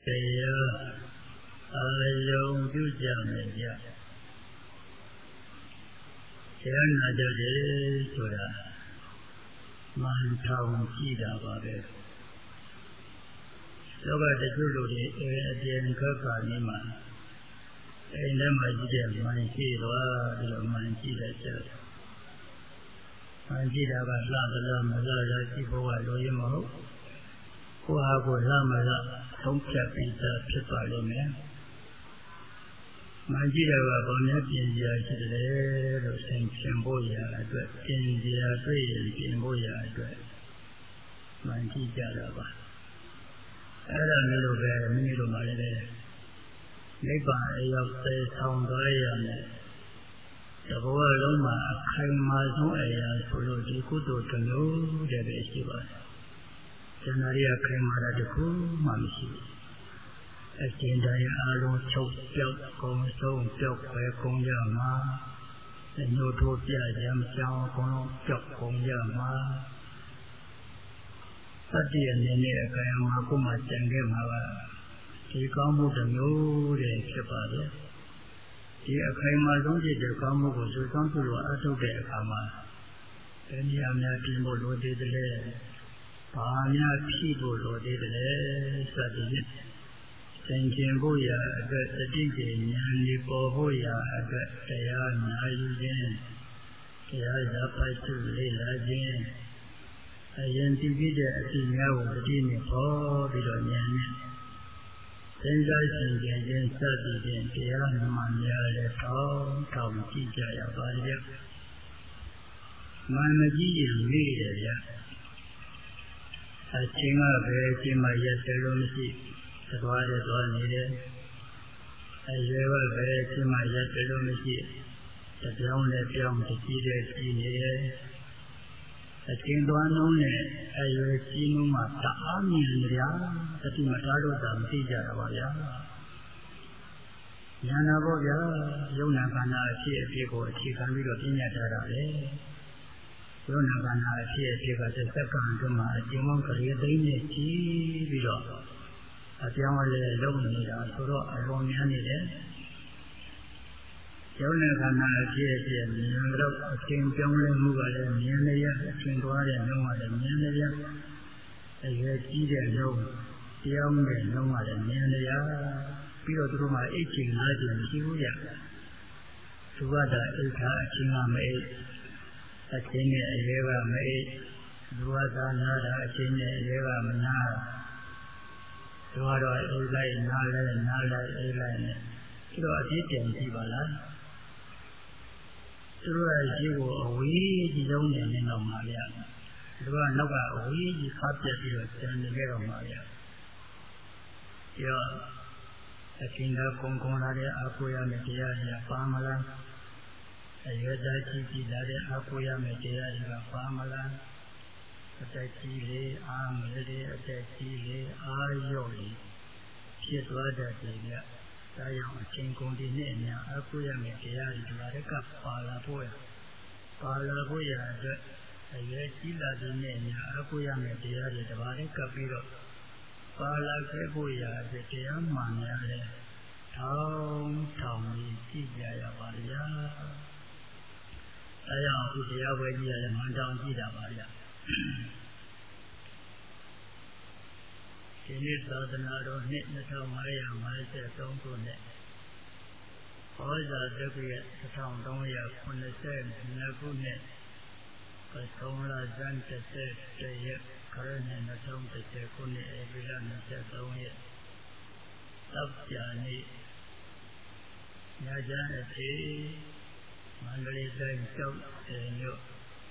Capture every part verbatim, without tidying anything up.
တရားအာယုံပြုကြမယ်ကြတရားနာကြတယ်ဆိုတာမှန်ထောင်ကြည့်တာပါပဲလောကတချို့လူတွေအဲအပြင်ခက်ကနေမှအိမ်ထဲမှာကြည့်တဲ့မှန်ရှိသွားပြီးတော့မှန်ကြည့်တဲ့ကျတယ်မှန်ကြည့်တာကလှသလားမလှရကြည့်ဖို့ကလိုရမဟုတ်ကိုယ်ဟာကိုယ်လှမလားသုံးဖြတ်ပြီးသားဖြစ်ပါလိမ့်မယ်မှန်ကြည့်တာကဘာများပြင်စရာရှိတယ်လို့ဆင်ခြင်ဖို့ရာအတွက်ပြင်စရာတွေ့ရင်ပြင်ဖို့ရာအတွက်မှန်ကြည့်ကြတာပါအဲ့ဒါမျိုးလိုပဲမိမိတို့မှလည်းနိဗ္ဗာန်အရောက်သေဆောင်သွားရမယ်တဘောလုံးမှာအခိုင်အမာဆုံးအရာဆိုလို့ဒီကုသိုလ်တစ်မျိုးတည်းပဲရှိပါတယ်။ကျန်တာတွေကခိုင်မာတာတစ်ခုမှမရှိဘူး။အကျဉ်းတရားအလုံးချုပ်ပြောက်ကုန်ဆုံးပြောက်ခွဲကုန်ကြမှာညှို့ထိုးပြကြမကြောင်းအကုန်လုံးပြောက်ကုန်ကြမှာသတ္တိအနေနဲ့အခိုင်အမာကိုမှကြံခဲ့မှာပါဒီကောင်းမှုတစ်မျိုးတည်းဖြစ်ပါလေဒီအခိုင်အမာဆုံးဖြစ်တဲ့ကောင်းမှုကိုစုဆောင်းပြုလို့အထုတ်တဲ့အခါမှာဘယ်နည်းအများပြင်ဖို့လိုသေးတယ်လဲဘာများဖြည့်ဖို့လိုသေးတယ်လဲစသည်ဖြင့်သင်ကျင်ဖို့ရာအတွက်တတိယဉာဏ်လေးပေါ်ဖို့ရာအတွက်တရားနာယူခြင်းတရားရပိုက်စုလေ့လာခြင်းအရင်တည်ပြီးတဲ့အစီများကိုတတိနဲ့ပေါ်ပြီးတော့ဉာဏ်နဲ့သင်္ကြန်ရှင်ခြင်းစသည်ဖြင့်တရားနာမှများလည်းထောင်းထောင်းကြည့်ကြရပါလိမ့်။မှန်မကြည့်ရင်မေ့တယ်ဗျ။အချင်းကပဲအချင်းမှရက်တယ်လို့မရှိသွားတယ်သွားနေတယ်။အရွယ်ကပဲအချင်းမှရက်တယ်လို့မရှိတပြောင်းနဲ့ပြောင်းတကြည့်တဲ့ကြည့်နေတယ်။အချင်းသွားနှုံးနဲ့အရွယ်ကြီးနှုံးမှတအားမြင်ကြတတိမထားလို့သာမသိကြတာပါဗျာဉာဏ်နာပေါ့ဗျာယုံနာခန္ဓာအဖြစ်အဖြစ်ကိုအခြေခံပြီးတော့ပြညာထားတာလေယုံနာခန္ဓာအဖြစ်အဖြစ်ကသက်သက်ကံအတွင်းမှာအကျဉ်းမောင်းကလေးသိမ်းနဲ့ကြည့်ပြီးတော့အပြောင်းအလဲလုပ်နေတာဆိုတော့အလွန်များနေတယ်ယုံနာခန္ဓာအဖြစ်အဖြစ်မြင်တော့အချင်းပြောင်းလဲမှုကလည်းမြင်နေရအချင်းသွားတဲ့နှုံးကလည်းမြင်နေရအရွယ်ကြီးတဲ့နှုံးတရားမှုတဲ့နှုံးကလည်းမြင်နေရပြီးတော့သူတို့မှအိတ်ချင်ငါးချင်မရှိဘူးရသူကတာအိတ်ခါအချင်းကမအိတ်အချင်းနဲ့အရွယ်ကမအိတ်လူကသာနာတာအချင်းနဲ့အရွယ်ကမနာသူကတော့အိတ်လိုက်နားလိုက်နားလိုက်အိတ်လိုက်နဲ့သူတို့အပြည့်ပြန်ကြည့်ပါလားသူတို့ရဲ့ရှိကိုအဝေးကြီးလုံးနေနေတော့မှာဗျာသူကနောက်ကအဝေးကြီးခါပြက်ပြီးတော့ကျန်နေကြတော့မှာဗျာပြောအချင်းကကုန်းကုန်းလာတဲ့အကိုရမယ်တရားကြီးပါမလားအရွယ်သားကြီးကြီးလာတဲ့အကိုရမယ်တရားကြီးကပါမလားအတက်ကြီးလေးအာမလေးအတက်ကြီးလေးအာရုံလေးဖြစ်သွားတတ်တယ်ဗျာဒါကြောင့်အချင်းကုန်ဒီနဲ့အများအကိုရမယ်တရားကြီးဒီမှာကပါလာဖို့ရပါလာဖို့ရအတွက်အရွယ်ကြီးလာတဲ့နဲ့အများအကိုရမယ်တရားကြီးဒီမှာကပ်ပြီးတော့ပါလာခဲ့ဖို့ရအတွက်တရားမှန်ရတယ်ထောင်းထောင်းကြီးကြည့်ကြရပါဗျာအဲကြောင့်အခုတရားပွဲကြီးရတယ်မှန်တောင်းကြည့်တာပါဗျာဒီနေ့သာသနာတော်နှစ်နှစ်ထောင်ငါးရာ၅၃ခုနှစ်ဟောဇာတက္ကရာတစ်ထောင်သုံးရာခုနှစ်ဆယ်နှစ်ခုနှစ်ပထုံးလာဇန်တစ်ဆယ်တရက်ခရစ်နှစ်၂၀၁၀ခုနှစ်ဧပြီလ၂၃ရက်သောကြာနေ့ညချမ်းအထိမန္တလေးတိုင်းကျောက်ဆယ်မြို့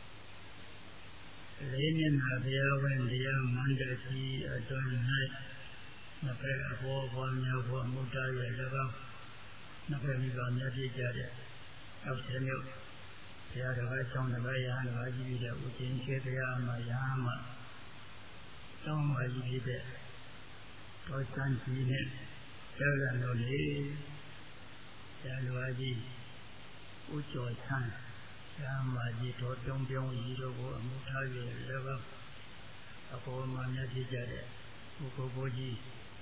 လေးမျက်နှာဘုရားဝင်တရားမန္တကြီးအတွင်း၌နှစ်ဖက်အဘောဘွားများဘွားမူတာရဲ့၎င်းနှစ်ဖက်မိဘများပြည့်ကြတဲ့ကျောက်ဆယ်မြို့ဘုရားတော်ကဆောင်းတစ်ပါးရဟန်းတော်ကြီးပြီးတဲ့ဥကျင်းချေတရားမှာရဟန်းမှာတောင်းပါကြီးဖြစ်တဲ့တော်စံကြီးနဲ့ကျောင်းတော်လေးဆရာတော်ကြီးဥကျော်ချမ်းဆရာမကြီးတော်ပြုံးပြုံးကြီးတို့ကိုအမှုထား၍၎င်းအပေါ်မှာမြတ်ဖြစ်ကြတဲ့ဘုကိုဘိုးကြီး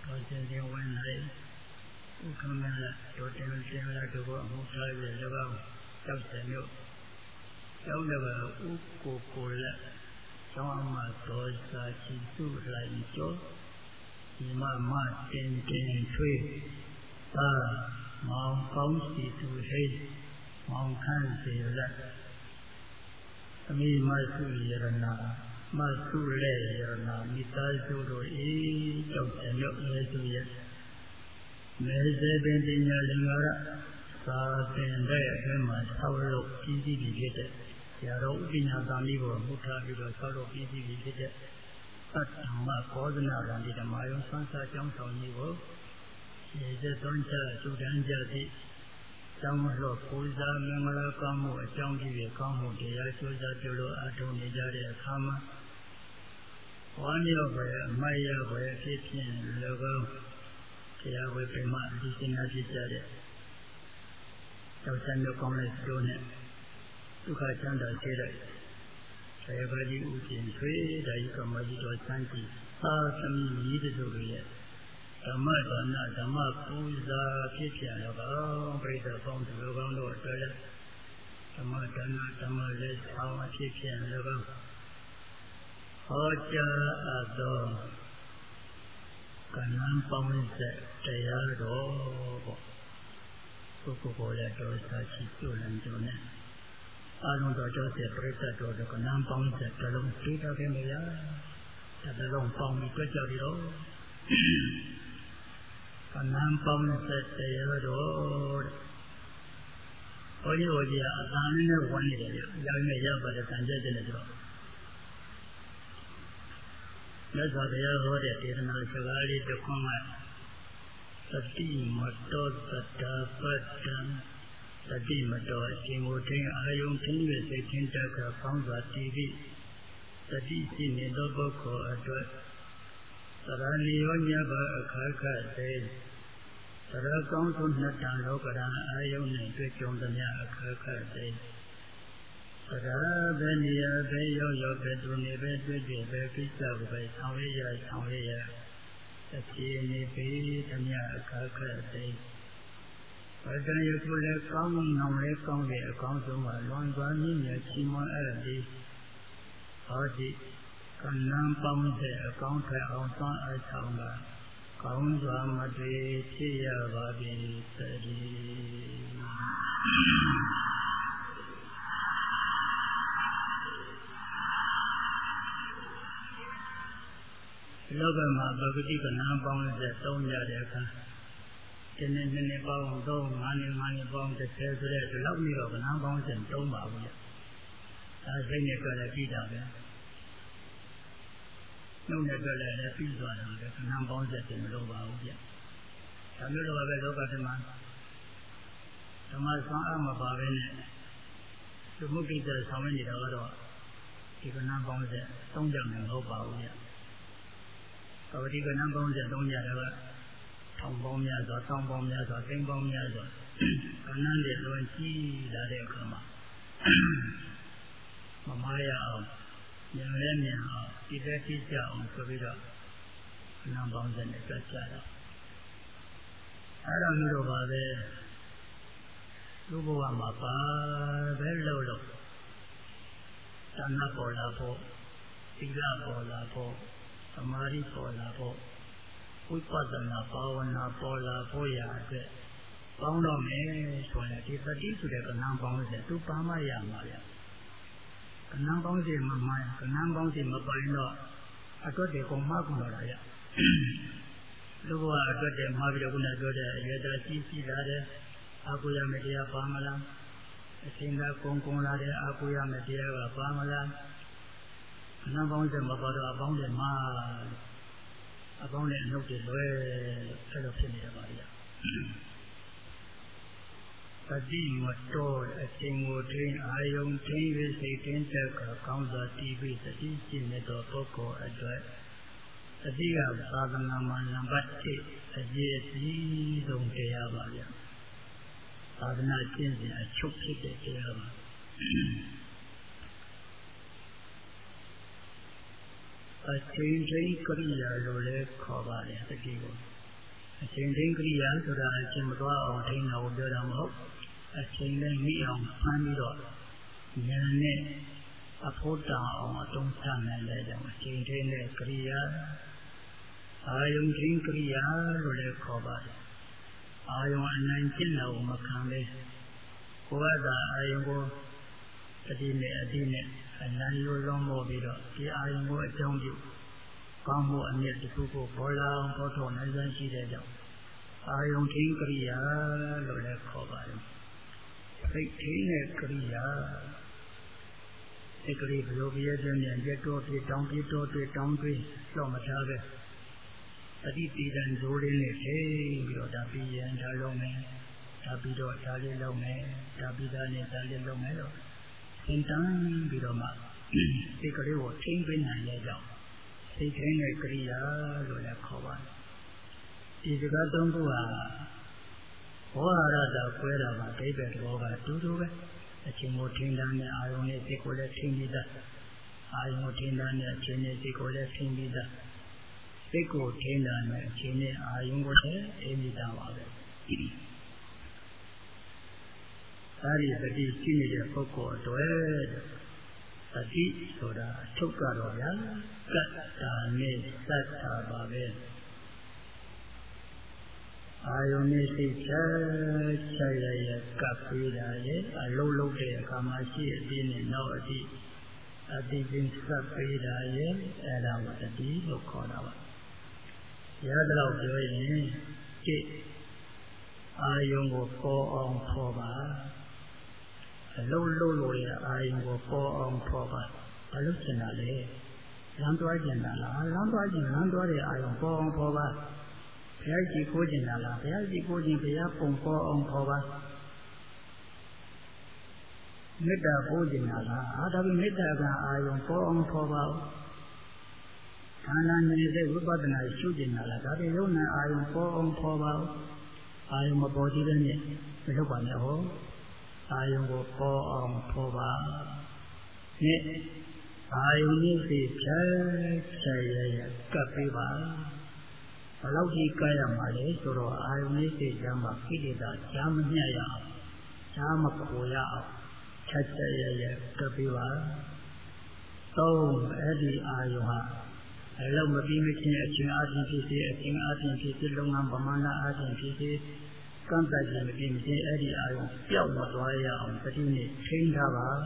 တော်စင်စင်ဝင်လိုက်ဥက္ကမလတော်တင်တင်လာတို့ကအမှုထားပြီး၎င်းကြောက်စံမြို့ကျောင်းတော်ဥကိုကိုလက်ကျောင်းအမတော်စာချီစုလိုက်ကျော်ဒီမမတင်တင်ထွေးသာမောင်ကောင်းစီသူဟိမောင်ခန့်စီလက်အမိမဆုရတနာမဆုလေရတနာမိသားစုတို့ဤကြောက်စံမြို့အဲစုရဲ့မဲစေပင်ပညာလင်္ကာရသာသင်တဲ့အတွင်းမှာဆောက်လုပ်ပြီးစီးပြီးဖြစ်တဲ့ဆရာတော်ဥပညာသာမီးကိုမူထားပြီးတော့ဆောက်လုပ်ပြီးစီးပြီးဖြစ်တဲ့သတ္တမကောဇနာရံဒီဓမ္မယုံဆန်းစာကျောင်းဆောင်ကြီးကိုရေစက်သွန်းချသုဒန်းကြသည့်ကျောင်းတော်ပူဇာမင်္ဂလာကောင်းမှုအကြောင်းကြီးရဲ့ကောင်းမှုတရားကျိုးစားပြုလို့အထုံးနေကြတဲ့အခါမှာဝမ်းမြောက်ပဲအမိုက်ရပဲဖြစ်ဖြင့်၎င်းတရားဝေပင်မအဒီစင်နာဖြစ်ကြတဲ့ကျောင်းဆန်းမျိုးကောင်းတဲ့တို့နဲ့ဒုက္ခချမ်းသာစေတဲ့ဆရာပါကြီးဦးကျင်ဆွေဒါကြီးကမကြီးတော်စန်းကြည့်သာသမီကြီးတို့ရဲ့ဓမ္မဒါနဓမ္မပူဇာဖြစ်ပြန်တော့ပြိဿပေါင်းသူတော်ကောင်းတို့အတွက်ဓမ္မဒါနဓမ္မလက်ဆောင်ဖြစ်ပြန်တော့ဟောကြားအပ်သောကဏ္ဍပေါင်းဆက်တရားတော်ပေါ့ပုဂ္ဂိုလ်ပေါ်လက်တော်စာရှိပြုလမ်းတော်နဲ့အာရုံတော်ကျော်စေပြိဿတော်ကဏ္ဍပေါင်းဆက်တစ်လုံးသိတာခင်ဗျာတစ်လုံးပေါင်းပြီးကြွကြပြီးတော့ကဏ္ဍပေါင်းဆက်တရားတော်ဟောဒီဟောဒီအသာနဲ့ဝင်နေတယ်ရောင်းနေရပါတယ်တန်ကြတဲ့တယ်ဆိုတော့မြတ်စွာဘုရားဟောတဲ့ဒေသနာစကားလေးတစ်ခွန်းကသတိမတော်သတ္တပတ္တံသတိမတော်အချိန်ကိုထိအာယုံထိ၍စိတ်ချင်းတက်ကပေါင်းစွာတည်ပြီးသတိရှိနေသောပုဂ္ဂိုလ်အတွက်သရဏီယောညဘအခါခသေသရကောင်းဆုံးနှစ်တန်လောကရန်အာယုံနှင့်တွေ့ကြုံသမျှအခါခသေသရဘယ်နေရာပဲရောက်ရောက်ပဲသူနေပဲတွေ့တွေ့ပဲကိစ္စကိုပဲဆောင်ရရဆောင်ရရအပြေနေပြီသမျှအခါခသေဘယ်တည်းရုပ်ကိုလည်းကောင်းနောင်လည်းကောင်းတဲ့အကောင်းဆုံးမှာလွန်သွားမြင့်မြတ်ချီးမွမ်းအဲ့ဒါဒီဟောဒီကဏ္ဍပေါင်းတဲ့အကောင်းထက်အောင်သွမ်းအဆောင်ကကောင်းစွာမတွေ့ဖြစ်ရပါပြီသတည်းလောကမှာပဂတိကဏ္ဍပေါင်းတဲ့သုံးကြတဲ့အခါဒီနေ့နှစ်နှစ်ပေါင်းသုံးငါးနှစ်ငါးနှစ်ပေါင်းတစ်ဆယ်ဆိုတဲ့ဒီလောက်ပြီးတော့ကဏ္ဍပေါင်းတဲ့သုံးပါဘူးလေဒါစိတ်နဲ့ကြလည်းပြီးတာပဲနှုတ်နဲ့ကြလည်းလည်းပြီးသွားတယ်ကဏ္ဍပေါင်းတဲ့တင်မလို့ပါဘူးဗျဒါမျိုးတော့ပဲလောကဓမ္မဓမ္မဆောင်အမပါပဲနဲ့ဒီမှုကိစ္စဆောင်ရနေတာကတော့ဒီကဏ္ဍပေါင်းတဲ့သုံးကြမယ်မဟုတ်ပါဘူးဗျပဂတိကဏ္ဍပေါင်းတဲ့သုံးကြတယ်ကထောင်ပေါင်းများစွာတောင်းပေါင်းများစွာသိန်းပေါင်းများစွာကဏ္ဍတွေလွန်ကြီးလာတဲ့အခါမှာမမားရအောင်ဉာဏ်နဲ့ဉာဏ်အောင်ဒီတဲ့သိကြအောင်ဆိုပြီးတော့ကဏ္ဍပေါင်းတဲ့နဲ့ကြွကြတာအဲ့ဒါမျိုးတော့ပါပဲလူဘဝမှာပါပဲလို့လို့သံဃာပေါ်လာဖို့သီလပေါ်လာဖို့သမာဓိပေါ်လာဖို့ဝိပဿနာဘာဝနာပေါ်လာဖို့ရအတွက်ပေါင်းတော့မယ်ဆိုရင်ဒီသတိဆိုတဲ့ကဏ္ဍပေါင်းတဲ့သူပါမရမှာဗျကဏ္ဍပေါင်းတဲ့မမှန်ကဏ္ဍပေါင်းတဲ့မပိုင်တော့အတွက်တွေကုန်မှကုန်တော့တာရလူဘဝအတွက်တွေမှားပြီးတော့ခုနပြောတဲ့အရေတရှိရှိလာတဲ့အာဟုရမတရားပါမလားအရှင်ကကုံကုံလာတဲ့အာဟုရမတရားကပါမလားကဏ္ဍပေါင်းတဲ့မပေါ်တော့အပေါင်းတွေမှာအပေါင်းနဲ့အနှုတ်တွေလွဲအဲ့လိုဖြစ်နေရပါလိမ့်သတိမတော်အချိန်ကိုထိန်းအာယုံထိန်း၍စိတ်တင်းတက်ကကောင်းစွာတည်ပြီးသတိရှိနေသောပုဂ္ဂိုလ်အတွက်သတိကသာသနာမှာနံပါတ်တစ်အရေးအကြီးဆုံးတရားပါဗျာသာသနာကျင့်စဉ်အချုပ်ဖြစ်တဲ့တရားပါအချိန်ချင်းကရိယာလိုလဲခေါ်ပါတယ်သတိကိုအချိန်သိကရိယာဆိုတာအချိန်မသွားအောင်ထိန်းတာကိုပြောတာမဟုတ်အချိန်နဲ့မိအောင်ဖမ်းပြီးတော့ဉာဏ်နဲ့အဖို့တောင်အောင်အတုံးချနိုင်တဲ့ကြောင့်အချိန်သိတဲ့ကရိယာအာယုံသိကရိယာလို့လည်းခေါ်ပါတယ်အာယုံအနိုင်ကျင့်လို့မခံလေကိုယ်ကသာအာယုံကိုတတိနဲ့အတိနဲ့အနိုင်လိုလုံးမို့ပြီးတော့ဒီအာယုံကိုအကြောင်းပြုကောင်းမှုအမြတ်တစ်ခုကိုပေါ်လာအောင်ပေါ်ထုတ်နိုင်စွမ်းရှိတဲ့ကြောင့်အာယုံထိကရိယာလို့လည်းခေါ်ပါတယ်စိတ်ထိတဲ့ကရိယာစိတ်ကလေးဘယ်လိုပြည့်တဲ့ဉာဏ်ကြတော့ပြတောင်းပြတော့တွေ့တောင်းတွေ့တော့မထားပဲအတိတည်တဲ့ဇိုးလေးနဲ့ထိပြီးတော့ဒါပြီးရင်ဒါလုံးမယ်ဒါပြီးတော့ဒါလေးလုံးမယ်ဒါပြီးသားနဲ့ဒါလေးလုံးမယ်လို့သင်တန်းပြီးတော့မှစိတ်ကလေးကိုထိန်းပေးနိုင်တဲ့ကြောင့်စိတ်ထိန်းတဲ့ကရိယာလို့လည်းခေါ်ပါတယ်ဒီစကားသုံးခုဟာဘောဟာရတာကွဲတာပါဒိဗ္ဗေတော်ကတူတူပဲအချိန်ကိုထိန်းတန်းတဲ့အာယုံနဲ့စိတ်ကိုလည်းထိန်းပြီးသားအာယုံကိုထိန်းတန်းတဲ့အချိန်နဲ့စိတ်ကိုလည်းထိန်းပြီးသားစိတ်ကိုထိန်းတန်းတဲ့အချိန်နဲ့အာယုံကိုလည်းထိန်းပြီးသားပါပဲဒါဒီသတိရှိနေတဲ့ပုဂ္ဂိုလ်အတွက်သတိဆိုတာအထုတ်ကတော့ဗျာကတ္တာနဲ့သတ္တာပါပဲအာယုန်နဲ့စိတ်ချချရရကပ်ပြီးတာရဲ့အလုံးလုံးတဲ့အခါမှာရှိအပြီးနဲ့နောက်အတိအတိချင်းစပ်ပြီးတာရဲ့အဲ့ဒါကိုတတိလို့ခေါ်တာပါရတော့ပြောရင်စိတ်အာယုန်ကိုပေါ်အောင်ဖော်ပါအလုံးလုံးလို့ရအာယုံကိုပေါ်အောင်ဖော်ပါဘာလို့ကျင်တာလဲလမ်းသွားကျင်တာလားလမ်းသွားကျင်လမ်းသွားတဲ့အာယုံပေါ်အောင်ဖော်ပါဘုရားကြည့်ကိုကျင်တာလားဘုရားကြည့်ကိုကျင်ဘုရားပုံပေါ်အောင်ဖော်ပါမေတ္တာပို့ကျင်တာလားအာဒါပြီးမေတ္တာကအာယုံပေါ်အောင်ဖော်ပါဌာနနေတဲ့ဝိပဿနာရှုကျင်တာလားဒါပြီးယုံနာအာယုံပေါ်အောင်ဖော်ပါအာယုံမပေါ်သေးတဲ့နဲ့မလုပ်ပါနဲ့ဟောအာယုံကိုပေါ်အောင်ဖော်ပါနဲ့အာယုံနဲ့စိတ်ဖြတ်ချရရကပ်ပေးပါဘယ်လောက်ကြီးကပ်ရမှာလဲဆိုတော့အာယုံနဲ့စိတ်ချမ်းမှာကိလေသာကြားမညှက်ရအောင်ကြားမခိုရအောင်ချက်ချရရကပ်ပေးပါသုံးအဲ့ဒီအာယုံဟာအလုံးမပြီးမချင်းအချင်းအချင်းဖြစ်စေအချင်းအချင်းဖြစ်စေလုံငန်းပမာဏအချင်းဖြစ်စေကံတတ်ခြင်းမပြင်းမချင်းအဲ့ဒီအာယုံပျောက်မသွားရအောင်တတိနဲ့ထိန်းထားပါ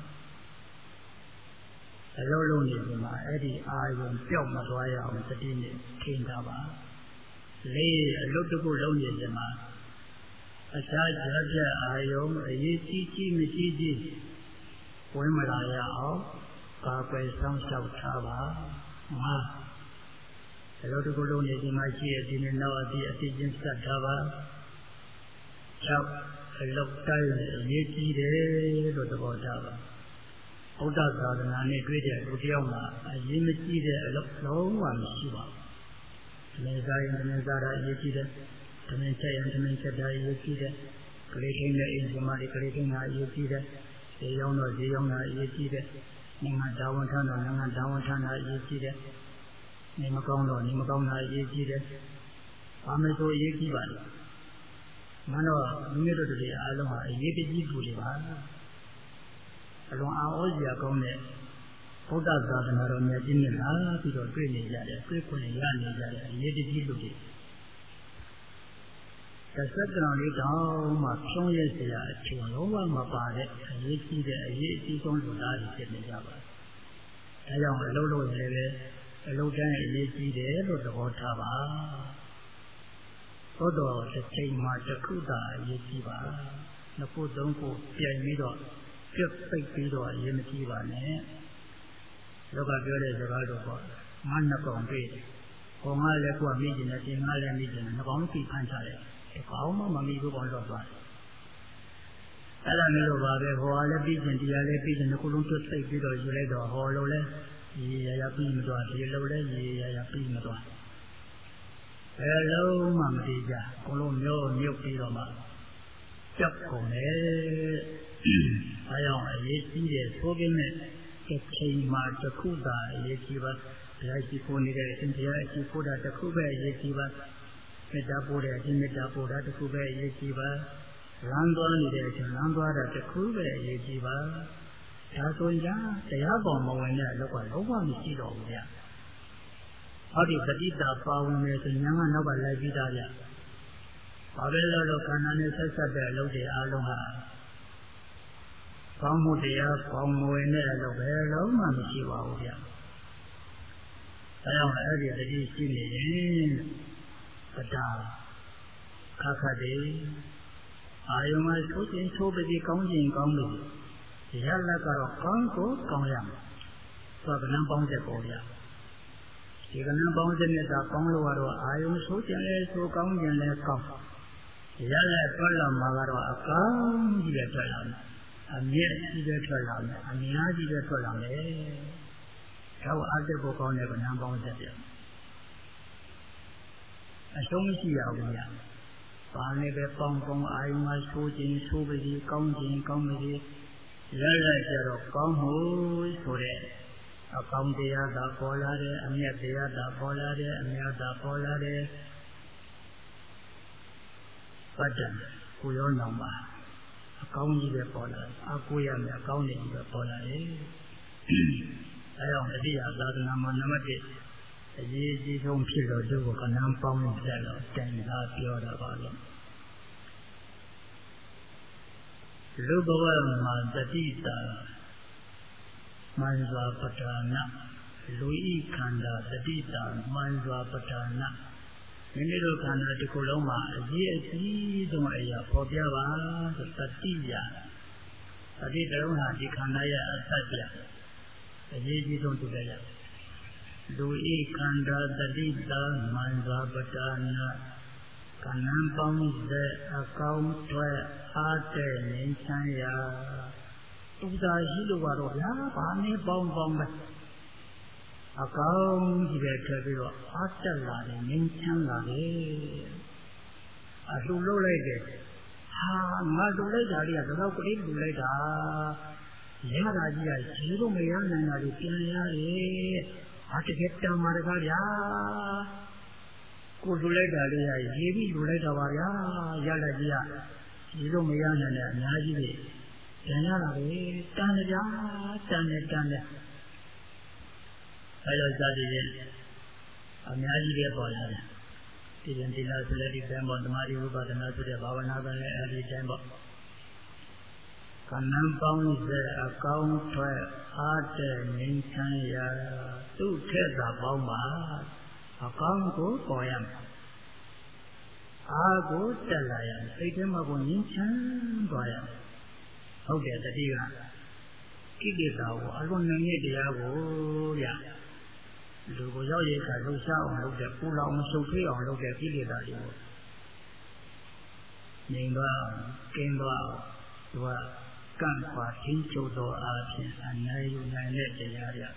အလုံးလုံးနေဒီမှာအဲ့ဒီအာယုံပျောက်မသွားရအောင်တတိနဲ့ထိန်းထားပါလေးအလုတ်တခုလုံးနေဒီမှာအခြားကြပြအာယုံအရေးကြီးကြီးမရှိကြီးဝင်မလာရအောင်ကာကွယ်ဆောင်ရှောက်ထားပါငါအလုတ်တခုလုံးနေဒီမှာရှိတဲ့ဒီနေ့နောက်အတိအတိချင်းစက်ထားပါ၆အလောက်တိုင်းအရေးကြီးတယ်လို့သဘောထားပါဘုဒ္ဓသာသနာနဲ့တွေ့တဲ့လူတယောက်မှာအရေးမကြီးတဲ့အလောက်လုံးဝမရှိပါဘူး။နေစားရင်နေစားတာအရေးကြီးတယ်။တမင်ချက်ရင်တမင်ချက်တာအရေးကြီးတယ်။ကလေးချင်းနဲ့အင်ဂျင်မာတွေကလေးချင်းကအရေးကြီးတယ်။ဈေးရောင်းတော့ဈေးရောင်းတာအရေးကြီးတယ်။နိုင်ငံတာဝန်ထမ်းတော့နိုင်ငံတာဝန်ထမ်းတာအရေးကြီးတယ်။နေမကောင်းတော့နေမကောင်းတာအရေးကြီးတယ်။ဘာမှဆိုအရေးကြီးပါလား။မနောမိမိတို့တွေအားလုံးဟာအရေးကြီးသူတွေပါအလွန်အားဩစရာကောင်းတဲ့ဘုဒ္ဓသာသနာတော်မြတ်ကြီးနဲ့လာပြီးတော့တွေ့နေကြတယ်တွေ့ခွင့်ရနေကြတယ်အရေးကြီးသူတွေသက်သက်တော်လေးတောင်မှဖြုံးရစရာအချိန်လုံးဝမပါတဲ့အရေးကြီးတဲ့အရေးအကြီးဆုံးလူသားတွေဖြစ်နေကြပါတယ်ဒါကြောင့်အလုံးလုံးလည်းပဲအလုံးတိုင်းအရေးကြီးတယ်လို့သဘောထားပါသောတော်တစ်ချိန်မှာတစ်ခုသာအရေးကြီးပါနှစ်ခုသုံးခုပြန်ပြီးတော့ပြတ်ပိတ်ပြီးတော့အရေးမကြီးပါနဲ့လောကပြောတဲ့စကားတော့ပေါ့ငါနှစ်ကောင်တွေ့တယ်ဟောငါလည်းကိုယ်မိကျင်တယ်တင်ငါလည်းမိကျင်တယ်နှစ်ကောင်ပြီးဖမ်းချတယ်ဒီကောင်မှမမိဘူးကောင်တော့သွားတယ်အဲ့ဒါမျိုးတော့ပါပဲဟောကလည်းပြီးကျင်တရားလည်းပြီးကျင်နှစ်ခုလုံးပြတ်ပိတ်ပြီးတော့ယူလိုက်တော့ဟောလို့လည်းရေရရပြီးမသွားဒီလိုလည်းရေရရပြီးမသွားဘယ်လုံးမှမတည်ကြဘုံလုံးမျိုးမြုပ်ပြီးတော့မှကြောက်ကုန်တယ်အဲကြောင့်အရေးကြီးတဲ့သိုးကင်းနဲ့တစ်ချိန်မှာတစ်ခုသာအရေးကြီးပါဘုရားရှိခိုးနေတဲ့အရှင်ဘုရားအရှိခိုးတာတစ်ခုပဲအရေးကြီးပါမေတ္တာပို့တဲ့အချင်းမေတ္တာပို့တာတစ်ခုပဲအရေးကြီးပါလမ်းသွားနေတဲ့အချိန်လမ်းသွားတာတစ်ခုပဲအရေးကြီးပါဒါဆိုရင်တရားပေါ်မဝင်တဲ့အလောက်ကလုံးဝမရှိတော့ဘူးဗျဟောဒီပဋိတာပါဝင်နေဆိုညာကနောက်ကလိုက်ပြီးသားဗျဘာပဲလို့လို့ခန္ဓာနဲ့ဆက်ဆက်တဲ့အလုပ်တွေအားလုံးဟာကောင်းမှုတရားပေါင်းမဝင်တဲ့အလုပ်ပဲလုံးဝမရှိပါဘူးဗျအဲကြောင့်အဲ့ဒီတတိရှိနေရင်ပဒါခါခတ်တယ်အာယုံမှာသိုးခြင်းသိုးပတိကောင်းခြင်းကောင်းလို့ရလက်ကတော့ကောင်းကိုကောင်းရမယ်ဆိုတော့ကဏ္ဍပေါင်းချက်ပေါ်ဗျဒီကဏ္ဍပေါင်းချက်နဲ့သာကောင်းလို့ကတော့အာယုံသိုးခြင်းလဲသိုးကောင်းခြင်းလဲကောင်းရလက်ထွက်လာမှာကတော့အကောင်းကြီးပဲထွက်လာမယ်အမြင့်ကြီးပဲထွက်လာမယ်အများကြီးပဲထွက်လာမယ်ဒါကအတက်ဖို့ကောင်းတဲ့ကဏ္ဍပေါင်းချက်ပြအဆုံးမရှိရဘူးဗျဘာနဲ့ပဲပေါင်းပေါင်းအာယုံမှာသိုးခြင်းသိုးပတိကောင်းခြင်းကောင်းပတိရလိုက်ကြတော့ကောင်းမှုဆိုတဲ့အကောင်းတရားသာပေါ်လာတယ်အမြတ်တရားသာပေါ်လာတယ်အမြတ်သာပေါ်လာတယ်ပတ်တယ်ကိုရောနောင်ပါအကောင်းကြီးပဲပေါ်လာတယ်အကိုရမယ်အကောင်းကြီးပဲပေါ်လာတယ်အဲကြောင့်တတိယသာသနာမှာနံပါတ်တစ်အရေးကြီးဆုံးဖြစ်တော့သူ့ကိုကဏ္ဍပေါင်းတဲ့တော့တိုင်သာပြောတာပါလို့လူဘဝမှာတတိတာမှန်စွာပဋ္ဌာနာလူဤခန္ဓာတတိတာမှန်စွာပဋ္ဌာနာမိမိတို့ခန္ဓာတစ်ခုလုံးမှာအရေးအကြီးဆုံးအရာပေါ်ပြပါဆိုတတိယတတိတလုံးဟာဒီခန္ဓာရဲ့အသက်ပြအရေးကြီးဆုံးတူတယ်ရလူဤခန္ဓာတတိတာမှန်စွာပဋ္ဌာနာကဏ္ဍပေါင်းတဲ့အကောင်းထွက်အားတဲ့ငြိမ်းချမ်းရာဥဒ္ဒါရှိလို့ကတော့ဗျာဘာနဲ့ပေါင်းပေါင်းပဲအကောင်းကြီးပဲထည့်ပြီးတော့အားတက်လာတယ်ငြိမ်းချမ်းလာတယ်အလှလို့လိုက်တယ်ဟာငါလှလိုက်တာလေးကတော့ကလေးလှလိုက်တာရတာကြီးကရေတော့မရနိုင်တာကိုပြန်ရတယ်ဟာတကယ်တမ်းမှာတကားဗျာကိုလူလိုက်တာလေးရရေးပြီးလူလိုက်တာပါဗျာရလိုက်ကြီးကဒီလိုမရနိုင်တဲ့အများကြီးပဲပြန်ရတာပဲတန်ကြတန်နဲ့တန်နဲ့အဲလိုစသည်ဖြင့်အများကြီးပဲပေါ်လာတယ်ဒီရင်ဒီလားဆိုလည်းဒီတန်ပေါ်ဓမ္မဒီဝိပဿနာဆိုတဲ့ဘာဝနာပဲအဲဒီတန်ပေါ်ကဏ္ဍပေါင်းတဲ့အကောင်းထွက်အားတဲ့ငြိမ်းချမ်းရာသူ့ထက်သာပေါင်းပါအကောင်းကိုပေါ်ရမယ်အားကိုတက်လာရမယ်စိတ်ထဲမှာကိုငြိမ်းချမ်းသွားရမယ်ဟုတ်တယ်တတိကကိလေသာကိုအလွန်ငြိမ်တရားကိုဗျလူကိုရောက်ရခါလှုပ်ရှားအောင်လုပ်တဲ့ပူလောင်မရှုပ်ထွေးအောင်လုပ်တဲ့ကိလေသာတွေကိုငြိမ်သွားကင်းသွားသူကကန့်ခွာထင်းကျုပ်သောအားဖြင့်အနိုင်ယူနိုင်တဲ့တရားရ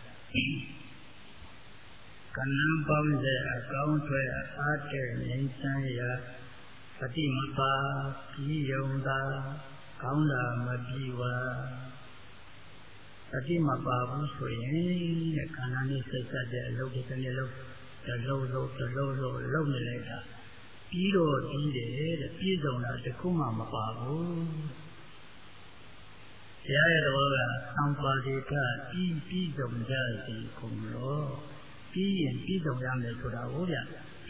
ကဏ္ဍပေါင်းတဲ့အကောင်းထွဲအားတဲ့ငြိမ်းချမ်းရာပฏิမပါပြီးယုံသာကောင်းတာမပြီးဝါပฏิမပါဘူးဆိုရင်ခန္ဓာနဲ့စိတ်ဆက်တဲ့အလုပ်တွေတစ်နေ့လုံးတစ်လုံးလုံးတစ်လုံးလုံးလုံးနေလိုက်တာပြီးတော့ပြီးတယ်တဲ့ပြည့်စုံတာတစ်ခုမှမပါဘူးဘုရားရဲ့တော်ကသံပါတိကပြီးပြီးစုံကြစီကုန်လို့ပြီးရင်ပြီးစုံရမယ်ဆိုတာဟုတ်ဗျ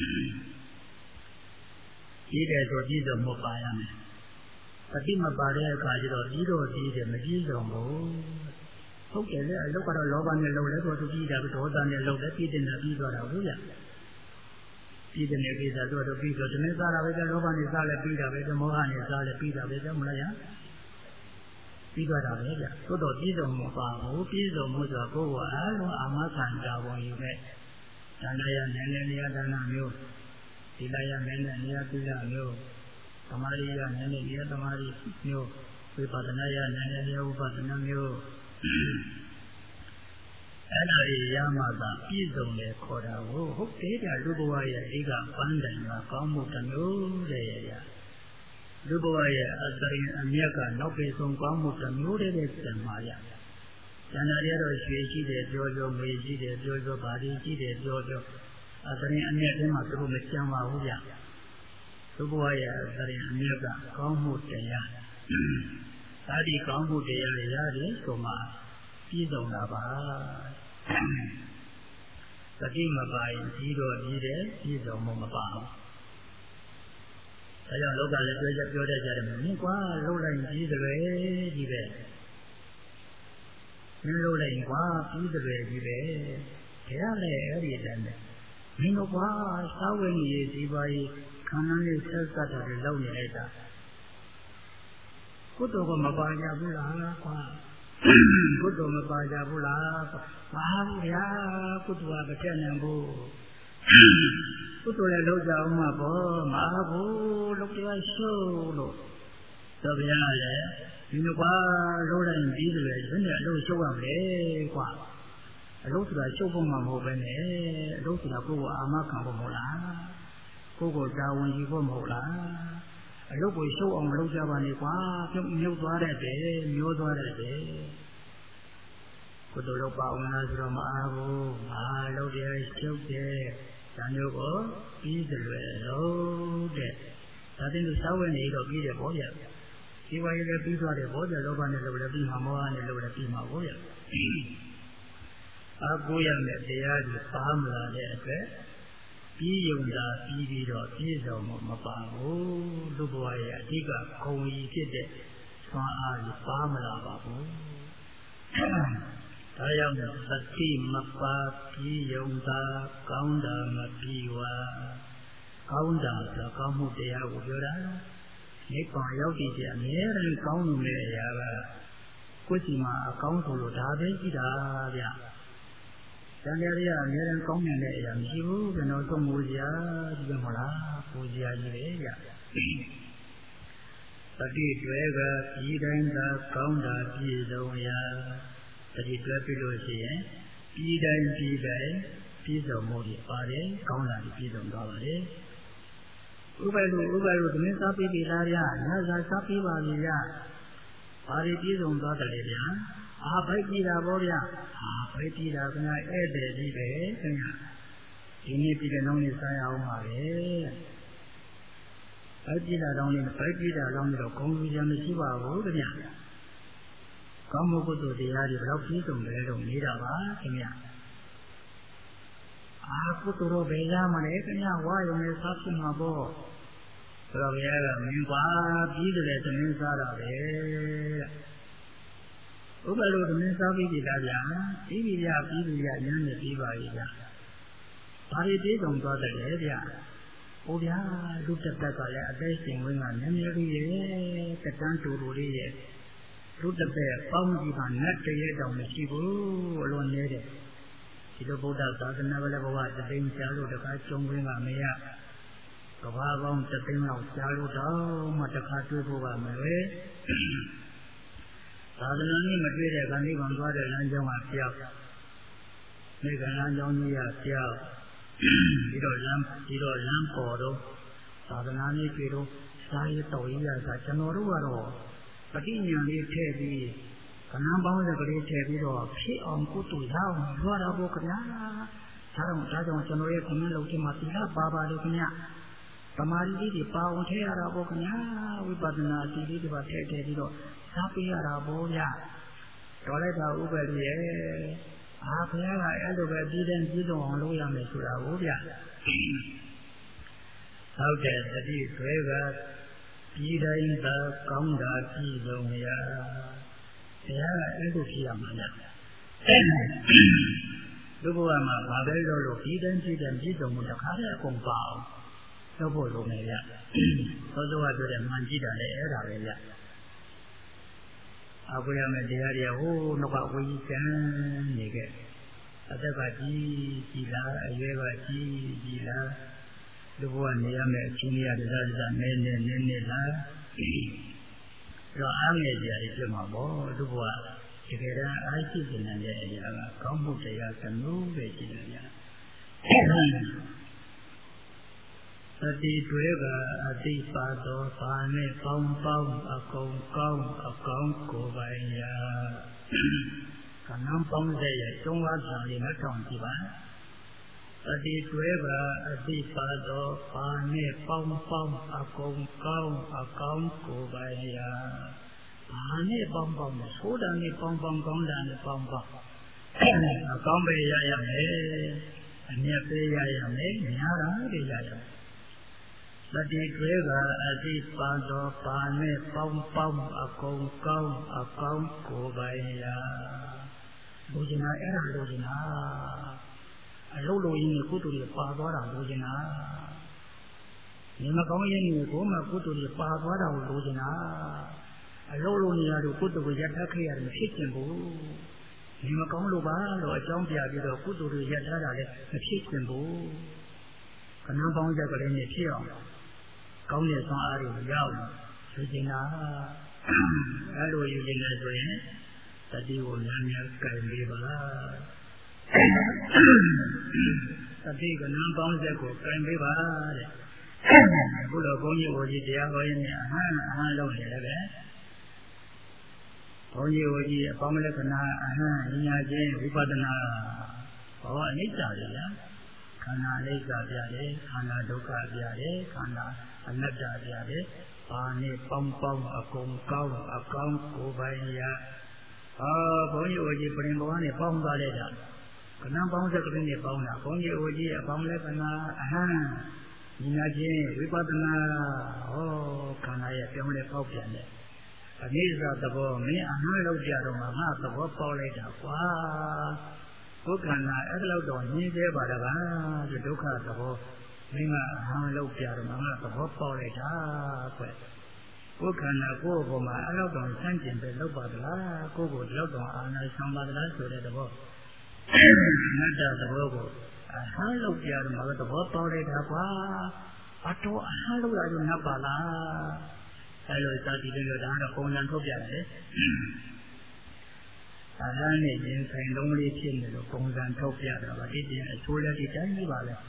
ပြီးတယ်ဆိုပြီးစုံမပါရမယ်ပฏิမပါတဲ့အခါကျတော့ပြီးတော့ပြီးတယ်မပြီးစုံဘူးဟုတ်တယ်လေအလုတ်ကတော့လောဘနဲ့လုံလဲတော့သူပြီးတာဒေါသနဲ့လုံလဲပြီးတယ်နဲ့ပြီးသွားတာဟုတ်ဗျပြီးတယ်နဲ့ပြီးတာတော့ပြီးတော့ဒီနေ့စားတာပဲကလောဘနဲ့စားလဲပြီးတာပဲမောဟနဲ့စားလဲပြီးတာပဲမလားရပြီးသွားတာပဲဗျသို့တော့ပြီးစုံမပါဘူးပြီးစုံမှုဆိုတာကိုယ်ကအားလုံးအာမခံတာဝင်ယူတဲ့ဒါနရနည်းနည်းနေရာဒါနမျိုးဒီလာရနည်းနည်းနေရာသီလမျိုးသမာဓိရနည်းနည်းနေရာသမာဓိမျိုးဝိပဿနာရနည်းနည်းနေရာဝိပဿနာမျိုးအဲ့ဒါကြီးရမှသာပြည့်စုံတယ်ခေါ်တာကိုဟုတ်တယ်ဗျလူဘဝရဲ့အဓိကပန်းတိုင်မှာကောင်းမှုတစ်မျိုးတည်းရလူဘဝရဲ့အတရင်အမြတ်ကနောက်ပြေဆုံးကောင်းမှုတစ်မျိုးတည်းနဲ့ပြန်มาရကျန်တာတွေတော့ရွှေရှိတယ်ပြောပြောမေရှိတယ်ပြောပြောဗာဒီရှိတယ်ပြောပြောအတရင်အမြတ်ထဲမှာသူတို့မကြံပါဘူးဗျသူဘဝရဲ့သရင်အမြတ်ကကောင်းမှုတရားဒါဒီကောင်းမှုတရားတွေရတယ်ဆိုမှပြည့်စုံတာပါသတိမပါရင်ကြီးတော့ကြီးတယ်ပြည့်စုံမှုမပါဘူးဒါကြောင့်လောကလည်းပြောကြပြောတတ်ကြတယ်မင်းကွာလှုပ်လိုက်ကြီးတယ်ကြီးပဲမင်းလှုပ်လိုက်ကွာကြီးတယ်ကြီးပဲဒါလည်းအဲ့ဒီတည်းနဲ့မင်းတို့ကွာသာဝေနည်းဒီပါရေးခန္ဓာလေးဆက်ဆက်တယ်လောက်နေလိုက်တာကုသိုလ်ကမပါကြဘူးလားကွာကုသိုလ်မပါကြဘူးလားပါဘူးဗျာကုသိုလ်ကမထက်နိုင်ဘူးကုသိုလ်လည်းလုပ်ကြအောင်မှာပေါ့မအားဘူးလုပ်ကြရှုလို့တော့ဗျာလေဒီလိုပါလုပ်လိုက်ပြီးတယ်ဒီနေ့အလုပ်ရှုပ်ရမယ်ကွာအလုပ်ဆိုတာရှုပ်ဖို့မှမဟုတ်ပဲနဲ့အလုပ်ဆိုတာကိုယ်ကိုအာမခံဖို့မဟုတ်လားကိုယ်ကိုတာဝန်ယူဖို့မဟုတ်လားအလုပ်ကိုရှုပ်အောင်လုပ်ကြပါနဲ့ကွာပြုတ်မြုပ်သွားတဲ့တည်းမျိုးသွားတဲ့တည်းကုသိုလ်လုပ်ပါအောင်လားဆိုတော့မအားဘူးအားလုပ်တယ်ရှုပ်တယ်ဒါမျိုးကိုပြီးတယ်လို့တဲ့ဒါတင်လို့စာဝတ်နေတော့ပြီးတယ်ဗောဗျာဒီဝါရီလည်းပြီးသွားတယ်ဗောဗျာလောဘနဲ့လုပ်လည်းပြီးမှာမောဟနဲ့လုပ်လည်းပြီးမှာဗောဗျာအားကိုးရမယ်တရားကြီးပါမလာတဲ့အတွက်ပြီးယုံတာပြီးပြီးတော့ပြည့်စုံမှုမပါဘူးလူဘဝရဲ့အဓိကခုံကြီးဖြစ်တဲ့ဆွမ်းအားကြီးပါမလာပါဘူးဒါကြောင့်သတိမပါပြီးယုံတာကောင်းတာမပြီးဝါကောင်းတာဆိုကောင်းမှုတရားကိုပြောတာနိဗ္ဗာန်ရောက်တည်တဲ့အမြဲတမ်းကောင်းလို့တဲ့အရာကကိုယ်စီမှာအကောင်းဆုံးလို့ဒါပဲရှိတာဗျတန်တရားတွေကအများအားကောင်းမြတ်တဲ့အရာမရှိဘူးကျွန်တော်သုံးဖို့ကြာဒီလိုမလားပူဇာကြီးလေဗျတတိတွေကပြည်တိုင်းသာကောင်းတာပြည့်စုံရာတတိတွဲပြလို့ရှိရင်ပြည်တိုင်းပြည်တိုင်းပြည့်စုံမှုတွေပါတယ်ကောင်းတာပြည့်စုံသွားပါတယ်ဥပ္ပယဥပ္ပယသမင်းစားပြီးပြီလားဗျာညစာစားပြီးပါပြီဗျာဘာတွေပြည့်စုံသွားတယ်ဗျာအာဘိုက်ကြည့်တာဗောဗျာအာဘိုက်ကြည့်တာခင်ဗျာဧည့်သည်ကြီးပဲခင်ဗျာဒီနေ့ပြည်တဲ့နောင်လေးစားရအောင်ပါပဲဘိုက်ကြည့်တာတောင်းလေးဘိုက်ကြည့်တာတောင်းလေးတော့ဂုဏ်ယူရမရှိပါဘူးခင်ဗျာကောင်းမှုကုသိုလ်တရားတွေဘယ်တော့ပြည့်စုံလဲလို့နေတာပါခင်ဗျာအာကုသိုလ်တော့ဘယ်ရမလဲခင်ဗျာဝါရုံနဲ့စားဖြစ်မှာပေါ့ဆိုတော့ဘုရားကမင်းပါပြီးတယ်သမင်းစားတာပဲဥပ္ပလိုသမင်းစားပြီးပြီလားဗျာပြီးပြီဗျာပြီးပြီဗျာညနေပြီးပါပြီဗျာဘာတွေပြေးဆောင်သွားတယ်လဲဗျာဟိုဗျာလူတက်တက်ကလည်းအသေးရှင်ဝင်းကနည်းနည်းလေးရဲ့တတန်းတူတူလေးရဲ့လူတက်တဲ့ပေါင်းကြီးကနတ်တရေတောင်မရှိဘူးအလွန်နေတယ်ဒီလိုဗုဒ္ဓသာသနာ့ဘဝဘဝတသိန်းရှားလို့တခါကျုံခွင့်ကမရကဘာပေါင်းတသိန်းလောက်ရှားလို့တော့မှတခါတွေ့ဖို့ကမလဲသာသနာ့နဲ့မတွေ့တဲ့ခန္ဓာကောင်သွားတဲ့လမ်းကြောင်းကပြောက်ဒီကလမ်းကြောင်းကြီးကပြောက်ပြီးတော့လမ်းပြီးတော့လမ်းပေါ်တော့သာသနာ့နဲ့တွေ့တော့စာရတော်ကြီးရတာကျွန်တော်တို့ကတော့ပဋိညာဉ်လေးထည့်ပြီးကဏ္ဍပေါင်းစကလေးထည့်ပြီးတော့ဖြစ်အောင်ကုသိုလ်ရအောင်လွှားတာပေါ့ခင်ဗျာဒါကြောင့်ဒါကြောင့်ကျွန်တော်ရဲ့ခမင်းလုံးချင်းမှာသီလပါပါလို့ခင်ဗျာသမာဓိလေးတွေပါအောင်ထည့်ရတာပေါ့ခင်ဗျာဝိပဿနာအစီလေးတွေပါထည့်ထည့်ပြီးတော့စားပေးရတာပေါ့ဗျာတော်လိုက်တာဥပ္ပလူရဲ့အာဘုရားကအဲ့လိုပဲပြည်တဲ့ပြည်တော်အောင်လုပ်ရမယ်ဆိုတာကိုဗျာဟုတ်တယ်တတိတွေကပြည်တိုင်းသာကောင်းတာပြည်စုံရာဘုရားကအဲ့လိုဖြစ်ရမှာလားလူဘဝမှာဘာပဲလို့လို့ပြည်တိုင်းပြည်တိုင်းပြည်စုံမှုတစ်ခါတည်းအကုန်ပါအောင်လုပ်ဖို့လုပ်နေရသောသောကပြောတဲ့မှန်ကြည့်တာလည်းအဲ့ဒါပဲဗျအဘုရားမဲ့တရားတွေဟိုးနောက်ကဝေကြီးကျန်နေခဲ့အသက်ကကြီးကြီးလားအရွယ်ကကြီးကြီးလားလူဘဝနေရမယ့်အချင်းရတဲ့စားစားနဲနဲနဲနဲလားတော့အားငယ်ကြရဖြစ်မှာပေါ့လူဘဝတကယ်တမ်းအားရှိနေတဲ့အရာကကောင်းမှုတရားကမျိုးပဲရှိနေကြသတိတွေကအတိပါတော်ဘာနဲ့ပေါင်းပေါင်းအကုန်ကောင်းအကောင်းကိုပိုင်ရာကနံပေါင်းတဲ့ကျုံးဝါဆောင်လေးနဲ့တောင်းကြည့်ပါအတိတွဲပါအတိပါသောပါနဲ့ပေါင်းပေါင်းအကုန်ကောင်းအကောင်းကိုပိုင်ရာပါနဲ့ပေါင်းပေါင်းဆိုးတာနဲ့ပေါင်းပေါင်းကောင်းတာနဲ့ပေါင်းပေါင်းအကောင်းပဲရရမယ်အမြတ်ပဲရရမယ်များတာတွေရရမယ်တတိတွဲပါအတိပါသောပါနဲ့ပေါင်းပေါင်းအကုန်ကောင်းအကောင်းကိုပိုင်ရာလူကျင်နာအဲ့ဒါလူကျင်နာအလုံးလုံးရင်းနဲ့ကုသိုလ်တွေပါသွားတာလိုချင်တာညီမကောင်းရင်ကိုမှကုသိုလ်တွေပါသွားတာကိုလိုချင်တာအလုံးလုံးနေရာတို့ကုသိုလ်ကိုရထခဲ့ရတယ်ဖြစ်ချင်ဘူးညီမကောင်းလို့ပါလို့အကြောင်းပြပြီးတော့ကုသိုလ်တွေရထားတာလည်းမဖြစ်ချင်ဘူးခဏပေါင်းရက်ကလေးနဲ့ဖြစ်အောင်ကောင်းတဲ့ဆွမ်းအားတွေရောက်ယူချင်တာအဲ့လိုယူချင်တယ်ဆိုရင်တတိကိုများများကြိုင်ပေးပါသတိကနံပေါင်းချက်ကိုကင်ပေးပါတဲ့ဘုလိုဘုန်းကြီးဟိုကြီးတရားဟောရင်းနဲ့အဟံအဟံလုပ်နေတယ်ပဲဘုန်းကြီးဟိုကြီးအပေါင်းလက္ခဏာအဟံဉာဏ်ချင်းဝိပဿနာဘောအနိစ္စလေဗျာခန္ဓာအနိစ္စပြတယ်ခန္ဓာဒုက္ခပြတယ်ခန္ဓာအနတ္တပြတယ်ဘာနဲ့ပေါင်းပေါင်းအကုန်ကောင်းအကောင်းကိုပိုင်ရအာဘုန်းကြီးဟိုကြီးပြင်ပေါ်ကနေပေါင်းသွားလိုက်တာကနံပေါင်းစက်ကလေးနဲ့ပေါင်းတာဘုန်းကြီးဟိုကြီးအပေါင်းလက္ခဏာအဟံဉာဏ်ချင်းဝိပဿနာဟောခန္ဓာရဲ့ပြောင်းလဲပေါက်ပြန်တယ်အနိစ္စသဘောမင်းအဟံလောက်ကြတော့မှငါသဘောပေါက်လိုက်တာကွာဘုခန္ဓာအဲ့လောက်တော့ညင်းသေးပါလားဒီဒုက္ခသဘောမင်းကအဟံလောက်ကြတော့မှငါသဘောပေါက်လိုက်တာကွဘုခန္ဓာကိုယ်အပေါ်မှာအဲ့လောက်တော့ဆန့်ကျင်ပဲလောက်ပါသလားကိုယ်ကိုလောက်တော့အာနာဆောင်ပါသလားဆိုတဲ့သဘောနတ္တသဘောကိုအဟံလောက်ကြတော့မှသဘောပေါက်လိုက်တာကွာအတော်အဟံလောက်ရတော့နတ်ပါလားအဲ့လိုသာတိလေးတော့ဒါတော့ပုံစံထုတ်ပြတယ်အဟံနဲ့ရင်ဆိုင်လုံးလေးဖြစ်နေလို့ပုံစံထုတ်ပြတာပါဒီတင်အချိုးလက်ဒီတိုင်းကြီးပါလေ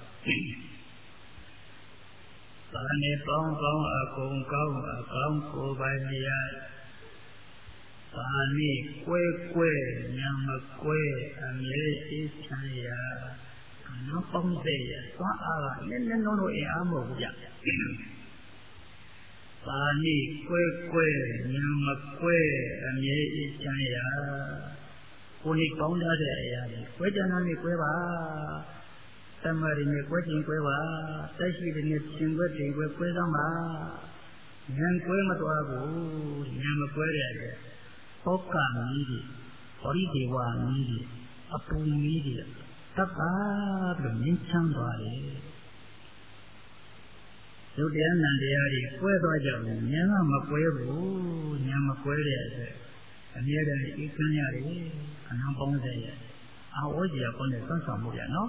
ပါနေပေါင်းပေါင်းအကုန်ကောင်းအကောင်းကိုပိုင်ရပါနေကွဲကွဲညမကွဲအမြဲအေးချမ်းရနောက်ပေါင်းစေရသွားအားကနည်းနည်းလုံးလို့အင်အားမဟုတ်ဘူးဗျပါနေကွဲကွဲညမကွဲအမြဲအေးချမ်းရကိုယ်နေပေါင်းထားတဲ့အရာတွေကွဲကြမ်းနေကွဲပါတမရီနဲ့ကွဲချင်းကွဲပါတိုက်ရှိတဲ့နဲ့ရှင်ကွဲတင်ကွဲကွဲသမ်းပါဉာဏ်ကွဲမသွားဘူးဉာဏ်မကွဲတဲ့အတွက်ဩကမီးတွေဟောဒီဒေဝမီးတွေအပူမီးတွေတပ်ပါပြီးမြင့်ချမ်းသွားတယ်ဒုတိယနံတရားတွေကွဲသွားကြတယ်ဉာဏ်ကမကွဲဘူးဉာဏ်မကွဲတဲ့အတွက်အမြဲတမ်းအေးချမ်းရတယ်အနံပေါင်းစေရအာဝေါ်ကြီးကောင်းတဲ့ဆွမ်းဆောင်မှုရနော်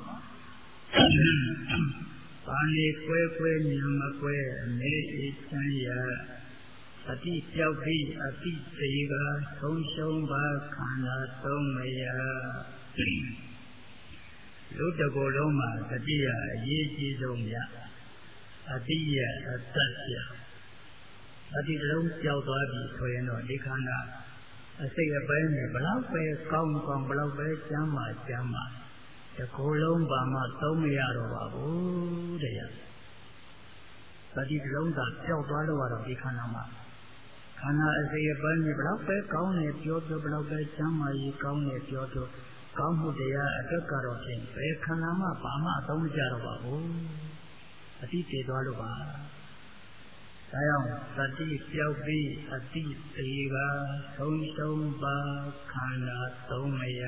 ပါဏိကွဲကွဲမြင်မကွဲအနေအေးချမ်းရအတိပြောက်ပြီးအတိသေးကသုံးရှုံးပါခန္ဓာသုံးမရလူတကိုယ်လုံးမှာတတိယအရေးကြီးဆုံးမြတ်အတိယအတ္တပြအတိလုံးကြောက်သွားပြီဆိုရင်တော့ဒီခန္ဓာအစိတ်အပိုင်းနဲ့ဘလောက်ပဲကောင်းကောင်းဘလောက်ပဲကျမ်းမာကျမ်းမာဒီကိုယ်လုံးပါမှသုံးမရတော့ပါဘူးတဲ့တတိလုံးသာပျောက်သွားလို့ကတော့ဒီခန္ဓာမှာခန္ဓာအစိတ်အပိုင်းနဲ့ဘလောက်ပဲကောင်းနေပြောပြောဘလောက်ပဲကျမ်းမာရေးကောင်းနေပြောပြောကောင်းမှုတရားအတွက်ကတော့ဖြင့်ဘယ်ခန္ဓာမှဘာမှအသုံးမကျတော့ပါဘူးအတိတည်သွားလို့ပါဒါကြောင့်သတိပြောက်ပြီးအတိသေးကသုံးသုံးပါခန္ဓာသုံးမရ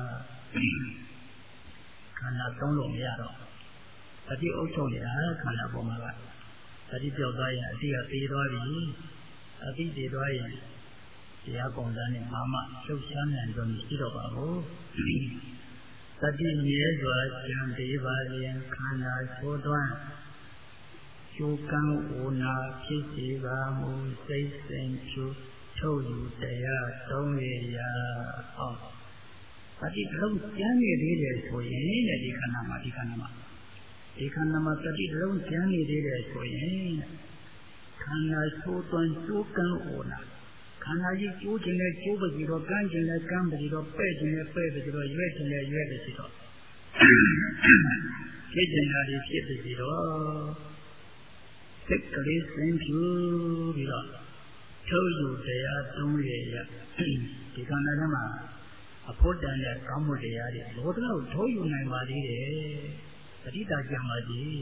ခန္ဓာသုံးလို့မရတော့အတိအုပ်ချုပ်နေတာခန္ဓာပေါ်မှာကသတိပြောက်သွားရင်အတိကသေးသွားပြီအတိတည်သွားရင်တရားကုန်တန်းနဲ့ဘာမှလှုပ်ရှားနိုင်တော့မရှိတော့ပါဘူးသတိမြဲစွာဉာဏ်သေးပါရင်ခန္ဓာသိုးသွင်းကျိုးကံဝနာဖြစ်စေပါမူစိတ်စဉ်ဖြူထုတ်ယူတရားသုံးရရာဟောတတိလုံးကျမ်းနေသေးတယ်ဆိုရင်တဲ့ဒီခန္ဓာမှာဒီခန္ဓာမှာဒီခန္ဓာမှာတတိလုံးကျမ်းနေသေးတယ်ဆိုရင်ခန္ဓာသိုးသွင်းကျိုးကံဝနာခန္ဓာကြီးကျိုးခြင်းနဲ့ကျိုးပစီတော့ကမ်းခြင်းနဲ့ကမ်းပစီတော့ပဲ့ခြင်းနဲ့ပဲ့ပစီတော့ရွဲ့ခြင်းနဲ့ရွဲ့ပစီတော့ဖြစ်ကျင်တာတွေဖြစ်ပြီးတော့စိတ်ကလေးစင်ဖြူပြီးတော့ထုတ်ယူတရားသုံးရရဒီခန္ဓာထဲမှာအဖို့တန်တဲ့ကောင်းမှုတရားတွေလောကလောက်ထုတ်ယူနိုင်ပါသေးတယ်ပဋိဒါကြံပါကြီး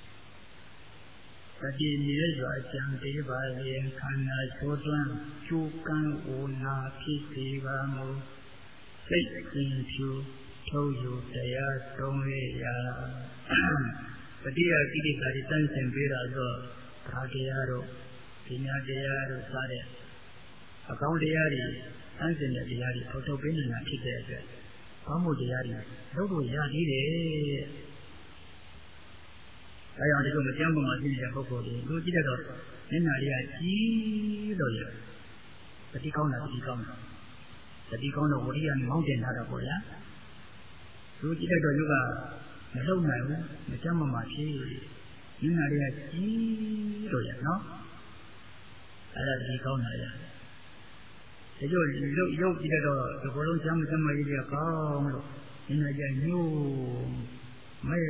တတိမြဲစွာကြံသေးပါရင်ခန္ဓာချိုးသွင်းကျိုးကန်းအိုနာဖြစ်စေပါမူစိတ်စင်ဖြူထုတ်ယူတရားသုံးရရပဋိယကိတိကာရီတန်ဆင်ပေးတာဆိုဘာတရားတို့ပညာတရားတို့စတဲ့အကောင်းတရားတွေတန်ဆင်တဲ့တရားတွေထုတ်ထုတ်ပေးနေတာဖြစ်တဲ့အတွက်ကောင်းမှုတရားတွေလုပ်လို့ရသေးတယ်အဲကြောင့်ဒီလိုမကျမ်းပေါ်မှာရှိနေတဲ့ပုဂ္ဂိုလ်တွေလူကြည့်တဲ့တော့မျက်နှာတွေကကြီးလို့ရတတိကောင်းတာတတိကောင်းတာတတိကောင်းတော့ဝရိယနဲ့မောင်းတင်ထားတာပေါ့ဗျာလူကြည့်တဲ့တော့လူကမလုံနိုင်ဘူးမကျမ်းပေါ်မှာရှိမျက်နှာတွေကကြီးလို့ရနော်အဲဒါဒီကောင်းတာရဒါကြောင့်ရုပ်ရုပ်ကြည့်တော့ဒီဘလုံးကျမ်းကျမ်းမကြီးတွေကကောင်းလို့မျက်နှာကျညို့မဲ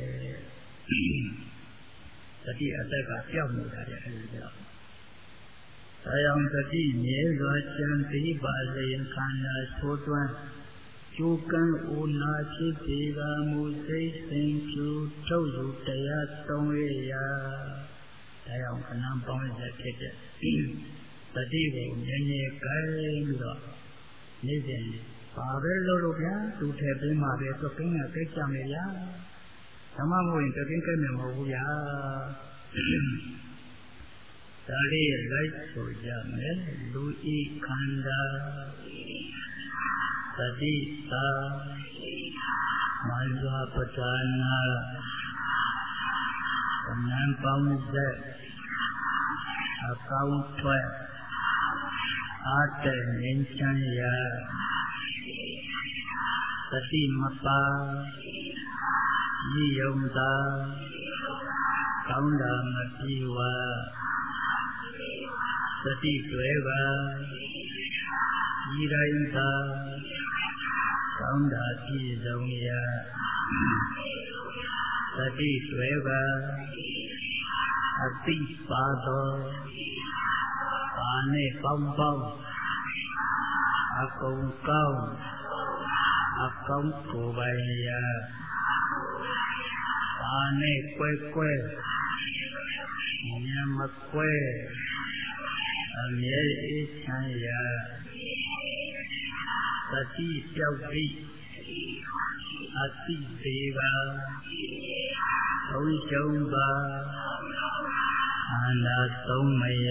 တတိအသက်ကပြောက်နေတာတဲ့အဲဒီကြောင့်ဒါကြောင့်တတိမြဲစွာကျမ်းသိပါစေခန္ဓာသိုးသွင်းကျိုးကန်းအိုနာဖြစ်စေကမူစိတ်စင်ဖြူထုတ်ယူတရားသုံးရရာဒါကြောင့်ခဏပေါင်းရဖြစ်တဲ့တတိကိုမြဲမြဲကိုင်းပြီးတော့နေ့စဉ်ပါပဲလို့လို့ဗျာသူထည့်ပေးမှပဲသူကင်းကကိစ္စမယ်ဗျာဓမ္မမို့ရင်တကင်းကဲ့မယ်မဟုတ်ဘူးဗျာဒါလေးလိုက်ဆိုကြမယ်လူဤခန္ဓာတတိသာမန္တပဒနာဉာဏ်ပေါင်းတဲ့အကောင်းထွက်အာတ္တငြိမ်းချမ်းရာတတိမပါဤယုံသာကောင်းတာမပြေဝသတိတွေပါဤတိုင်းသာကောင်းတာပြည့်စုံရာသတိတွေပါအတိပါသောပါနဲ့ပေါင်းပေါင်းအကုန်ကောင်းအကောင်းကိုပိုင်ရာပါနဲ့ကွဲကွဲဉာဏ်မကွဲအမြဲအေးချမ်းရာသတိပြောက်ပြီးအတိသေးပါသုံးကြုံပါအနာသုံးမယ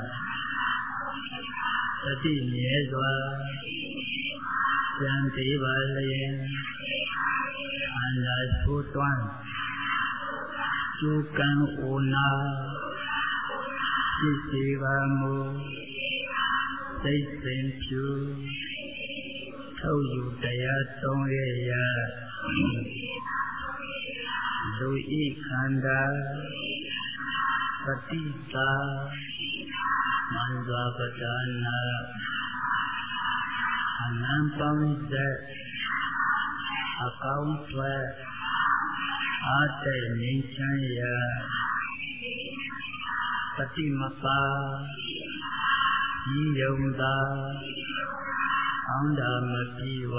သတိမြဲစွာကြံသေးပါလျင်အနာသိုးတွန်းကျိုးကံအိုနာဖြစ်စေပါမူစိတ်စင်ဖြူထုတ်ယူတရားသုံးရရာလူဤခန္ဓာပတိတာမန္တပဒနာအနံပေါင်းတဲ့အကောင်းထွက်အာတ္တငြိမ်းချမ်းရာပတိမပါဤယုံသာအောင်းတာမပြေဝ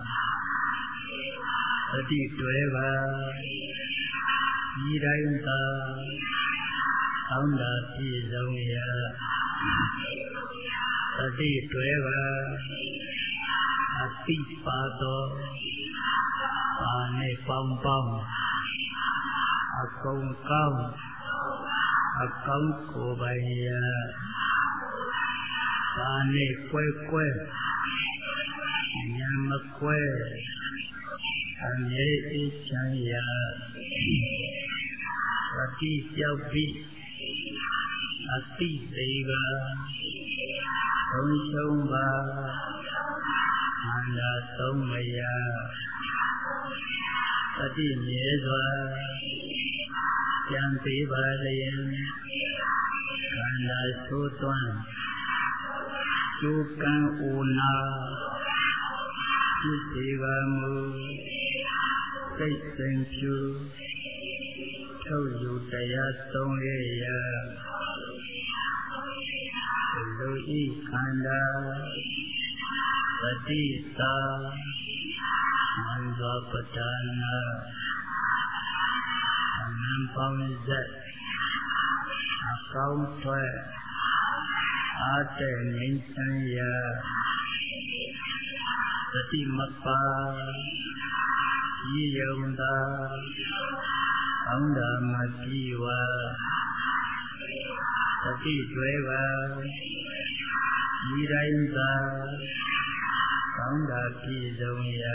ပတိတွေပါဤတိုင်းသာအောင်းတာပြည့်စုံရာပတိတွေပါအတိပါသောပါနဲ့ပေါင်းပေါင်းအကုန်ကောင်းအကောင်းကိုပိုင်ရာပါနဲ့ကွဲကွဲဉာဏ်မကွဲအမြဲအေးချမ်းရာသတိပြောက်ပြီးအတိသေးပါသုံးချုံပါမန္တသုံးမယသတိမြဲစွာကြံသေးပါလျင်ခန္ဓာသိုးသွန်းကျိုးကံအိုနာဖြစ်စေပါမူစိတ်စင်ဖြူထုတ်ယူတရားသုံးရရလူဤခန္ဓာပတိသာမန္တပတ္တနာအနံပေါင်းဇက်အကောင်းထွက်အာတေငိမ့်စံရပတိမပ္ပါဤယုံသာအောင်းတာမကြည့်ဝါပတိကျွဲပါဤတိုင်းသာကောင်းတာပြည့်စုံရာ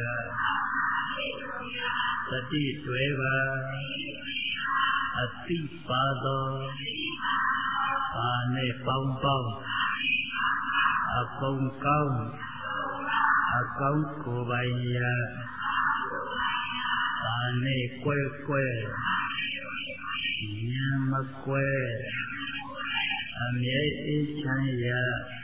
ပတိကျွဲပါအတိပါသောပါနဲ့ပေါင်းပေါင်းအကုန်ကောင်းအကောင်းကိုယ်ပိုင်ရာပါနဲ့ကွဲကွဲဉာဏ်မကွဲအမြဲအေးချမ်းရာ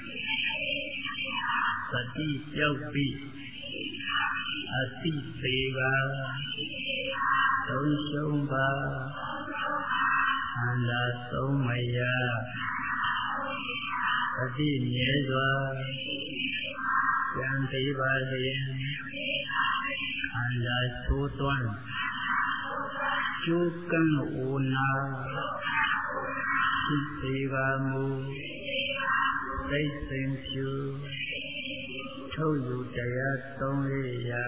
ပတိပြောက်ပြီးအတိသေးပါသုံးရှုံးပါအန္တဆုံးမယပတိမြဲစွာဉာဏ်သေးပါလျင်အန္တသိုးသွမ်းကျိုးကံအိုနာသိသေးပါမူသိစိမ်ဖြူထုတ်ယူတရားသုံးရရာ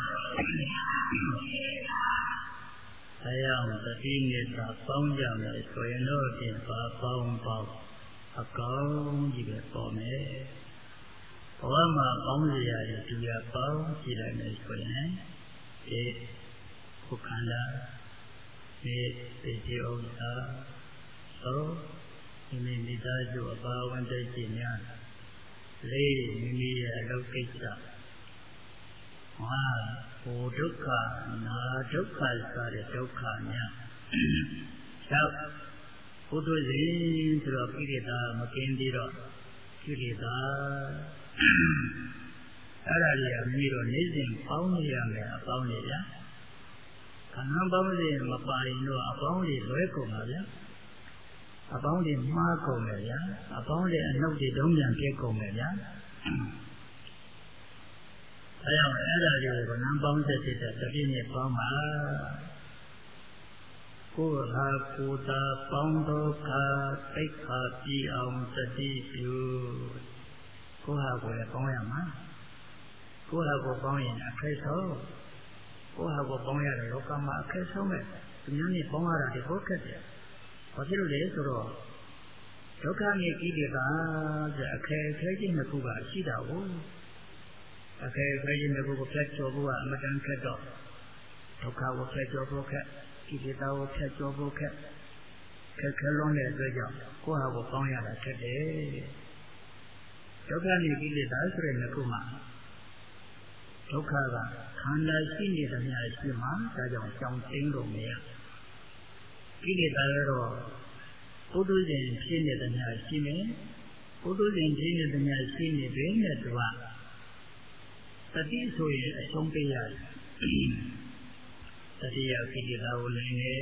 တရားတတိနိစ္စပေါင်းကြမယ်ဆိုရင်တော့ဒီပါပေါင်းပေါင်းအကောင်းကြီးပဲပေါ်မယ်ဘဝမှာပေါင်းစရာတွေတူရပေါင်းကြည့်လိုက်မယ်ဆိုရင်ဒီခုခန္ဓာဒီဒီဒီဥစ္စာသောဒီမိမိသားစုအပါဝင်တဲ့ကြည်များလေးမိမိရဲ့အလုပ်ကိစ္စဟာဟိုဒုက္ခနာဒုက္ခဆိုတဲ့ဒုက္ခများသောဘုဒ္ဓဇီဆိုတော့ကိလေသာမကင်းသေးတော့ကိလေသာအဲ့ဒါကြီးကမိမိတို့နေစဉ်ပေါင်းနေရမယ်အပေါင်းတွေဗျာခန္ဓာပေါင်းစဉ်မပါရင်တော့အပေါင်းတွေလွဲကုန်ပါဗျာအပေါင်းတွေမှားကုန်တယ်ဗျာအပေါင်းတွေအနှုတ်တွေတုံးပြန်ပြဲကုန်တယ်ဗျာအဲကြောင့်အဲ့ဒါတွေကိုနံပေါင်းဆက်တဲ့တပြည့်နဲ့ပေါင်းပါကိုယ်ဟာကိုယ်သာပေါင်းတော့ခါသိက္ခာပြည်အောင်တတိပြုကိုယ်ဟာကိုယ်လည်းပေါင်းရမှာကိုယ်ဟာကိုယ်ပေါင်းရင်အခက်ဆုံးကိုယ်ဟာကိုယ်ပေါင်းရတဲ့လောကမှာအခက်ဆုံးပဲဒီမျိုးနဲ့ပေါင်းရတာဒီဟုတ်ခက်တယ်ဘာဖြစ်လို့လဲဆိုတော့ဒုက္ခနဲ့ကိလေသာဆိုအခက်အခဲချင်းတစ်ခုကရှိတာကိုအခက်အခဲချင်းတစ်ခုကိုဖြတ်ကျော်ဖို့ကအမတန်ခက်တော့ဒုက္ခကိုဖြတ်ကျော်ဖို့ခက်ကိလေသာကိုဖြတ်ကျော်ဖို့ခက်ခက်ခဲလုံးတဲ့အတွက်ကြောင့်ကိုယ့်ဟာကိုပေါင်းရတာခက်တယ်ဒုက္ခနဲ့ကိလေသာဆိုတဲ့နှစ်ခုမှာဒုက္ခကခန္ဓာရှိနေသမျှရှိမှဒါကြောင့်ကြောင်းသိမ်းလို့မရကိလေသာကတော့ပုထုဇဉ်ဖြစ်နေသမျှရှိနေပုထုဇဉ်ဖြစ်နေသမျှရှိနေတယ်နဲ့သူကတတိဆိုရင်အဆုံးပေးရတယ်တတိယကိလေသာကိုလည်းနေ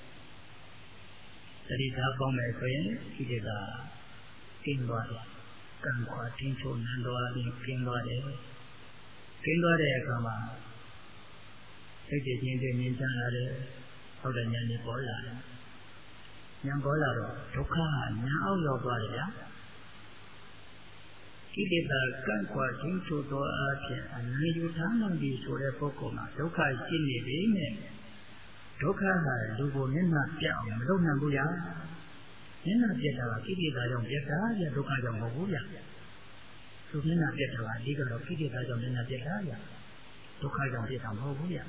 တတိသာပေါင်းမယ်ဆိုရင်ကိလေသာကျင်းသွားတယ်ကံခွာတင်းချုံနန်းသွားပြီးကျင်းသွားတယ်ကျင်းသွားတဲ့အခါမှာစိတ်ကြည်ချင်းတွေမြင်ချလာတယ်ဟုတ်တယ်ဉာဏ်နဲ့ပေါ်လာတယ်ဉာဏ်ပေါ်လာတော့ဒုက္ခကဉာဏ်အောက်ရောက်သွားတယ်ဗျာကိလေသာကန့်ကွာခြင်းဆိုသောအားဖြင့်အနန္တယူထားနိုင်ပြီဆိုတဲ့ပုဂ္ဂိုလ်မှာဒုက္ခရှိနေပြီနဲ့ဒုက္ခကလူကိုမျက်နှာပြအောင်မလုပ်နိုင်ဘူးဗျာမျက်နှာပြတာကကိလေသာကြောင့်ပြတာဗျာဒုက္ခကြောင့်မဟုတ်ဘူးဗျာသူမျက်နှာပြတာကအဓိကတော့ကိလေသာကြောင့်မျက်နှာပြတာဗျာဒုက္ခကြောင့်ပြတာမဟုတ်ဘူးဗျာ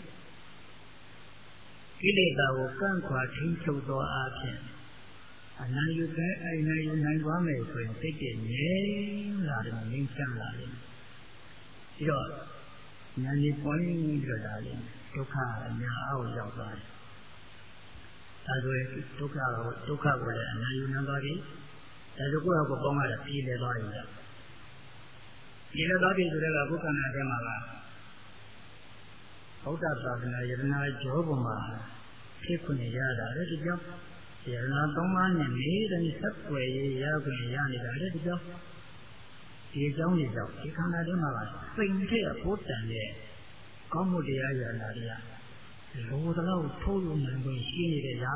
ကိလေသာကိုကန့်ကွာခြင်းချုပ်သောအားဖြင့်အနန္တယူကဲအိမ်နိုင်နိုင်သွားမယ်ဆိုရင်စိတ်တည်ငြိမ်လာတယ်ငြိမ်ချမ်းလာတယ်ပြီးတော့ဉာဏ်ကြီးပွင့်ပြီးတော့ဒါလေးဒုက္ခအများအောက်ရောက်သွားတယ်ဒါဆိုရင်ဒုက္ခကိုဒုက္ခကိုလည်းအနန္တယူနိုင်သွားပြီဒါဆိုကိုယ့်အကိုပေါင်းရတာပြည်လေသွားပြီပြည်လေသွားပြီဆိုတော့ဘုက္ခနာထဲမှာကဗုဒ္ဓသာသနာယတနာကျော်ပေါ်မှာဖြစ်ခွင့်ရတာလေဒီကြောင့်ယရနာသုံးပါးနဲ့နေတဲ့ဆက်ွယ်ရေးရခွင့်ရနေတာလေဒီကြောင့်ဒီကြောင့်ဒီကြောင့်ဒီခန္ဓာထဲမှာကစိတ်ထဲဘုဒ္ဓံရဲ့ကောင်းမှုတရားရလာတွေကလိုတော့ထိုးယူနိုင်ခွင့်ရှိနေတဲ့ရာ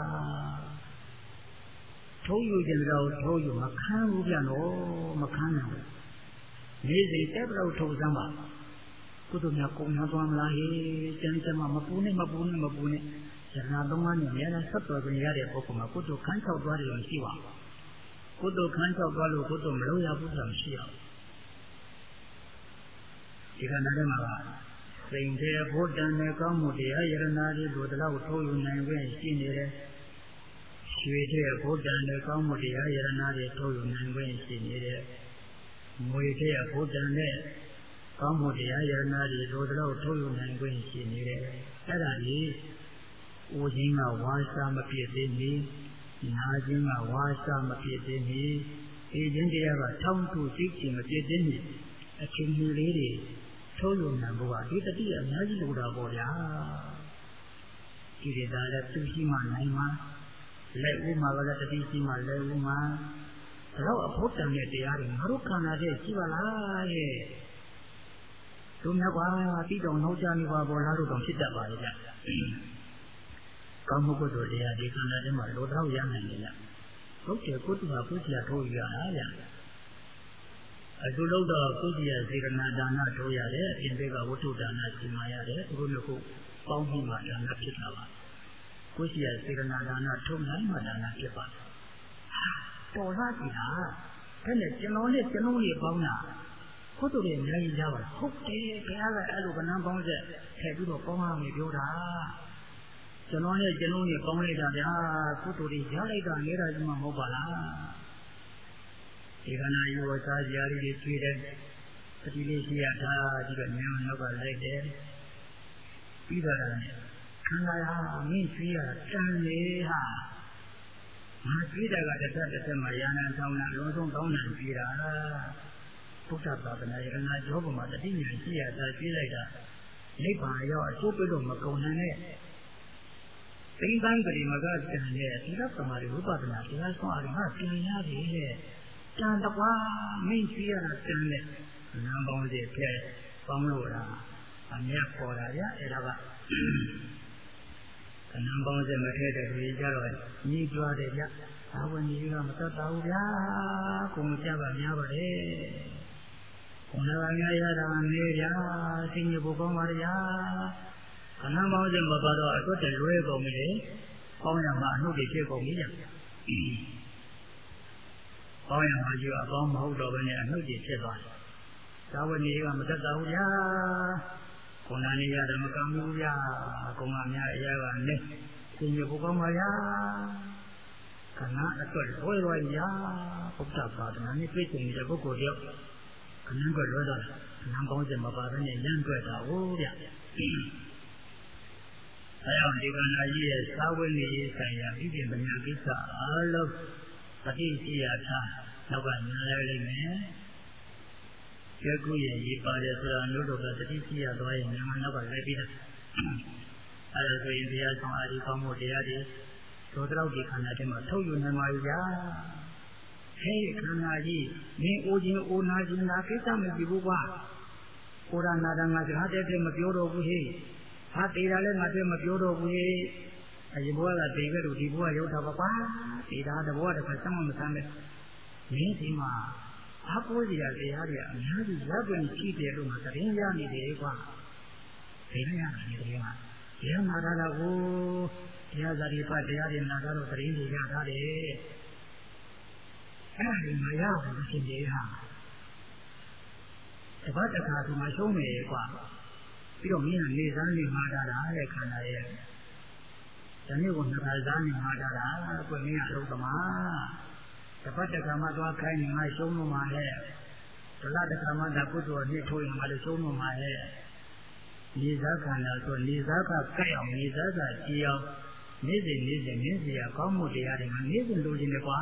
ထိုးယူကြတော့ထိုးယူမခံဘူးပြန်တော့မခံနိုင်ဘူးနေစိတ်တက်တော့ထိုးစမ်းပါကုသိုလ်များကုန်များသွားမလားဟေးကျန်ကျန်မှမပူနဲ့မပူနဲ့မပူနဲ့ယရနာသုံးပါးနဲ့များများဆက်သွယ်ခွင့်ရတဲ့ပုဂ္ဂိုလ်မှာကုသိုလ်ခန်းချောက်သွားတယ်လို့ရှိပါကုသိုလ်ခန်းချောက်သွားလို့ကုသိုလ်မလုပ်ရဘူးဆိုတာမရှိအောင်ဒီကနေ့ထဲမှာစိတ်ထဲဘုဒ္ဓံနဲ့ကောင်းမှုတရားယရနာတွေတို့တော့ထိုးယူနိုင်ခွင့်ရှိနေတယ်ရွှေထဲဘုဒ္ဓံနဲ့ကောင်းမှုတရားယရနာတွေထိုးယူနိုင်ခွင့်ရှိနေတယ်ငွေထဲဘုဒ္ဓံနဲ့ကောင်းမှုတရားယရနာတွေတို့တော့ထိုးယူနိုင်ခွင့်ရှိနေတယ်အဲ့ဒါကြီးဦးချင်းကဝါစာမပြည့်သေးဘူးနာချင်းကဝါစာမပြည့်သေးဘူးဒီချင်းတရားကထောင်းထုသိချင်မပြည့်သေးဘူးအချင်းကြီးလေးတွေထိုးယူနိုင်ဖို့ကဒီတတိအများကြီးလိုတာပေါ့ဗျာဒီဒေတာလည်းသူရှိမှနိုင်မှာလက်ဦးမှာကလည်းတတိရှိမှလက်ဦးမှာတော့အဖို့တန်တဲ့တရားတွေငါတို့ခန္ဓာထဲရှိပါလားရဲ့တို့မြတ်ကွာတိတော်နှောက်ကြနေပါဘောလားတို့တော့ဖြစ်တတ်ပါလေဗျကောင်းမှုကုသိုလ်တရားဒီခန္ဓာထဲမှာလိုတော့ရနိုင်တယ်ဗျဟုတ်တယ်ကုသိုလ်ကကုသိုလ်ထိုးရတာဗျအခုလို့တော့ကုသိုလ်စေတနာဒါနထိုးရတယ်အပြင်ဘက်ကဝတ္ထုဒါနစီမံရတယ်အခုလို့ကိုပေါင်းပြီးမှဒါနဖြစ်တာပါကုသိုလ်စေတနာဒါနထိုးနိုင်မှဒါနဖြစ်ပါတော်လာပြီလားဒါနဲ့ကျွန်တော်နဲ့ကျွန်တော်လေးပေါင်းတာကုသိုလ်တွေအများကြီးရပါလားဟုတ်တယ်ဘုရားကအဲ့လိုကဏ္ဍပေါင်းဆက်ထည့်ပြီးတော့ပေါင်းရမယ်ပြောတာကျွန်တော်နဲ့ကျွန်တော်နဲ့ပေါင်းလိုက်တာဗျာကုသိုလ်တွေရလိုက်တာနေတာကြီးမှမဟုတ်ပါလားဒီကနေ့ယောသားကြားရီတွေတွေ့တယ်တတိလေးရှိရတာပြီးတော့မြန်နောက်ကလိုက်တယ်ပြီးတော့လည်းခန္ဓာဟာမင်းကြည့်ရတန်လေဟာငါကြည့်တာကတစ်သက်တစ်သက်မှာယာနာဆောင်တာလုံးစုံကောင်းတယ်ကြည့်တာဘုရားသာသနာရဟနာကျောပေါ်မှာတတိယရှိရတာကြည့်လိုက်တာနိဗ္ဗာန်ရောက်အကျိုးပေးလို့မကုန်နိုင်တဲ့သိဉ္ဇံပရိမကတန်တဲ့သီလသမာဓိဝိပဿနာတရားဆောင်အားဟာပြင်ရပြီတဲ့တန်တကွာမင်းကြည့်ရတာတန်တဲ့နံပေါင်းစီဖဲပေါင်းလို့လားအမြတ်ပေါ်တာဗျအဲ့ဒါကနံပေါင်းစီမထဲတဲ့လူကြီးကြတော့ညီးကြွားတယ်ဗျသာဝဏီကမတတ်ပါဘူးဗျာကိုမကြပါများပါလေကိုယ်ကများရတာနေဗျာသိညဖို့ကောင်းပါဗျာခဏပေါင်းစီမပါတော့အတွက်တလွဲကုန်ပြီလေပေါင်းရမှာအနှုတ်တွေဖြစ်ကုန်ပြီဗျပေါင်းရမှာကြီးအပေါင်းမဟုတ်တော့ဘဲနဲ့အနှုတ်ကြီးဖြစ်သွားတယ်။သာဝတိကမသက်သာဘူးဗျာ။ကိုယ်နာနေရတယ်မကမ်းဘူးဗျာ။ကိုယ်ကများအရာကနေသင်ရဖို့ကောင်းပါဗျာ။ခဏအတွက်လွယ်လွယ်ဗျာ။ဘုရားသာသနာနဲ့ပြည့်စုံတဲ့ပုဂ္ဂိုလ်တယောက်ခဏကလွယ်တော့နံပေါင်းစင်မပါဘဲနဲ့ရမ်းတွေ့တာဟုတ်ဗျ။အဲအောင်ဒီကနာကြီးရဲ့သာဝတိဆိုင်ရာပြည်ပြင်ပညာကိစ္စအားလုံးပฏิစီယသာနောက်ကညာလဲလိမ့်မယ်။ကျက်ကူရဲ့ရေးပါတယ်ဆိုတာမျိုးတော့ပฏิစီယသွားရင်ညာနောက်ကလဲပြီးတာ။အဲဒါဆိုရင်တရားဆောင်အာဒီကောင်းမှုတရားတွေသို့တော့ဒီခန္ဓာထဲမှာထုတ်ယူနိုင်ပါရဲ့။ဟဲ့ခန္ဓာကြီးမင်းအိုခြင်းအိုနာခြင်းလားကိစ္စမကြည့်ဘူးကွာ။ကိုရနာတငါစကားတဲ့တဲ့မပြောတော့ဘူးဟဲ့။ဟာတေတာလည်းငါတဲ့မပြောတော့ဘူးဟဲ့။အရင်ဘဝကတေခဲ့လို့ဒီဘဝရောက်တာပါပါတေတာတဘဝတစ်ခါစမ်းမစမ်းနဲ့မင်းဒီမှာအကိုးစီရတရားတွေအများကြီးလက်ပွင့်ရှိတယ်လို့ငါသတင်းရနေတယ်ကွာသိရရတယ်တရားကတရားနာတာကိုတရားစာရိပတ်တရားတွေနာတာတော့သတင်းတွေရတာတယ်အဲ့ဒါတွေမရဘူးရှင်ကြီးဟာတပတ်တစ်ခါဒီမှာရှုံးနေကွာပြီးတော့မင်းကနေစားနေမှာတာတဲ့ခန္ဓာရဲ့ဒီနေ့ကနှစ်ခါစားနေမှာတာကိုမင်းအလုပ်သမားတပတ်တစ်ခါမှသွားခိုင်းနေမှရှုံးလို့မှာလေဒလတစ်ခါမှဒါကုသိုလ်နှစ်ထိုးရင်မှလည်းရှုံးလို့မှာလေနေစားခန္ဓာဆိုနေစားကကြိုက်အောင်နေစားကကြည်အောင်နေ့စဉ်နေ့စဉ်နေ့စဉ်အကောင်းမှုတရားတွေကနေ့စဉ်လိုချင်တယ်ကွာ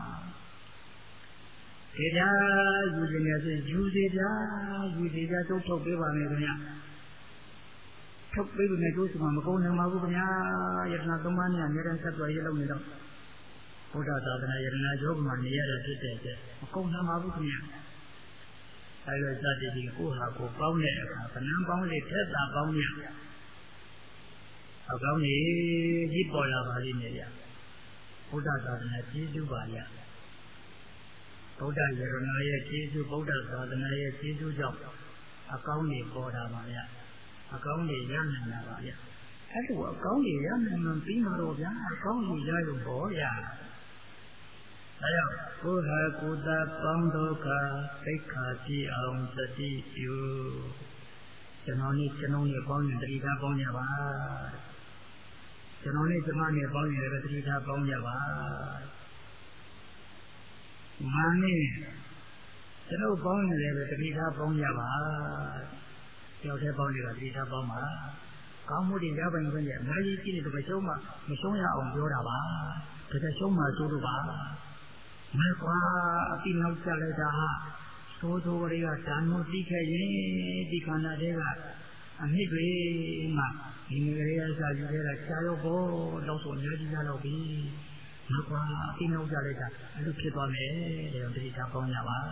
ဒီတရားယူခြင်းနဲ့ဆိုယူစီပြယူစီပြထုတ်ထုတ်ပေးပါမယ်ခင်ဗျထုတ်ပေးပြီးကျိုးစုမှာမကုန်နိုင်ပါဘူးခင်ဗျာယတနာသုံးပါးနဲ့အများအားဆက်သွယ်ရလုပ်နေတော့ဘုရားသာသနာယတနာကြောမှာနေရတဲ့ဖြစ်တဲ့အတွက်မကုန်နိုင်ပါဘူးခင်ဗျာအဲလိုစသည်ဖြင့်ကိုဟာကိုပေါင်းတဲ့အခါဗနန်းပေါင်းလေးထက်သာပေါင်းရအကောင်းကြီးကြီးပေါ်လာပါလိမ့်မယ်ဗျာဘုရားသာသနာကျေးဇူးပါရဗုဒ္ဓယရနာရဲ့ကျေးဇူးဗုဒ္ဓသာသနာရဲ့ကျေးဇူးကြောင့်အကောင်းကြီးပေါ်တာပါဗျာအကောင်းကြီးရနိုင်တာပါဗျာအဲ့လိုအကောင်းကြီးရနိုင်မှပြီးမှာတော့ဗျာအကောင်းကြီးရရုံပေါ်ဗျာအဲကြောင့်ကိုယ်ဟာကိုယ်သာပေါင်းဒုက္ခသိက္ခာကြည့်အောင်သတိပြုကျွန်တော်နဲ့ကျွန်တော်နဲ့ပေါင်းရင်တတိထားပေါင်းကြပါကျွန်တော်နဲ့ကျွန်မနဲ့ပေါင်းရင်လည်းတတိထားပေါင်းကြပါမာနဲ့ကျွန်တော်ပေါင်းရင်လည်းတတိထားပေါင်းကြပါကြောက်တဲ့ပေါင်းတွေကတတိထားပေါင်းပါကောင်းမှုတွေရပိုင်ခွင့်ရဲ့အများကြီးရှိနေတဲ့မရှုံးမှမရှုံးရအောင်ပြောတာပါဒါကြရှုံးမှဆိုလို့ပါမကွာအတိနောက်ကျလိုက်တာဟာသိုးသိုးတွေကဓာတ်မို့တိခဲ့ရင်ဒီခန္ဓာတွေကအမြစ်တွေမှဒီငယ်လေးအစားယူခဲ့တာရှားရောပေါ်တော့ဆိုအများကြီးရတော့ပြီမကွာအတိနောက်ကျလိုက်တာအဲ့လိုဖြစ်သွားမယ်တဲ့တတိထားပေါင်းကြပါ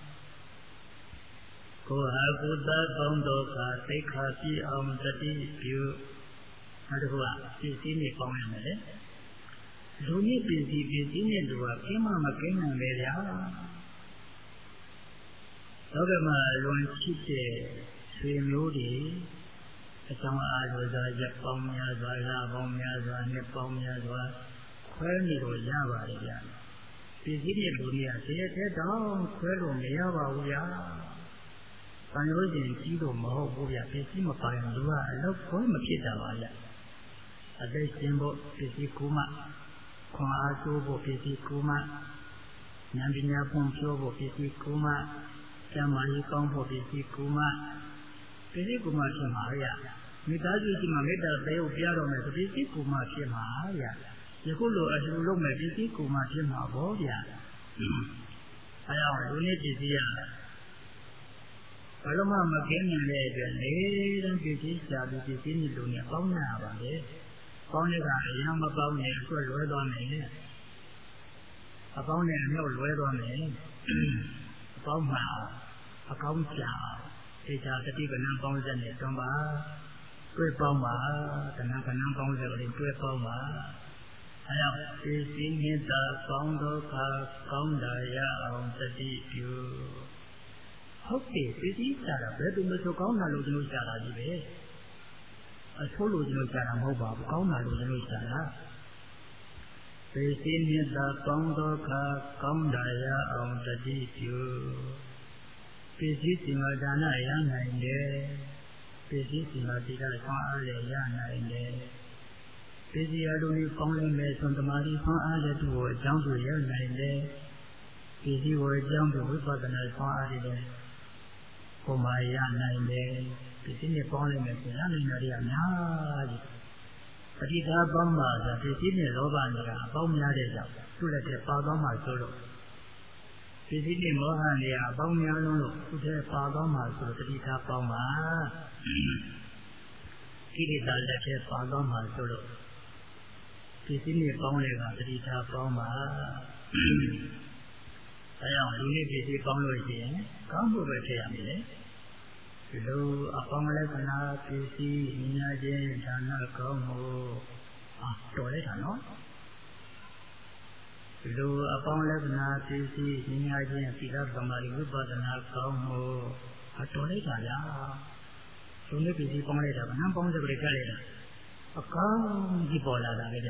ကိုယ်ဟာကိုယ်သာပေါင်းတော့ကသိက္ခာကြည့်အောင်တတိပြုနောက်တစ်ခုကစိတ်စည်းနဲ့ပေါင်းရမယ်လေလူနည်းပစ္စည်းပစ္စည်းနဲ့လူကကိမမကိနိုင်လေဗျာတော့ကမှလွန်ချစ်တဲ့ဆွေမျိုးတွေအကြောင်းအားလို့သာရပေါင်းများစွာလာပေါင်းများစွာနှစ်ပေါင်းများစွာခွဲနေလို့ရပါတယ်ဗျာပစ္စည်းတွေလူတွေကတည်းတည်းတော့ခွဲလို့မရပါဘူးဗျာ။ဘာလို့လဲကြီးတော့မဟုတ်ဘူးဗျာပစ္စည်းမပါရင်လူကအလောက်ခွဲမဖြစ်တာပါဗျာအသက်ရှင်ဖို့ပစ္စည်းကူမခွန်အားကျိုးဖို့ပစ္စည်းကူမဉာဏ်ပညာဖွံ့ဖြိုးဖို့ပစ္စည်းကူမကျမ်းမာရေးကောင်းဖို့ပစ္စည်းကူမပစ္စည်းကူမဖြစ်မှာဗျာမိသားစုကြီးမှာမေတ္တာသရုပ်ပြတော်မယ်ပစ္စည်းကူမဖြစ်မှာဗျာယခုလိုအလှလုံးမဲ့ပစ္စည်းကူမဖြစ်မှာပေါ့ဗျာအဲအောင်လူနည်းပစ္စည်းရဘလို့မှမကင်းနိုင်တဲ့အတွက်လေတန်းပစ္စည်းရှာပြီးပစ္စည်းနဲ့လူနဲ့ပေါင်းရပါလေပေါင်းရကအရင်မပေါင်းရင်အဆွဲလွဲသွားမယ်အပေါင်းနဲ့အမြောက်လွဲသွားမယ်အပေါင်းမှာအကောင်းကြာဒေတာတတိကဏ္ဍပေါင်းစက်နဲ့တွန်းပါတွဲပေါင်းပါကဏ္ဍကဏ္ဍပေါင်းစက်ကလေးတွဲပေါင်းပါအဲကြောင့်ပစ္စည်းမြတ်သာပေါင်းဒုက္ခကောင်းတာရအောင်တတိပြုဟုတ်တယ်ပစ္စည်းရှာတာဘယ်သူမှဆိုကောင်းတာလို့ကျွန်တော်ရှာတာကြီးပဲအဆိုးလို့ကျွန်တော်ရှာတာမဟုတ်ပါဘူးကောင်းတာလို့ကျွန်တော်ရှာတာပစ္စည်းမြတ်သာပေါင်းဒုက္ခကောင်းတာရအောင်တတိပြုပစ္စည်းစီမံဒါနရနိုင်တယ်ပစ္စည်းစီမံတိရဆွမ်းအားလည်းရနိုင်တယ်ပစ္စည်းအလုံးကြီးပေါင်းလိုက်မယ်ဆိုသမာဓိဆွမ်းအားလည်းသူ့ကိုအကြောင်းတွေရနိုင်တယ်ပစ္စည်းကိုအကြောင်းတွေဝိပဿနာဆွမ်းအားတွေလည်းကိုယ်မှရနိုင်တယ်ပစ္စည်းနဲ့ပေါင်းလိုက်မယ်ဆိုရနိုင်တာတွေအများကြီးပဋိဒါပေါင်းပါဆိုပစ္စည်းနဲ့လောဘနဲ့ကအပေါင်းများတဲ့ကြောင့်သူ့လက်ထဲပါသွားမှဆိုလို့ပစ္စည်းနဲ့မောဟတွေကအပေါင်းများလုံးလို့သူ့ထဲပါသွားမှဆိုပဋိဒါပေါင်းပါကိလေသာလက်ထဲပါသွားမှဆိုလို့ပစ္စည်းနဲ့ပေါင်းတဲ့ကပဋိဒါပေါင်းပါအဲကြောင့်လူနည်းပစ္စည်းပေါင်းလို့ရှိရင်ကောင်းဖို့ပဲဖြစ်ရမယ်လေဒီလိုအပေါင်းလက္ခဏာပစ္စည်းဉာဏ်ချင်းဌာနကောင်းမှုအာတော်လိုက်တာနော်ဒီလိုအပေါင်းလက္ခဏာပစ္စည်းဉာဏ်ချင်းသီလသမာဓိဝိပဿနာကောင်းမှုအတော်လိုက်တာလားလူနည်းပစ္စည်းပေါင်းလိုက်တာကနံပေါင်းစကလေးကြလိုက်တာအကောင်းကြီးပေါ်လာတာပဲဗျ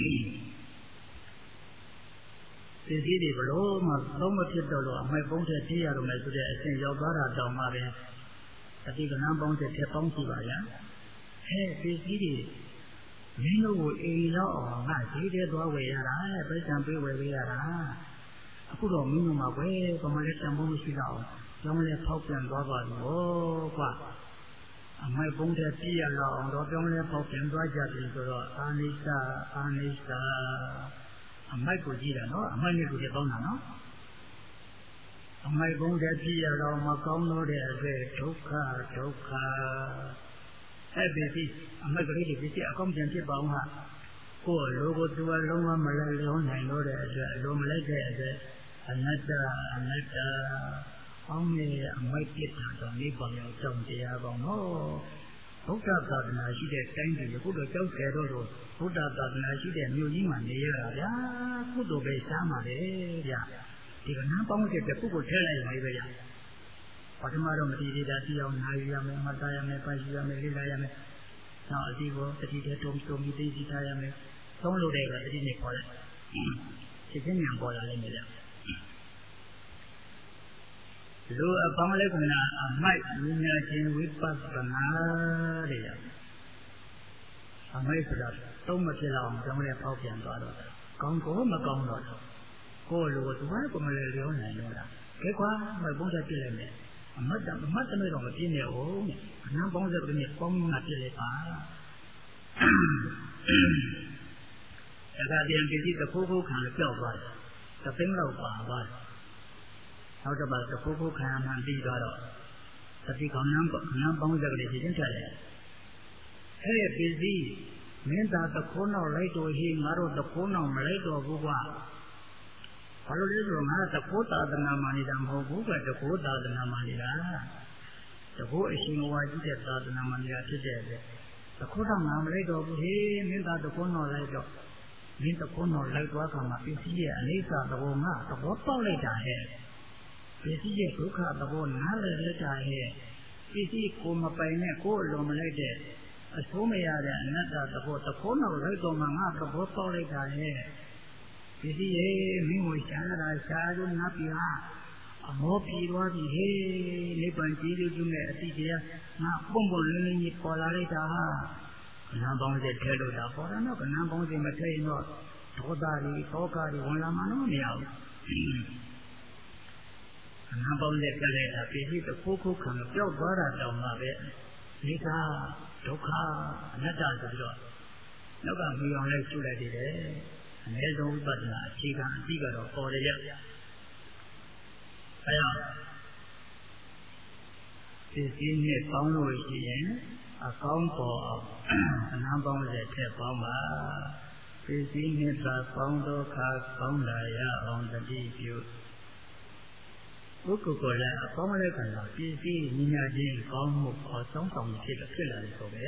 ပစ္စည်းတွေဘလို့မှသုံးမဖြစ်တော့လို့အမိုက်ပုံးတဲ့သေးရတော့မယ်ဆိုတဲ့အစဉ်ရောက်သွားတာတောင်မှပဲတတိကဏ္ဍပေါင်းတဲ့ထက်ပေါင်းကြည့်ပါဗျာအဲပစ္စည်းတွေမင်းတို့ကိုအိမ်ရောက်အောင်ငါဈေးထဲသွားဝယ်ရတာပြဿနာပေးဝယ်ပေးရတာအခုတော့မင်းတို့မှာပဲဘာမှလည်းတန်ဖိုးမရှိတော့ကြောင်းလည်းဖောက်ပြန်သွားပါလို့ကွာအမိုက်ပုံးတဲ့ပြည့်ရတော့အောင်တော့ကြောင်းလည်းဖောက်ပြန်သွားကြပြီဆိုတော့အာနိစ္စအာနိစ္စအမိုက်ကိုကြည့်တာနော်အမိုက်နဲ့ကိုကြည့်ပေါင်းတာနော်အမိုက်ပုံးတဲ့ပြည့်ရတော့မကောင်းတော့တဲ့အတွက်ဒုက္ခဒုက္ခအဲ့ဒီဒီအမက်ကလေးတွေဖြစ်အကောင်းပြန်ဖြစ်ပါအောင်ဟာကိုယ်လိုကိုသူကလုံးဝမလဲလုံးနိုင်လို့တဲ့အတွက်လိုမလိုက်တဲ့အတွက်အနတ္တအနတ္တအောင်းနေအမိုက်ပြစ်တာတော့နိဗ္ဗာန်ရောက်ကြောင်းတရားကောင်းတော့ဘုရားသာသနာရှိတဲ့တိုင်းပြည်ကိုတော့ကြောက်ကြတော့တော့ဘုရားသာသနာရှိတဲ့မြို့ကြီးမှာနေရတာဗျာကုသိုလ်ပဲရှားမှာလေဗျာဒီကနန်းပေါင်းတဲ့ပုဂ္ဂိုလ်ထဲလိုက်နေပဲဗျာပထမတော့မတိတိတာသိအောင်နာယူရမယ်မှတ်သားရမယ်ပတ်ယူရမယ်လေ့လာရမယ်နောက်အတိကိုတတိတဲ့တုံးတုံးပြီးသိသိထားရမယ်သုံးလို့တဲ့ကတတိနဲ့ခေါ်လိုက်စစ်ချင်းမြန်ပေါ်လာလိမ့်မယ်ဗျလူအပေါင်းလက္ခဏာအမိုက်ဉာဏ်ချင်းဝိပဿနာတဲ့။အမိုက်ဆိုတာသုံးမဖြစ်အောင်ကြောင်းနဲ့ပေါက်ပြန်သွားတော့ကောင်းကောမကောင်းတော့ကိုယ်လိုသူကကိုမလေးလျောင်းနိုင်တော့တာ။ကဲကွာမဘုရားပြည့်လိုက်မယ်။အမတ်တအမတ်တမဲတော့မပြည့်နဲ့ဟုတ်။အနံပေါင်းစက်ကလေးပေါင်းမှပြည့်လိုက်ပါ။အဲဒါပြန်ကြည့်တခိုးခိုးခံပြောက်သွားတယ်။သသိန်းလောက်ပါသွားတယ်နောက်တစ်ပတ်တခုခုခံမှန်ပြီးတော့သတိကောင်းနံပါတ်နံပေါင်းစက်ကလေးရှင်းချတယ်အဲ့ဒီပစ္စည်းမင်းသားတခိုးနောက်လိုက်တော်ဟိငါတို့တခိုးနောက်မလိုက်တော်ဘူးကွာဘာလို့လဲဆိုတော့ငါတခိုးသာသနာမှနေတာမဟုတ်ဘူးကတခိုးသာသနာမှနေတာတခိုးအရှင်ဝါကြီးတဲ့သာသနာမှနေတာဖြစ်တဲ့အတွက်တခိုးတော့ငါမလိုက်တော်ဘူးဟေးမင်းသားတခိုးနောက်လိုက်တော့မင်းတခိုးနောက်လိုက်သွားခါမှာပစ္စည်းရဲ့အနေစာသဘောငါသဘောပေါက်လိုက်တာဟဲ့ပစ္စည်းရဲ့ဒုက္ခသဘောနားလည်လက်တာရဲ့ပစ္စည်းကိုမပိုင်နဲ့ကိုယ်လိုမလိုက်တဲ့အဆိုးမရတဲ့အနတ္တသဘောတခိုးနောက်လိုက်တော့မှငါသဘောပေါက်လိုက်တာရဲ့ပစ္စည်းရဲ့မင်းကိုရှားတာရှားလို့နားပြဟာအမောပြေသွားပြီဟေးနိဗ္ဗာန်ကြီးလို့ကျုံးတဲ့အတိတရားငါပုံပုံလင်းလင်းကြီးပေါ်လာလိုက်တာဟာကနန်းပေါင်းစက်ထဲလို့တာပေါ်တာတော့ကနန်းပေါင်းစက်မထဲရင်တော့ဒေါသတွေသောကတွေဝင်လာမှတော့မရဘူးအနာပေါင်းတဲ့ကြလိုက်တာပစ္စည်းတစ်ခုခုခံပျောက်သွားတာတောင်မှပဲနိစ္စဒုက္ခအနတ္တဆိုပြီးတော့နောက်ကမြင်အောင်လဲကျူလိုက်သေးတယ်အနည်းဆုံးဝိပဿနာအခြေခံအတိကတော့ပေါ်ရရအဲဒါပစ္စည်းနဲ့ပေါင်းလို့ရှိရင်အကောင်းပေါ်အောင်အနာပေါင်းတဲ့ထက်ပေါင်းပါပစ္စည်းနဲ့သာပေါင်းတော့ခါပေါင်းလာရအောင်တတိပြုပုဂ္ဂိုလ်ကိုလည်းအပေါင်းလက္ခဏာပစ္စည်းဉာဏ်ချင်းကောင်းမှုပေါ်ဆောင်ဆောင်ဖြစ်ဖြစ်လာတယ်ဆိုပဲ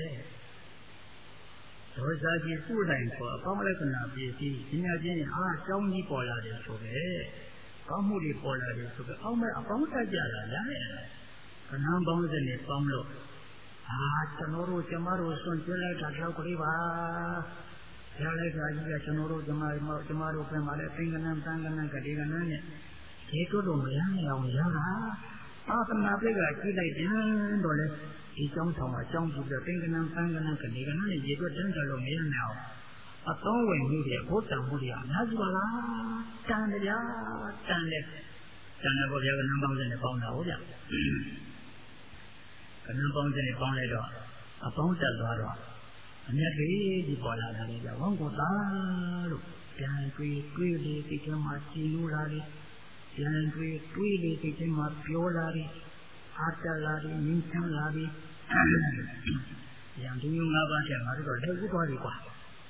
ဒေါသကြီးစုတိုင်းပေါ်အပေါင်းလက္ခဏာပစ္စည်းဉာဏ်ချင်းအားကြောင်းကြီးပေါ်လာတယ်ဆိုပဲကောင်းမှုတွေပေါ်လာတယ်ဆိုပဲအောင်းမဲ့အပေါင်းတက်ကြလာရတယ်ခဏပေါင်းစနဲ့ပေါင်းလို့အာကျွန်တော်တို့ကျမတို့ဆွန့်ကျလိုက်တာတော့ကလေးပါရလိုက်တာကြီးကကျွန်တော်တို့ကျမတို့ကျမတို့ပြန်ပါလေသင်္ကနံတန်ကနံကတိကနံနဲ့ဒီတို့တော့မရနိုင်အောင်ရတာအာသနာပိတ်ကကြည့်လိုက်ပြန်တော့လေဒီကျောင်းဆောင်မှာကျောင်းကြည့်တဲ့သင်္ကနံသံကနံကနေကနံနဲ့ရေတော့တန်းကြလို့မရနိုင်အောင်အသောဝင်မှုတွေဘုဒ္ဓံမှုတွေအများကြီးပါလားတန်ကြတန်တယ်တန်တယ်ဘုရားကနံပေါင်းစနဲ့ပေါင်းတာဟုတ်ဗျကနံပေါင်းစနဲ့ပေါင်းလိုက်တော့အပေါင်းတက်သွားတော့အမြတ်ကြီးကြီးပေါ်လာတယ်ဗျဝံကိုသားလို့ပြန်တွေးတွေးလေးဒီကမှာကြည်လို့လာတယ်ပြန်တွေးတွေးလေးဒီကမှာပြောလာတယ်အားတက်လာတယ်မြင့်ချမ်းလာတယ်ရန်သူမျိုး၅ပါးတဲ့ငါတို့တော့လက်ဥသွားပြီကွာ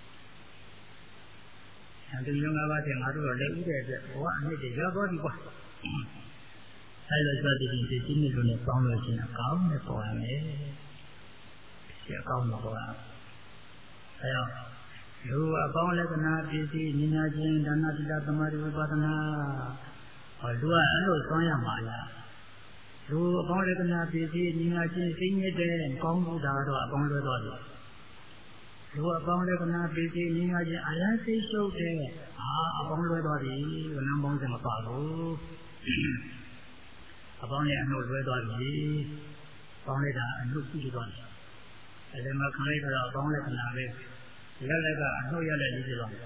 ရန်သူမျိုး၅ပါးတဲ့ငါတို့တော့လက်ဥတဲ့အတွက်ဘဝအနှစ်တွေရောက်သွားပြီကွာအဲလိုဆိုတဲ့ဒီဒီနည်းလိုနဲ့ပေါင်းလို့ရှိရင်ကောင်းတဲ့ပေါ်ရမယ်ဒီအကောင်းတော့ပေါ်ရအဲတော့လူအပေါင်းလက္ခဏာပစ္စည်းဉာဏ်ချင်းဒါနတိတသမာဓိဝိပဿနာဟောလူကအဲ့လိုသွမ်းရမှာလားလူအပေါင်းလက္ခဏာပစ္စည်းဉာဏ်ချင်းသိမြင့်တဲ့ကောင်းမှုတာတော့အပေါင်းလွဲသွားပြီလူအပေါင်းလက္ခဏာပစ္စည်းဉာဏ်ချင်းအလားသိရှုပ်တဲ့အာအပေါင်းလွဲသွားပြီဘယ်နှပေါင်းစမပါဘူးအပေါင်းနဲ့အနှုတ်လွဲသွားပြီပေါင်းလိုက်တာအနှုတ်ကြည့်သွားတယ်အဲဒီမှာခံလိုက်တော့အပေါင်းလက္ခဏာပဲလက်လက်ကအနှုတ်ရတဲ့လေးတွေတော့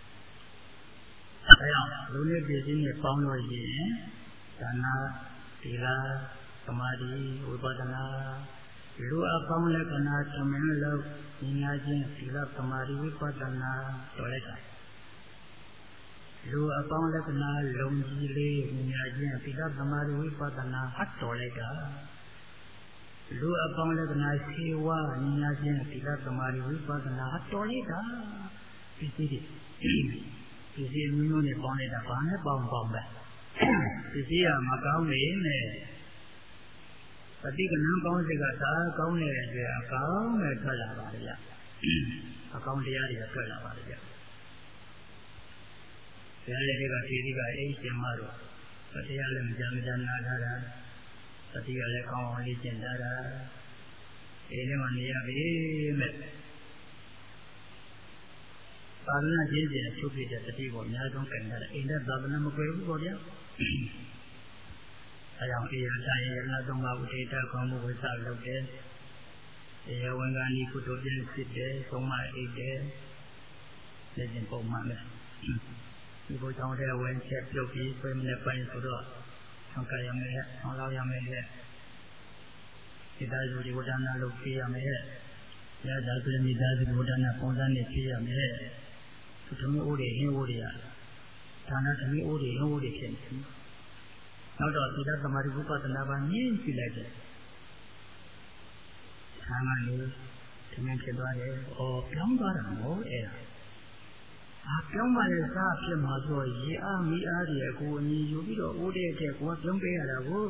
အဲကြောင့်လူနဲ့ပြည်စည်းနဲ့ပေါင်းလို့ရှိရင်ဒါနာသီလသမာဓိဝိပဿနာလူအပေါင်းလက္ခဏာသမင်းလို့ဉာဏ်ချင်းသီလသမာဓိဝိပဿနာတော်လိုက်တာလူအပေါင်းလက္ခဏာလုံကြီးလေးဉာဏ်ချင်းသီလသမာဓိဝိပဿနာဟတ်တော်လိုက်တာလူအပေါင်းလက္ခဏာရှိဝါညာချင်းသီလသမာဓိဝိပဿနာတော်လိုက်တာပစ္စည်းတွေပစ္စည်းမျိုးမျိုးနဲ့ပေါင်းလိုက်တာဘာနဲ့ပေါင်းပေါင်းပဲပစ္စည်းကမကောင်းနေနဲ့ပฏิကဏံပေါင်းစိတ်ကသာကောင်းနေတဲ့အတွက်အကောင်းနဲ့ထွက်လာပါလေဗျအကောင်းတရားတွေထွက်လာပါလေဗျဘုရားရဲ့ကဒီဒီကအိမ်ရှင်မတို့တရားလည်းမကြမ်းမကြမ်းနာထားတာသတိရလည်းကောင်းအောင်လေ့ကျင့်ထားတာဒီနေ့မှနေရပြီမဲ့သာသနာ့ခြင်းစဉ်ချုပ်ပြတဲ့သတိကိုအများဆုံးကင်ထားတယ်အိမ်နဲ့သာသနာမကွယ်ဘူးပေါ့ဗျာအဲကြောင့်အေရတိုင်းရနာသုံးပါးဥဒိတကောင်းမှုဝိသလုပ်တယ်အေရဝန်ကဏီကုသိုလ်ပြည့်စစ်တယ်သုံးပါးအိတ်တယ်လက်ကျင်ပုံမှန်ပဲဒီဘုရားတဲ့ဝင်ချက်ပြုတ်ပြီးဆွေးမနေပိုင်းဆိုတော့ဆောင်ကြရမယ်ဆောင်းလောက်ရမယ်ဒီသားစုဒီဝဒနာလုပ်ပြရမယ်ရသာဆိုမိသားစုဝဒနာပုံစံနဲ့ပြရမယ်သူသမီးအိုးတွေဟင်းအိုးတွေကဒါနသမီးအိုးတွေဟင်းအိုးတွေဖြစ်နေနောက်တော့သီလသမာဓိဝိပဿနာပါညှင်းကြည့်လိုက်တယ်ဆာမလို့ဒီနေ့ဖြစ်သွားတယ်ဩပြောင်းသွားတာမဟုတ်အဲ့ဒါအာပြောင်းပါလေစားဖြစ်မှာဆိုရေအားမီးအားတွေအကိုအညီယူပြီးတော့အိုးတဲ့တဲ့ကိုကပြောင်းပေးရတာကို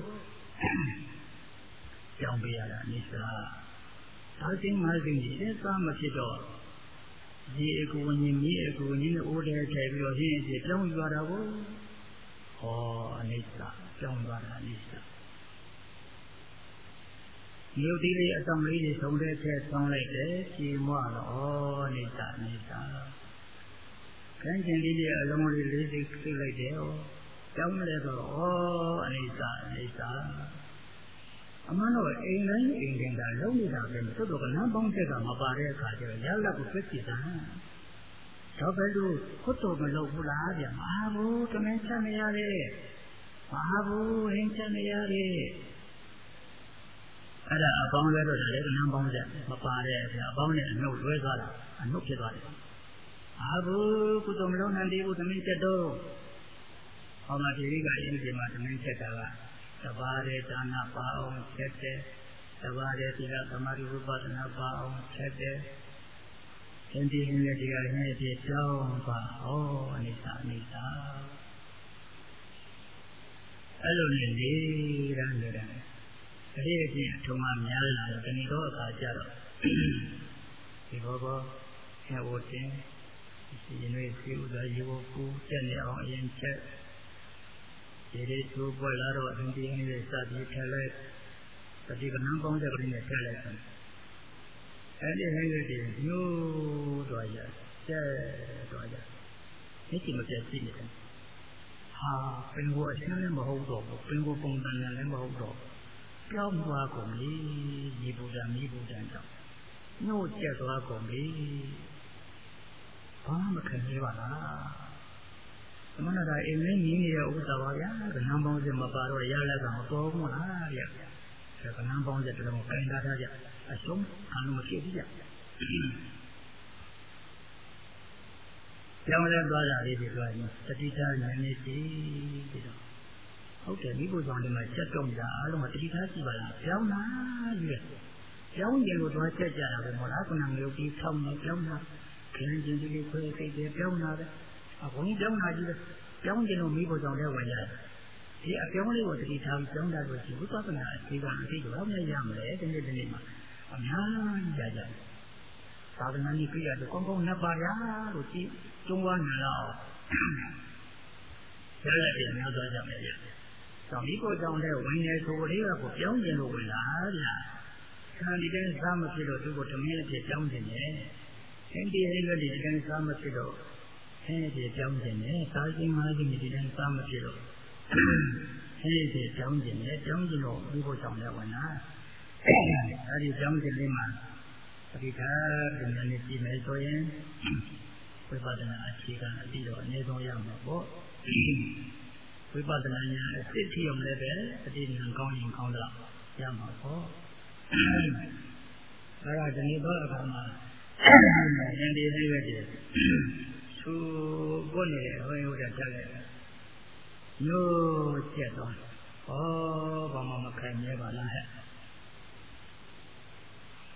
ပြောင်းပေးရတာနိစ္စဒါချင်းမှသိနေတယ်စားမဖြစ်တော့ရေအကိုအညီမီးအကိုအညီနဲ့အိုးတဲ့တဲ့ပြီးတော့ရင်းအစ်ပြောင်းယူရတာကိုဟောအနိစ္စပြောင်းသွားတာအနိစ္စမြုပ်တိလေးအဆောင်လေးတွေဆုံးတဲ့တဲ့ဆောင်းလိုက်တယ်ကြေမွတော့ဩအနိစ္စအနိစ္စခန်းကျင်လေးလေးအလုံးလေးလေးစိတ်သိလိုက်တယ်ဩကြောင်းလဲတော့ဩအနိစ္စအနိစ္စအမှန်တော့အိမ်တိုင်းအိမ်တိုင်းကလုံးနေတာပဲသို့တော့ကနန်းပေါင်းချက်ကမပါတဲ့အခါကျတော့ရလက်ကိုပြည့်စည်တာတော့ဘယ်လိုခွတ်တော်မလုပ်ဘူးလားဗျာမဟာဘူးတမင်ချက်မရတဲ့မဟာဘူးဟင်းချက်မရတဲ့အဲ့ဒါအပေါင်းလဲတော့လည်းကနန်းပေါင်းချက်မပါတဲ့ဗျာအပေါင်းနဲ့အနှုတ်လွဲသွားတာအနှုတ်ဖြစ်သွားတယ်အာဘုကုသိုလ်မလုံးနိုင်သေးဘူးသမင်းချက်တော့ဟောမှာဒီရိကအင်းဒီမှာသမင်းချက်ကတပါးတဲ့ဒါနပါအောင်ချက်တယ်တပါးတဲ့သီလသမာဓိဝိပဿနာပါအောင်ချက်တယ်အင်းဒီဟင်းရဲ့ဒီကဟင်းရဲ့ဒီကြောင်းပါဟောအနိစ္စအနိစ္စအဲ့လိုနဲ့နေတာနေတာအဲ့ဒီအပြင်အထုံးမှများလာတော့တဏှိတော့အခါကျတော့ဒီဘောဘောဟဲ့ဝတင်ဒီနေ့စီဥဒရေကိုကိုတက်နေအောင်အရင်ချက်ဒီလေးသူ့ပွဲလာတော့အရင်ဒီနေ့စပြီးထက်လိုက်ပฏิကဏံပေါင်းတဲ့ကလေးနဲ့ထက်လိုက်အဲ့ဒီဟဲ့လေးဒီမျိုးတော့ရတဲ့တော့ရဒီကိမပြည့်စည်နေတယ်ဟာပင်ကိုအရှင်းလည်းမဟုတ်တော့ဘူးပင်ကိုပုံစံလည်းမဟုတ်တော့ပြောင်းသွားကုန်ပြီဒီဘုရားမိဘုရားကြောင့်ညှို့ကျက်သွားကုန်ပြီဘာမှခံရပါလားသမဏတာအိမ်လေးကြီးနေတဲ့ဥစ္စာပါဗျာကနန်းပေါင်းစမပါတော့ရလက်ကမပေါ်ဘူးလားဗျာကနန်းပေါင်းစတလုံးကိုင်ထားထားကြအဆုံးအလုံးမဖြစ်ဘူးဗျာပြောင်းလဲသွားတာလေးတွေပြောရင်တတိထားနည်းနည်းရှိပြီးတော့ဟုတ်တယ်မိဖို့ဆောင်ဒီမှာချက်တော့တာအားလုံးကတတိထားရှိပါလားပြောင်းလာကြီးတယ်ပြောင်းရင်လို့သွားချက်ကြတာပဲမဟုတ်လားခုနမျိုးပြီးထောက်နေပြောင်းလာခင်းကျင်ဒီလေးခွဲစိတ်တွေပြောင်းလာတယ်အခုပြောင်းလာကြည့်တယ်ပြောင်းကျင်လို့မိဖို့ဆောင်တဲ့ဝင်ရတယ်ဒီအပြောင်းလေးကိုတတိထားပြီးပြောင်းတာဆိုရင်ဘုရားသနာအခြေခံအသိတော့မရမလဲဒီနေ့ဒီနေ့မှာအများကြီးကြကြသာသနာ့ဤပြရတယ်ကောင်းကောင်းနှစ်ပါးရလို့ကြည့်ကျုံးဝါနေတော့ရရတယ်များသွားကြမယ်ဗျာ။မိကိုကြောင့်လည်းဝင်နေဆိုလေးကကိုပြောင်းကျင်လို့ဝင်လာဗျာ။ခံဒီတိုင်းစားမဖြစ်တော့သူ့ကိုတမင်းအဖြစ်ပြောင်းကျင်တယ်။အင်းဒီလေးကဒီတိုင်းစားမဖြစ်တော့ဟဲ့ဒီပြောင်းကျင်တယ်။စားခြင်းမာခြင်းဒီတိုင်းစားမဖြစ်တော့ဟဲ့ဒီပြောင်းကျင်တယ်။ပြောင်းကျင်တော့မိကိုကြောင့်လည်းဝင်လာ။အဲဒီပြောင်းကျင်လေးမှာပရိဒါပြန်နေကြည့်မယ်ဆိုရင်ဝိပဿနာအခြေခံအပြီးတော့အနည်းဆုံးရမှာပေါ့ဝိပဿနာဉာဏ်အစစ်ထီအောင်လည်းပဲအတိဉာဏ်ကောင်းရင်ကောင်းတော့ရမှာပေါ့အဲဒါဒီနေ့တော့အခါမှာဉာဏ်ဒီလေးပဲတည်းသူကိုယ်နဲ့ဟိုဟုတ်တယ်တက်လိုက်ညို့ကျက်တော့ဟောဘာမှမခိုင်မြဲပါလားဟဲ့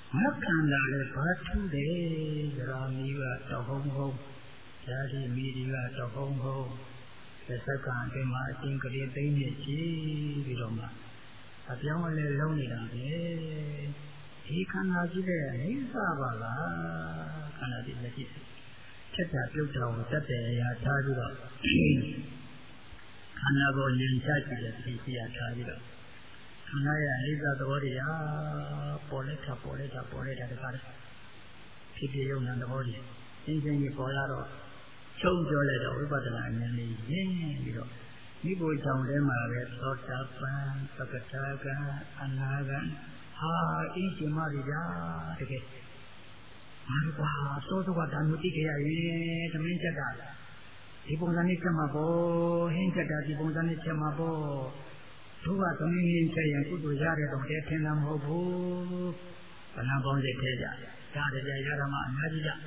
မခန္ဓာလည်းဘာထူးတယ်ဇရာမီးကတော့ဟုံးဟုံးဇာတိမီးကတော့ဟုံးဟုံးသက်သက်ကအတွင်းမှာအရှင်ကလေးသိမ့်နေချီပြီးတော့မှအပြောင်းအလဲလုံးနေတာပဲဒီခန္ဓာကြီးတဲ့အိသပါလားခန္ဓာကြီးလက်ရှိချက်တာပြုတ်တာကိုတတ်တယ်ရာထားပြီးတော့ခန္ဓာကိုလင်ချကြည့်တဲ့သိစီရထားပြီးတော့ခန္ဓာရဲ့အိသသဘောတရားပေါ်လက်တာပေါ်လက်တာပေါ်လက်တာတခါတည်းဖြစ်ပြရုံနဲ့သဘောကြီးအင်းချင်းကြီးပေါ်လာတော့ချုပ်ပြောလိုက်တော့ဝိပဿနာဉာဏ်လေးရင်းပြီးတော့ဒီဘုရားထဲမှာပဲသောတာပန်သက္ကတာကအနာဂံဟာအင်းရှင်မကြီးဗျာတကယ်ဘာလို့ပါသောသောကတမျိုးသိကြရရင်သမင်းချက်တာဒီပုံစံနဲ့ချက်မှာပေါ့ဟင်းချက်တာဒီပုံစံနဲ့ချက်မှာပေါ့တို့ကသမင်းရင်းချက်ရင်ကုသိုလ်ရတဲ့တော့တည်းထင်တာမဟုတ်ဘူးဘဏ္ဍပေါင်းစိတ်ထဲကြရတယ်ကြရတာမှအများကြီးကြ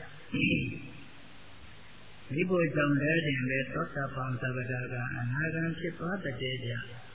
ဒီဘုကြောင့်လည်းတင်ပဲသောတာပန်သဗ္ဗဒါကအနာဂံဖြစ်သွားတဲ့ကြ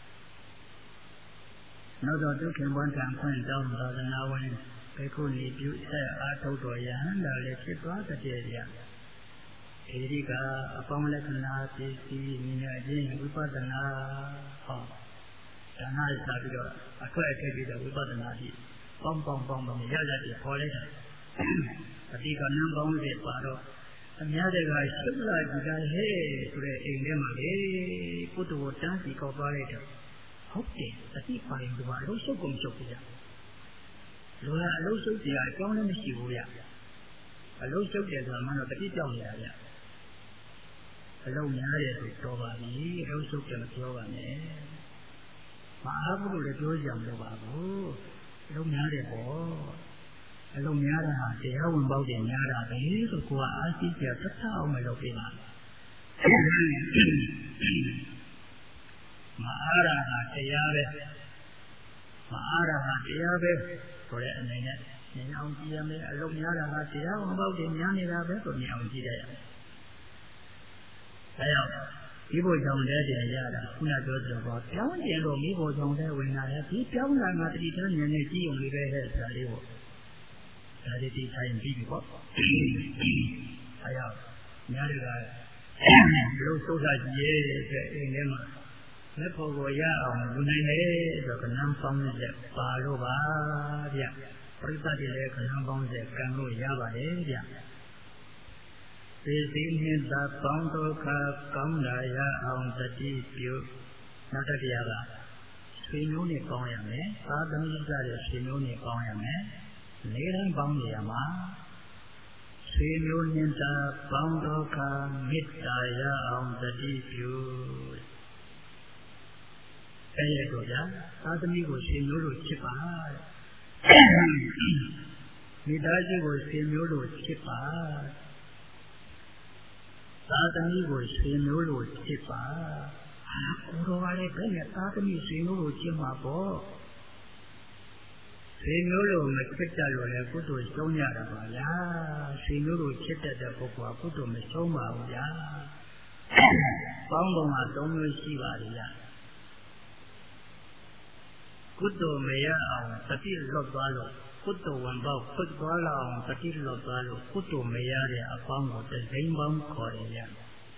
နောက်တော့ဒုက္ခဘဝတန်ခွင့်တောင်းသာသနာဝင်ဘေခုနေပြုဆက်အားထုတ်တော်ယဟန္တာလည်းဖြစ်သွားတဲ့ကြအဲဒီကအပေါင်းလက္ခဏာပစ္စည်းဉာဏ်ချင်းဝိပဿနာဟောဒါနရစာပြီးတော့အခွက်အထက်ပြီးတော့ဝိပဿနာကြီးပေါင်းပေါင်းပေါင်းပေါင်းရရပြီးခေါ်လိုက်တာအတိကနံပေါင်းလေးပါတော့အများတွေကရှုပ်လာကြည့်တာဟဲ့ဆိုတဲ့အိမ်ထဲမှာလေပုတ္တဝတန်းစီကောက်သွားလိုက်တော့ဟုတ်တယ်အတိပါရင်ဒီမှာအလုံးရှုပ်ကုန်ရှုပ်ပြရလူကအလုံးရှုပ်ကြအကြောင်းလည်းမရှိဘူးဗျအလုံးရှုပ်တယ်ဆိုတာမှတော့တတိပြောင်းနေရဗျအလုံးများတယ်ဆိုတော့ပါပြီအလုံးရှုပ်တယ်မပြောပါနဲ့မအားဘူးလို့လည်းပြောကြမလို့ပါဘူးအလုံးများတယ်ပေါ့အလုံးများတာဟာတရားဝင်ပေါက်တယ်များတာပဲဆိုကိုကအားရှိကြသတ်အောင်မလုပ်ပြပါမအားရဟာတရားပဲမအားရဟာတရားပဲဆိုတဲ့အနေနဲ့ဉာဏ်အောင်ကြည့်ရမယ်အလုံးများတာဟာတရားဝင်ပေါက်တယ်များနေတာပဲဆိုဉာဏ်အောင်ကြည့်ရမယ်ဒါကြောင့်ဒီဘုကြောင့်လည်းတင်ရတာခုနပြောသလိုပေါ့ပြောင်းကျင်လို့မိဘကြောင့်လည်းဝင်လာတယ်ဒီပြောင်းလာတာတတိထားဉာဏ်နဲ့ကြည့်ုံလေးပဲဟဲ့ဆိုတာလေးပေါ့ဒါဒီဒီထိုင်ပြီးပြီပေါ့အဲရောက်များတွေကလို့သုဒ္ဓကြီးရဲ့တဲ့အိမ်ထဲမှာလက်ဖို့ကိုရအောင်လူနိုင်တယ်ဆိုတော့ကဏ္ဍပေါင်းတဲ့ပါလို့ပါဗျပရိသတ်တွေလည်းကဏ္ဍပေါင်းတဲ့ကံလို့ရပါတယ်ဗျသေစီနှင့်သာပေါင်းဒုက္ခကောင်းလာရအောင်တတိပြုနောက်တစ်တရားကဆွေမျိုးနဲ့ပေါင်းရမယ်သာသမီကြတဲ့ဆွေမျိုးနဲ့ပေါင်းရမယ်နေတိုင်းပေါင်းနေရမှာဆွေမျိုးနှင့်သာပေါင်းဒုက္ခမေတ္တာရအောင်တတိပြုအဲရတော့ဗျာသာသမီကိုဆွေမျိုးလို့ချစ်ပါမိသားစုကိုဆွေမျိုးလို့ချစ်ပါသာသမီကိုဆွေမျိုးလို့ချစ်ပါကိုတော်ကလည်းဘယ်နဲ့သာသမီဆွေမျိုးလို့ချစ်မှာပေါ့ဆွေမျိုးလို့မချစ်တတ်လို့လည်းကုသိုလ်ရှုံးရတာပါဗျာဆွေမျိုးလို့ချစ်တတ်တဲ့ပုဂ္ဂိုလ်ကကုသိုလ်မရှုံးပါဘူးဗျာပေါင်းပုံကသုံးမျိုးရှိပါလေဗျာကုသိုလ်မရအောင်တတိလွတ်သွားလို့ကုသိုလ်ဝင်ပေါက်ဖွတ်သွားလောက်အောင်တတိလွတ်သွားလို့ကုသိုလ်မရတဲ့အပေါင်းကိုတစိမ့်ပေါင်းခေါ်တယ်ဗျာ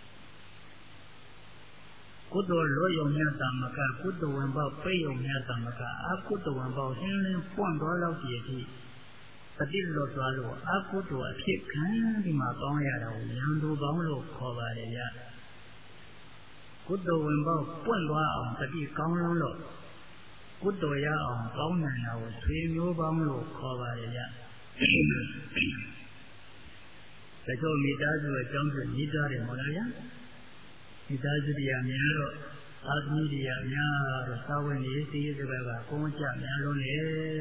ကုသိုလ်လွတ်ယုံမြတ်သမကကုသိုလ်ဝင်ပေါက်ပိယုံမြတ်သမကအကုသိုလ်ဝင်ပေါက်ဟင်းလင်းပွန့်သွားလောက်ကြည့်သည်တတိလွတ်သွားလို့အကုသိုလ်အဖြစ်ခံဒီမှာပေါင်းရတာကိုဉာဏ်သူပေါင်းလို့ခေါ်ပါတယ်ဗျာကုသိုလ်ဝင်ပေါက်ပွန့်သွားအောင်တတိကောင်းလုံးလို့ကုသိုလ်ရအောင်ကောင်းနိုင်တာကိုဆွေမျိုးပေါင်းလို့ခေါ်ပါရဲ့ဗျ။ဒါကြောင့်မိသားစုအကြောင်းကိုညီးသားတယ်မဟုတ်လားဗျာ။မိသားစုတရားများတော့သာသမီတရားများတော့သာဝန်ကြီးစီးစကားကကုန်းကြများလုံးလေ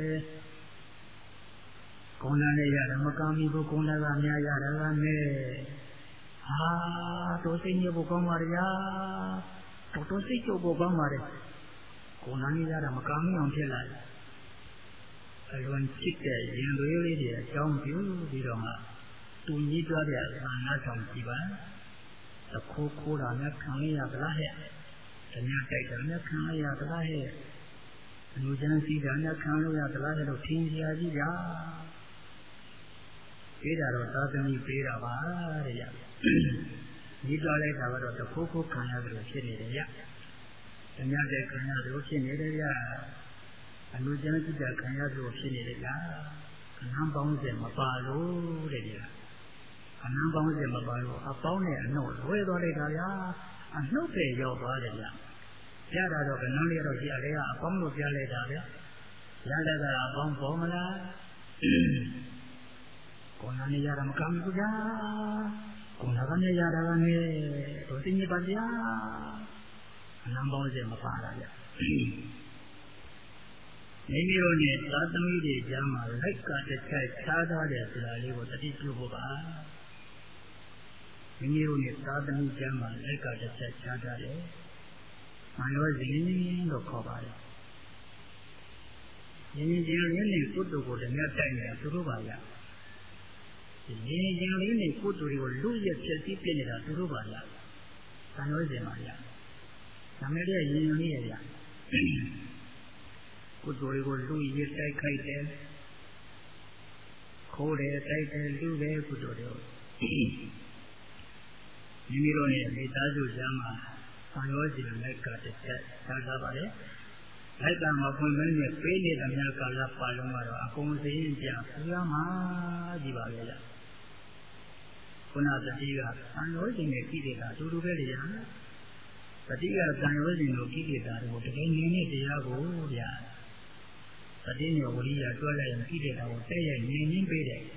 ။ကုန်းလာနဲ့ရတယ်မကမ်းမီကိုကုန်းလာကများရတယ်ကနဲ့ဟာတို့စိတ်ညစ်ဖို့ကောင်းပါရဲ့ဗျာ။တို့တို့စိတ်ချုပ်ဖို့ကောင်းပါရဲ့ကိုယ်နာနေရတာမကောင်းအောင်ဖြစ်လာတယ်။အလွန်ချစ်တဲ့ရင်သွေးလေးတွေအကြောင်းပြုပြီးတော့မှတူညီကြတဲ့အာနာဆောင်ကြည့်ပါ။တခိုးခိုးတာနဲ့ခံရရသလားဟဲ့။ဓမြတိုက်တာနဲ့ခံရရသလားဟဲ့။လူချမ်းစီးတာနဲ့ခံရရသလားဟဲ့လို့ထင်ကြကြီးဗျာ။ပေးတာတော့သာသမီပေးတာပါတဲ့ရဒီတော်လိုက်တာကတော့တခုခုခံရတယ်လို့ဖြစ်နေတယ်ရအများတဲ့ခံရတယ်လို့ဖြစ်နေတယ်ရအလူကျမ်းကြည့်တာခံရတယ်လို့ဖြစ်နေတယ်ရခဏပေါင်းစင်မပါလို့တဲ့ရခဏပေါင်းစင်မပါလို့အပေါင်းနဲ့အနှုတ်လွဲသွားလိုက်တာဗျာအနှုတ်ပဲရောက်သွားတယ်ဗျပြတာတော့ကနန်းလေးတော့ဒီအလေးကအပေါင်းလို့ပြလိုက်တာဗျရတဲ့ကအပေါင်းပေါ်မလားကိုယ်နဲ့ရတာမကောင်းဘူးဗျာကိုယ်နဲ့ရတာကလည်းတို့တင်ပါဗျာအနံပေါင်းစင်မပါတာဗျမိမိတို့နဲ့သာသမီတွေကြားမှာလိုက်ကတစ်ချက်ခြားထားတယ်ဆိုတာလေးကိုတတိပြုဖို့ပါမိမိတို့နဲ့သာသမီကြားမှာလိုက်ကတစ်ချက်ခြားထားတယ်မယောဇင်းလို့ခေါ်ပါတယ်ယဉ်ကျေးရင်းနဲ့ကုသိုလ်ကိုတည်းများတိုက်နေတာသူတို့ပါဗျာယဉ်ကျေးရင်းနဲ့ကုသိုလ်တွေကိုလူရဲ့ဖြစ်ပြီးပြနေတာသူတို့ပါဗျာသံယောဇဉ်ပါဗျာဒါမဲ့တဲ့ယဉ်ကျေးရင်းရဲ့ကုသိုလ်တွေကိုလူရဲ့တိုက်ခိုက်တယ်ခိုးတယ်တိုက်တယ်လူတယ်ကုသိုလ်တွေကိုမိမိတို့ရဲ့မိသားစုကြားမှာသံယောဇဉ်လက်ကတစ်ချက်ထားထားပါတယ်လိုက်ကမဖွင့်မင်းနဲ့ပေးနေသမျှကာလပါလုံးကတော့အကုန်စင်းကြပူရမှာကြည့်ပါလေလားခုနတတိကသံယောဇဉ်နဲ့ကိလေသာအတူတူပဲလေရတတိကသံယောဇဉ်ကိုကိလေသာတွေကိုတကယ်ငြင်းတဲ့တရားကိုဗျာတတိနဲ့ဝိရိယတွဲလိုက်ရင်ကိလေသာကိုတဲ့ရဲ့ငြင်းရင်းပေးတယ်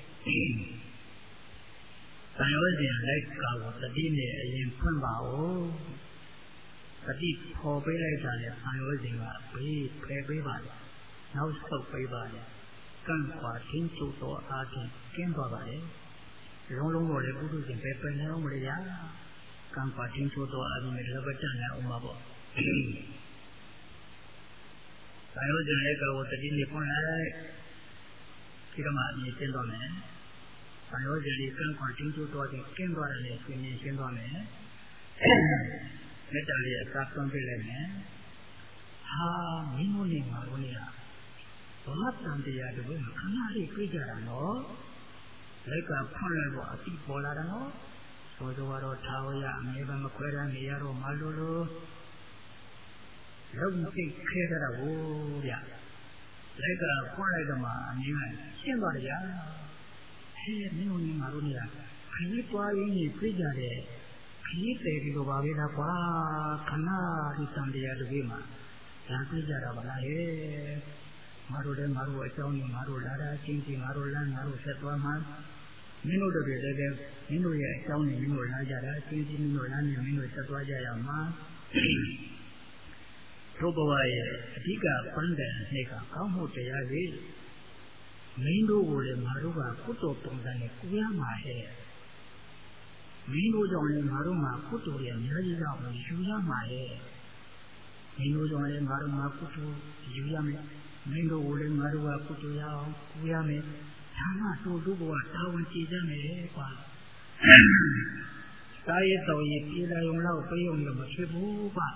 သံယောဇဉ်လိုက်ကကိုတတိနဲ့အရင်ဖွင့်ပါဦးတတိပေါ်ပေးလိုက်တာလေအာယောဇဉ်ကဘေးဖယ်ပေးပါလေနောက်ဆုတ်ပေးပါလေကန့်ခွာထင်းချုပ်သောအားဖြင့်ကျင်းသွားပါလေလုံးလုံးတော့လေပုထုဇဉ်ပဲပင်နေအောင်မရကန့်ခွာထင်းချုပ်သောအားဖြင့်လည်းပဲတန်ရအောင်ပါပေါ့အာယောဇဉ်လည်းကောတတိနဲ့ဖွင့်လိုက်ဒီတော့မှအမြင်ရှင်းသွားမယ်အာယောဇဉ်လေးကန့်ခွာထင်းချုပ်သောအားဖြင့်ကျင်းသွားတယ်လေရှင်းရှင်းသွားမယ်မေတ္တာလေးအစားသွင်းပေးလိုက်မယ်ဟာမင်းတို့နေမှာလို့နေတာဘာတန်တရားတပည့်ခဏလေးပြေးကြတာနော်လက်ကဖွင့်လိုက်တော့အတိပေါ်လာတယ်နော်ဆိုတော့ထာဝရအမေဘမခွဲရနေရတော့မလို့လို့လုံးသိခဲကြတာကိုဗျလက်ကဖွင့်လိုက်တော့မှအမြင်ကရှင်းသွားတယ်ဗျဟဲ့မင်းတို့နေမှာလို့နေတာခရီးပွားရင်းကြီးပြေးကြတယ်ခရီးတယ်ဒီလိုပါပဲလားကွာခဏဒီတန်တရားတကြီးမှာလာပြကြတာပါလားဟဲ့ငါတို့လည်းငါတို့အကြောင်းနဲ့ငါတို့လာတာချင်းချင်းငါတို့လမ်းငါတို့ဆက်သွားမှမင်းတို့တွေလည်းလည်းမင်းတို့ရဲ့အကြောင်းနဲ့မင်းတို့လာကြတာချင်းချင်းမင်းတို့လမ်းနဲ့မင်းတို့ဆက်သွားကြရမှာတို့ဘဝရဲ့အဓိကပန်းတဲ့အနေကကောင်းမှုတရားကြီးမင်းတို့ကိုလည်းငါတို့ကကုသိုလ်ပုံစံနဲ့ကူရမှာဟဲ့မင်းတို့ကြောင့်လည်းငါတို့မှာကုသိုလ်ရဲ့အများကြီးကြောင့်ယူရမှာလေမင်းတို့ကြောင့်လည်းငါတို့မှာကုသိုလ်ယူရမယ်မင်းတို့ကိုလည်းငါတို့ကကုသိုလ်ရအောင်ကူရမယ်ဒါမှတို့တို့ကတာဝန်ကြည်ကြမယ်ကွာတာရတော်ရင်ပြေလာုံတော့ပြေုံလို့မဖြစ်ဘူးကွာ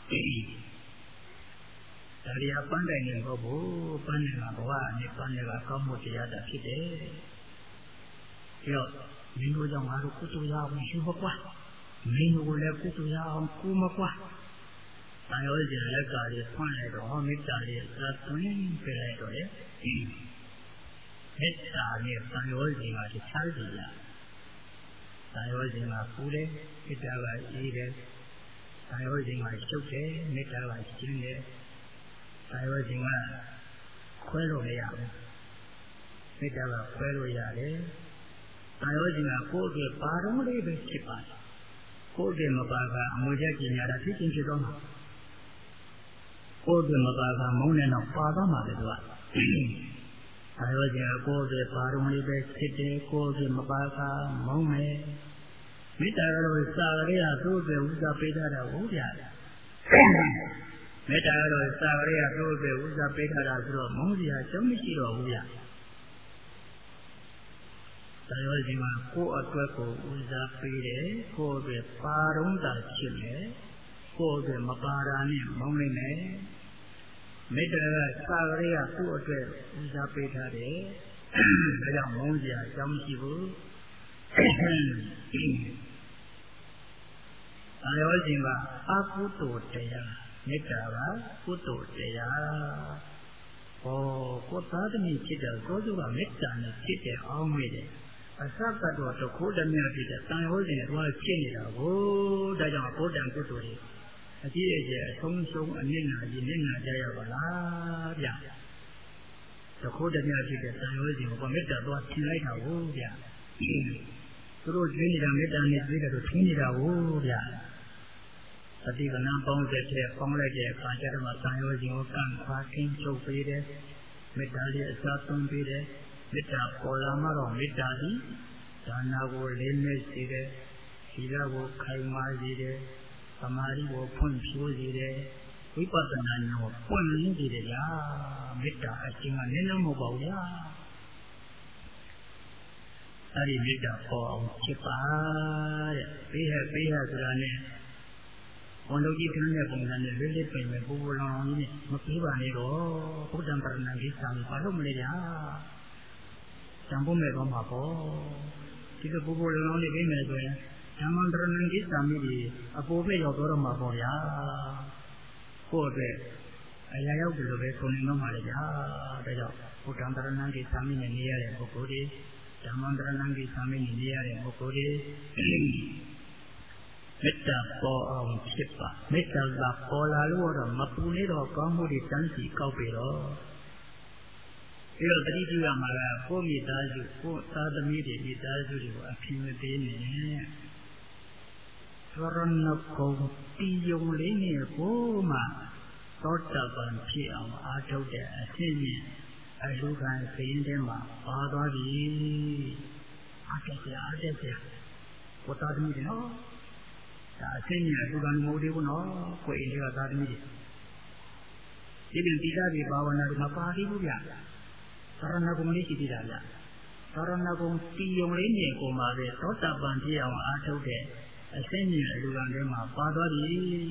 ဒါရီအပန်းတိုင်နေတော့ဘူးပန်းနေတာဘဝနဲ့ပန်းနေတာကောင်းမှုတရားတာဖြစ်တယ်ပြီးတော့မင်းတို့ကြောင့်ငါတို့ကုသိုလ်ရအောင်ယူမကွာမင်းတို့လည်းကုသိုလ်ရအောင်ကူမကွာတန်ရောကျင်လက်ကလေးဖွင့်လိုက်တော့မေတ္တာလေးသာသွင်းပေးလိုက်တော့လေမေတ္တာနဲ့တန်ရောကျင်ကတခြားစီလားတန်ရောကျင်ကပူတယ်မေတ္တာကအေးတယ်တန်ရောကျင်ကရှုပ်တယ်မေတ္တာကရှင်းတယ်တန်ရောကျင်ကခွဲလို့မရဘူးမေတ္တာကခွဲလို့ရတယ်အာယောဇဉ်ကကိုယ်အတွက်ပါတော်လေးပဲဖြစ်ပါတယ်ကိုယ်အတွက်မပါကအမွေချက်ကျင်ရတာဖြစ်ချင်းဖြစ်တော့မှာကိုယ်အတွက်မပါကမုန်းနေတော့ပါတော့မှာလေသူကအာယောဇဉ်ကကိုယ်အတွက်ပါတော်လေးပဲဖြစ်တယ်ကိုယ်အတွက်မပါကမုန်းမယ်မေတ္တာကတော့စာရေကသူ့အတွက်ဥစ္စာပေးထားတာဟုတ်ဗျာမေတ္တာကတော့စာရေကသူ့အတွက်ဥစ္စာပေးထားတာဆိုတော့မုန်းစရာကျုံးမရှိတော့ဘူးဗျာတန်ရောရှင်ကကိုယ့်အတွက်ကိုဦးစားပေးတယ်ကိုယ့်အတွက်ပါတော့တာဖြစ်တယ်ကိုယ့်အတွက်မပါတာနဲ့မုန်းနိုင်တယ်မေတ္တာကစာကလေးကသူ့အတွက်ဦးစားပေးထားတယ်ဒါကြောင့်မုန်းစရာအကြောင်းမရှိဘူးအရောရှင်ကအကုသိုလ်တရားမေတ္တာပါကုသိုလ်တရားဟောကိုယ်သားသမီးဖြစ်တဲ့ကိုယ်စုကမေတ္တာနဲ့ဖြစ်တဲ့အောင်မေးတယ်အစကတော့တခိုးတည်းဖြစ်တဲ့တန်ရောရှင်ကဖြစ်နေတာကိုဒါကြောင့်ဘုဒ္ဓံကုသိုလ်တွေအကြည့်အကျအဆုံးဆုံးအနစ်နာကြီးနစ်နာကြရပါလားဗျတခိုးတည်းဖြစ်တဲ့တန်ရောရှင်ကမေတ္တာတော့ထင်လိုက်တာကိုဗျသူတို့သိနေတာမေတ္တာနဲ့သိတယ်လို့ထင်နေတာကိုဗျအတိကနာပေါင်းတဲ့တဲ့ပေါင်းလိုက်တဲ့အခါကျတော့တန်ရောရှင်ကိုကန့်ခွာခင်းချုပ်ပေးတယ်မေတ္တာလေးအစားသွင်းပေးတယ်မေတ္တာပေါ်လာမှတော့မေတ္တာသည်ဒါနာကိုလေးမဲ့စေတယ်သီလကိုခိုင်မာစေတယ်သမာဓိကိုဖွင့်ဖြိုးစေတယ်ဝိပဿနာဉာဏ်ကိုပွင့်လင်းစေတယ်ဗျာမေတ္တာအရှင်ကနည်းနည်းမဟုတ်ပါဘူးဗျာအဲ့ဒီမေတ္တာပေါ်အောင်ဖြစ်ပါတဲ့ပေးဟဲ့ပေးဟဲ့ဆိုတာနဲ့ဝန်တော်ကြီးခင်းတဲ့ပုံစံနဲ့လေးလေးပင်ပဲပူပူလောင်လောင်ကြီးနဲ့မပေးပါနဲ့တော့ဘုဒ္ဓံပရဏံကိစ္စကိုဘာလို့မလဲဗျာတန်ဖို့မဲ့တော့မှာပေါ့ဒီလိုပူပူလောင်လောင်လေးပေးမယ်ဆိုရင်ဓမ္မန္တရဏံကိစ္စမိဒီအပေါ်ပဲရောက်တော့မှာပေါ့ဗျာကိုယ့်အတွက်အရာရောက်တယ်လို့ပဲဆိုနေတော့မှာလေဗျာဒါကြောင့်ဘုဒ္ဓံတရဏံကိစ္စမိနဲ့နေရတဲ့ပုဂ္ဂိုလ်တွေဓမ္မန္တရဏံကိစ္စမိနဲ့နေရတဲ့ပုဂ္ဂိုလ်တွေမေတ္တာပေါ်အောင်ဖြစ်ပါမေတ္တာကပေါ်လာလို့တော့မပူနေတော့ကောင်းမှုတွေတန်းစီကောက်ပြီတော့ပြီးတော့တတိပြုရမှာကကိုယ့်မိသားစုကိုယ့်သားသမီးတွေမိသားစုတွေကိုအဖြစ်မပေးနဲ့သရဏဂုံတီယုံလေးနဲ့ကိုမှသောတပန်ဖြစ်အောင်အားထုတ်တဲ့အဖြစ်နဲ့အလူခံစရင်ထဲမှာပါသွားပြီအားတက်ကြအားတက်ကြကိုယ်သားသမီးတွေနော်ဒါအသိဉာဏ်အလူခံမဟုတ်သေးဘူးနော်ကိုယ်အိမ်တွေကသားသမီးတွေဒီပြင်တိတာတွေဘာဝနာတွေမပါသေးဘူးဗျာသရဏဂုံလေးရှိသေးတာဗျာသရဏဂုံတီယုံလေးနဲ့ကိုမှပဲသောတပန်ဖြစ်အောင်အားထုတ်တဲ့အသိဉာဏ်အလူခံထဲမှာပါသွားပြီ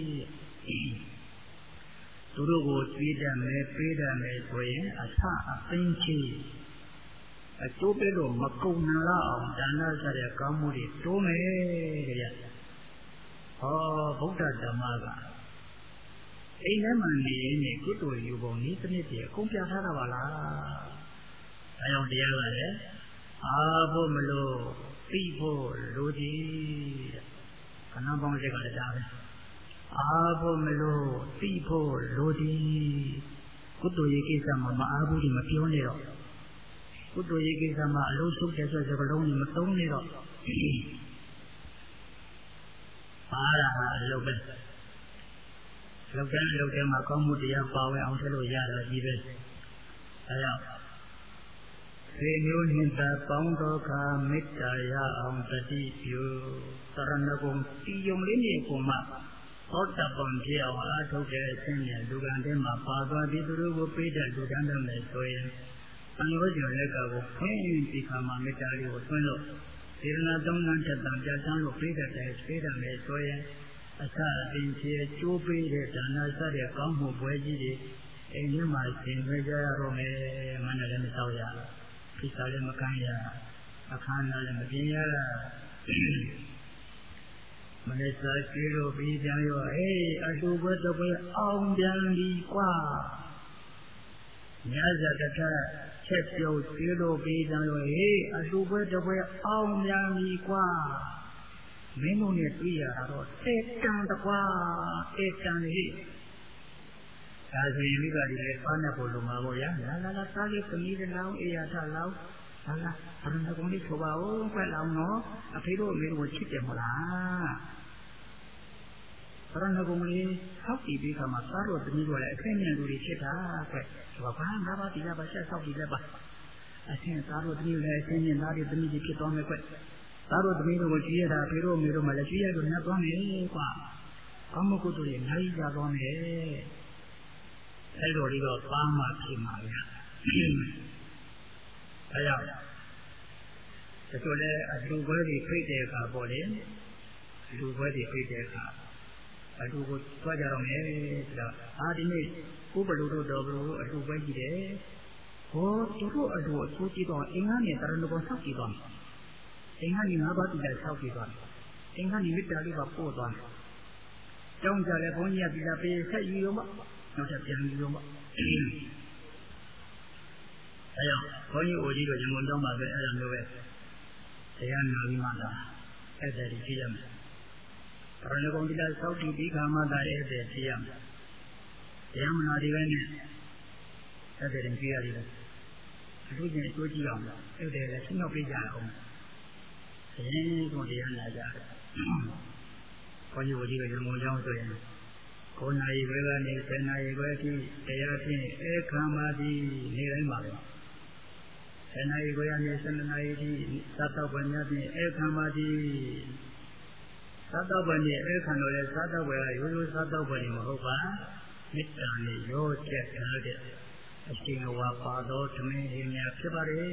သူတို့ကိုကြွေးတတ်မယ်ပေးတတ်မယ်ဆိုရင်အထအသိချင်းအကျိုးပေးလို့မကုန်နာအောင်ဒါနစတဲ့ကောင်းမှုတွေတိုးမယ်တဲ့ဗျဟောဗုဒ္ဓဓမ္မကအိမ်ထဲမှာနေရင်ကုသိုလ်ယူပုံဤတစ်နှစ်တည်းအကုန်ပြထားတာပါလားအဲကြောင့်တရားကလည်းအားဖို့မလို့သိဖို့လိုသည်တဲ့ခဏပေါင်းချက်ကလည်းဒါပဲအားဖို့မလို့သိဖို့လိုသည်ကုသိုလ်ရေးကိစ္စမှာမအားဘူးဒီမပြောနဲ့တော့ကုသိုလ်ရေးကိစ္စမှာအလုံးစုံတဲ့ဆိုစကလုံးကြီးမသုံးနဲ့တော့အားရမှာအလုပ်ပဲလောက်တဲ့လောက်တဲ့မှာကောင်းမှုတရားပါဝင်အောင်ထည့်လို့ရတာကြီးပဲအဲကြောင့်ဒီမျိုးနှင့်သာပေါင်းတော်ခါမေတ္တာရအောင်တတိပြုသရဏဂုံတီယုံလေးနဲ့ကိုမှသောတပန်ဖြစ်အောင်အားထုတ်တဲ့အခြင်းနဲ့လူကံထဲမှာပါသွားပြီးသူတို့ကိုပေးတဲ့လူကံတည်းနဲ့ဆိုရင်အံရောကျော်လက်ကကိုခင်းဒီခါမှာမေတ္တာလေးကိုသွင်းလို့စေတနာသုံးလထက်တန်ပြတ်ဆန်းလို့ပေးတဲ့တဲ့ပေးတယ်မယ်ဆိုရင်အစအပြင်ချေကျိုးပေးတဲ့ဒါနစတဲ့ကောင်းမှုပွဲကြီးတွေအိမ်ထဲမှာရှင်ခွဲကြရတော့မယ်မနဲ့လည်းမသောက်ရခိစ္စလည်းမကမ်းရအခမ်းအနားလည်းမပြင်းရမနေ့စာကြည့်လို့ပြီးပြန်ရောအေးအတူဘက်တော့ပဲအောင်ပြန်ပြီကွာညဇာတထချက်ပြုတ်ကြည့်လို့ပြီးပြန်ရောအေးအတူဘက်တော့ပဲအောင်ပြန်ပြီကွာမင်းတို့နဲ့တွေ့ရတော့တေတံတကွာတေတံလေးဒါဆိုရင်မိဘတွေလည်းအားနဲ့ဖို့လုံမှာပေါ့ဗျာလာလာလာစားလေးသမီးတွေလောင်းအေးရထလောင်းလာလာအရဏဂုံလေးဆိုပါဦးခွက်လောင်းနော်အဖေတို့အမေတို့ကိုချစ်တယ်မလားအရဏဂုံလေးဆောက်တည်ပြီးခါမှာစားတော့သမီးတို့လည်းအခက်အခဲလူတွေချစ်တာကွဆိုတော့ဘာငါးပါးဒီလားပါဆက်ဆောက်တည်လက်ပါအချင်းစားတော့သမီးလည်းအချင်းချင်းသားတွေသမီးတွေဖြစ်သွားမယ်ကွသားတို့သမီးတို့ကိုကြည့်ရတာဖေတို့မေတို့မှလည်းကြည့်ရလို့ညသွားမယ်ကွာကောင်းမကုသိုလ်ရဲ့နိုင်ကြသွားမယ်အဲ့လိုလေးတော့ပါမှဖြစ်မှာဗျာအဲကြောင့်ဒီလိုလေအလူပွဲတွေဖိတ်တဲ့အခါပေါ့လေအလူပွဲတွေဖိတ်တဲ့အခါအလူကိုကြွားကြတော့မယ်ဆိုတော့အာဒီနေ့ကိုဘလူတို့တော်ဘလူအလူပွဲကြည့်တယ်ဟဘောသူတို့အတူအကျိုးကြည့်တော့အင်္ဂါနဲ့တရဏဂုံဆောက်ကြည့်တော့အင်္ဂါနဲ့ငါးပါးတိကျဆောက်ကြည့်တော့အင်္ဂါနဲ့မေတ္တာလေးပါပို့သွားတယ်ကြောင်းကြလဲဘုန်းကြီးကဒီလာပေးဆက်ယူရောမနောက်ထပ်ပြန်ယူရောမအဲကြောင့်ဘုန်းကြီးအိုကြီးတို့ရန်ကုန်ကျောင်းမှာပဲအဲ့လိုမျိုးပဲတရားနာပြီးမှသာအဲ့ဒါကြီးကြည့်ရမယ်တရဏဂုံတိကျဆောက်ကြည့်ပြီးခါမှသာအဲ့ဒါကြည့်ရမယ်တရားမနာဒီပဲနဲ့အဲ့ဒါရင်ကြည့်ရတယ်အထူးချင်းအကျိုးကြည့်အောင်လားအဲ့ဒါလည်းရှင်းတော့ပြကြအောင်အရင်ကတရားနာကြတယ်ဘုန်းကြီးဝကြီးကရမုံကြောင်းဆိုရင်ကိုယ်နာရီပဲကနေဆယ်နာရီပဲကြည့်တရားဖြင့်အခမ်းပါသည်နေတိုင်းပါပဲဆယ်နာရီပဲကနေဆယ်နာရီထိသတ်တော့ပဲများဖြင့်အခမ်းပါသည်သတ်တော့ပဲနဲ့အခမ်းလို့လဲသတ်တော့ပဲရိုးရိုးသတ်တော့ပဲမဟုတ်ပါမေတ္တာနဲ့ရောချက်ထားတဲ့အရှင်ဝါပါတော်သမင်းကြီးများဖြစ်ပါလေ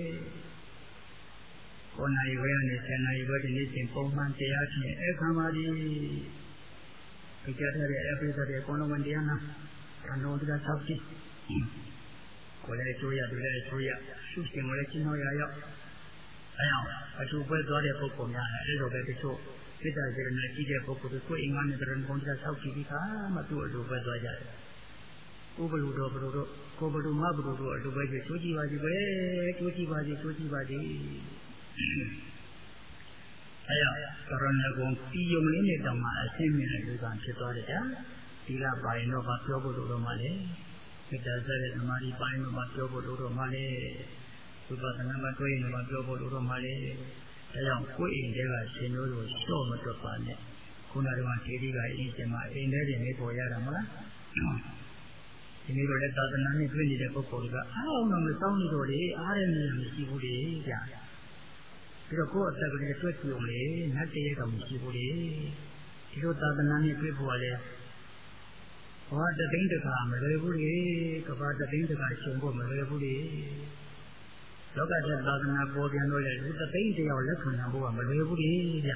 ကိုယ်နိုင်ဝဲနေဆယ်နိုင်ဝဲဒီနေ့ချင်းပုံမှန်တရားချင်းအခမ်းပါသည်ဒီကြတဲ့အပိသတဲ့ကောလုံးဝင်တရားနာခန္ဓာတရားဆောက်ကြည့်ကိုယ်လည်းကျိုးရဒီလည်းကျိုးရရှုရှင်ကိုလည်းရှင်းတော့ရရောက်အဲအောင်အထူးပွဲသွားတဲ့ပုဂ္ဂိုလ်များအဲ့လိုပဲတချို့စိတ်ဓာတ်စေတနာကြီးတဲ့ပုဂ္ဂိုလ်တွေကိုအင်္ဂါနဲ့တရဏဂုံတရားဆောက်ကြည့်ပြီးခါမှသူ့အလိုပဲသွားကြတယ်ကိုဘလူတော်ဘလူတို့ကိုဘလူမဘလူတို့အလိုပဲကျိုးကြည့်ပါစီပဲကျိုးကြည့်ပါစီကျိုးကြည့်ပါစီအဲရကရဏဂုံပြည်ုံလေးနဲ့တောင်မှအဆင်းမြင့်လူကဖြစ်သွားတယ်ဗျာဒီကပါရင်တော့ပြောဖို့လိုတော့မှလေစိတ်ဓာတ်တဲ့သမာဓိပိုင်းတော့ပြောဖို့လိုတော့မှလေဝိပဿနာမှာတွေ့ရင်တော့ပြောဖို့လိုတော့မှလေအဲကြောင့်ကိုယ်အိမ်တွေကရှင်တို့ကိုလျှော့မတွက်ပါနဲ့ခုနကထေရီကအင်းရှင်မှာအိမ်ထဲတွေနေပေါ်ရတာမလားဒီနေ့တော့လည်းသာသနာနဲ့တွေ့နေတဲ့ပုဂ္ဂိုလ်ကအားအောင်မစောင်းနေတော့လေအားရနေမရှိဘူးလေကြာပြီးတော့ကိုယ့်အသက်ကလေးတွေ့ကြုံလေနတ်တရေကမရှိဘူးလေဒီလိုသာသနာနဲ့တွေ့ဖို့ကလည်းဘာတသိန်းတခါမလွယ်ဘူးလေကဘာတသိန်းတခါရှင်ဖို့မလွယ်ဘူးလေလောကတဲ့သာသနာပေါ်ပြန်လို့လေလူတသိန်းတယောက်လက်ခံနိုင်ဖို့ကမလွယ်ဘူးလေကြာ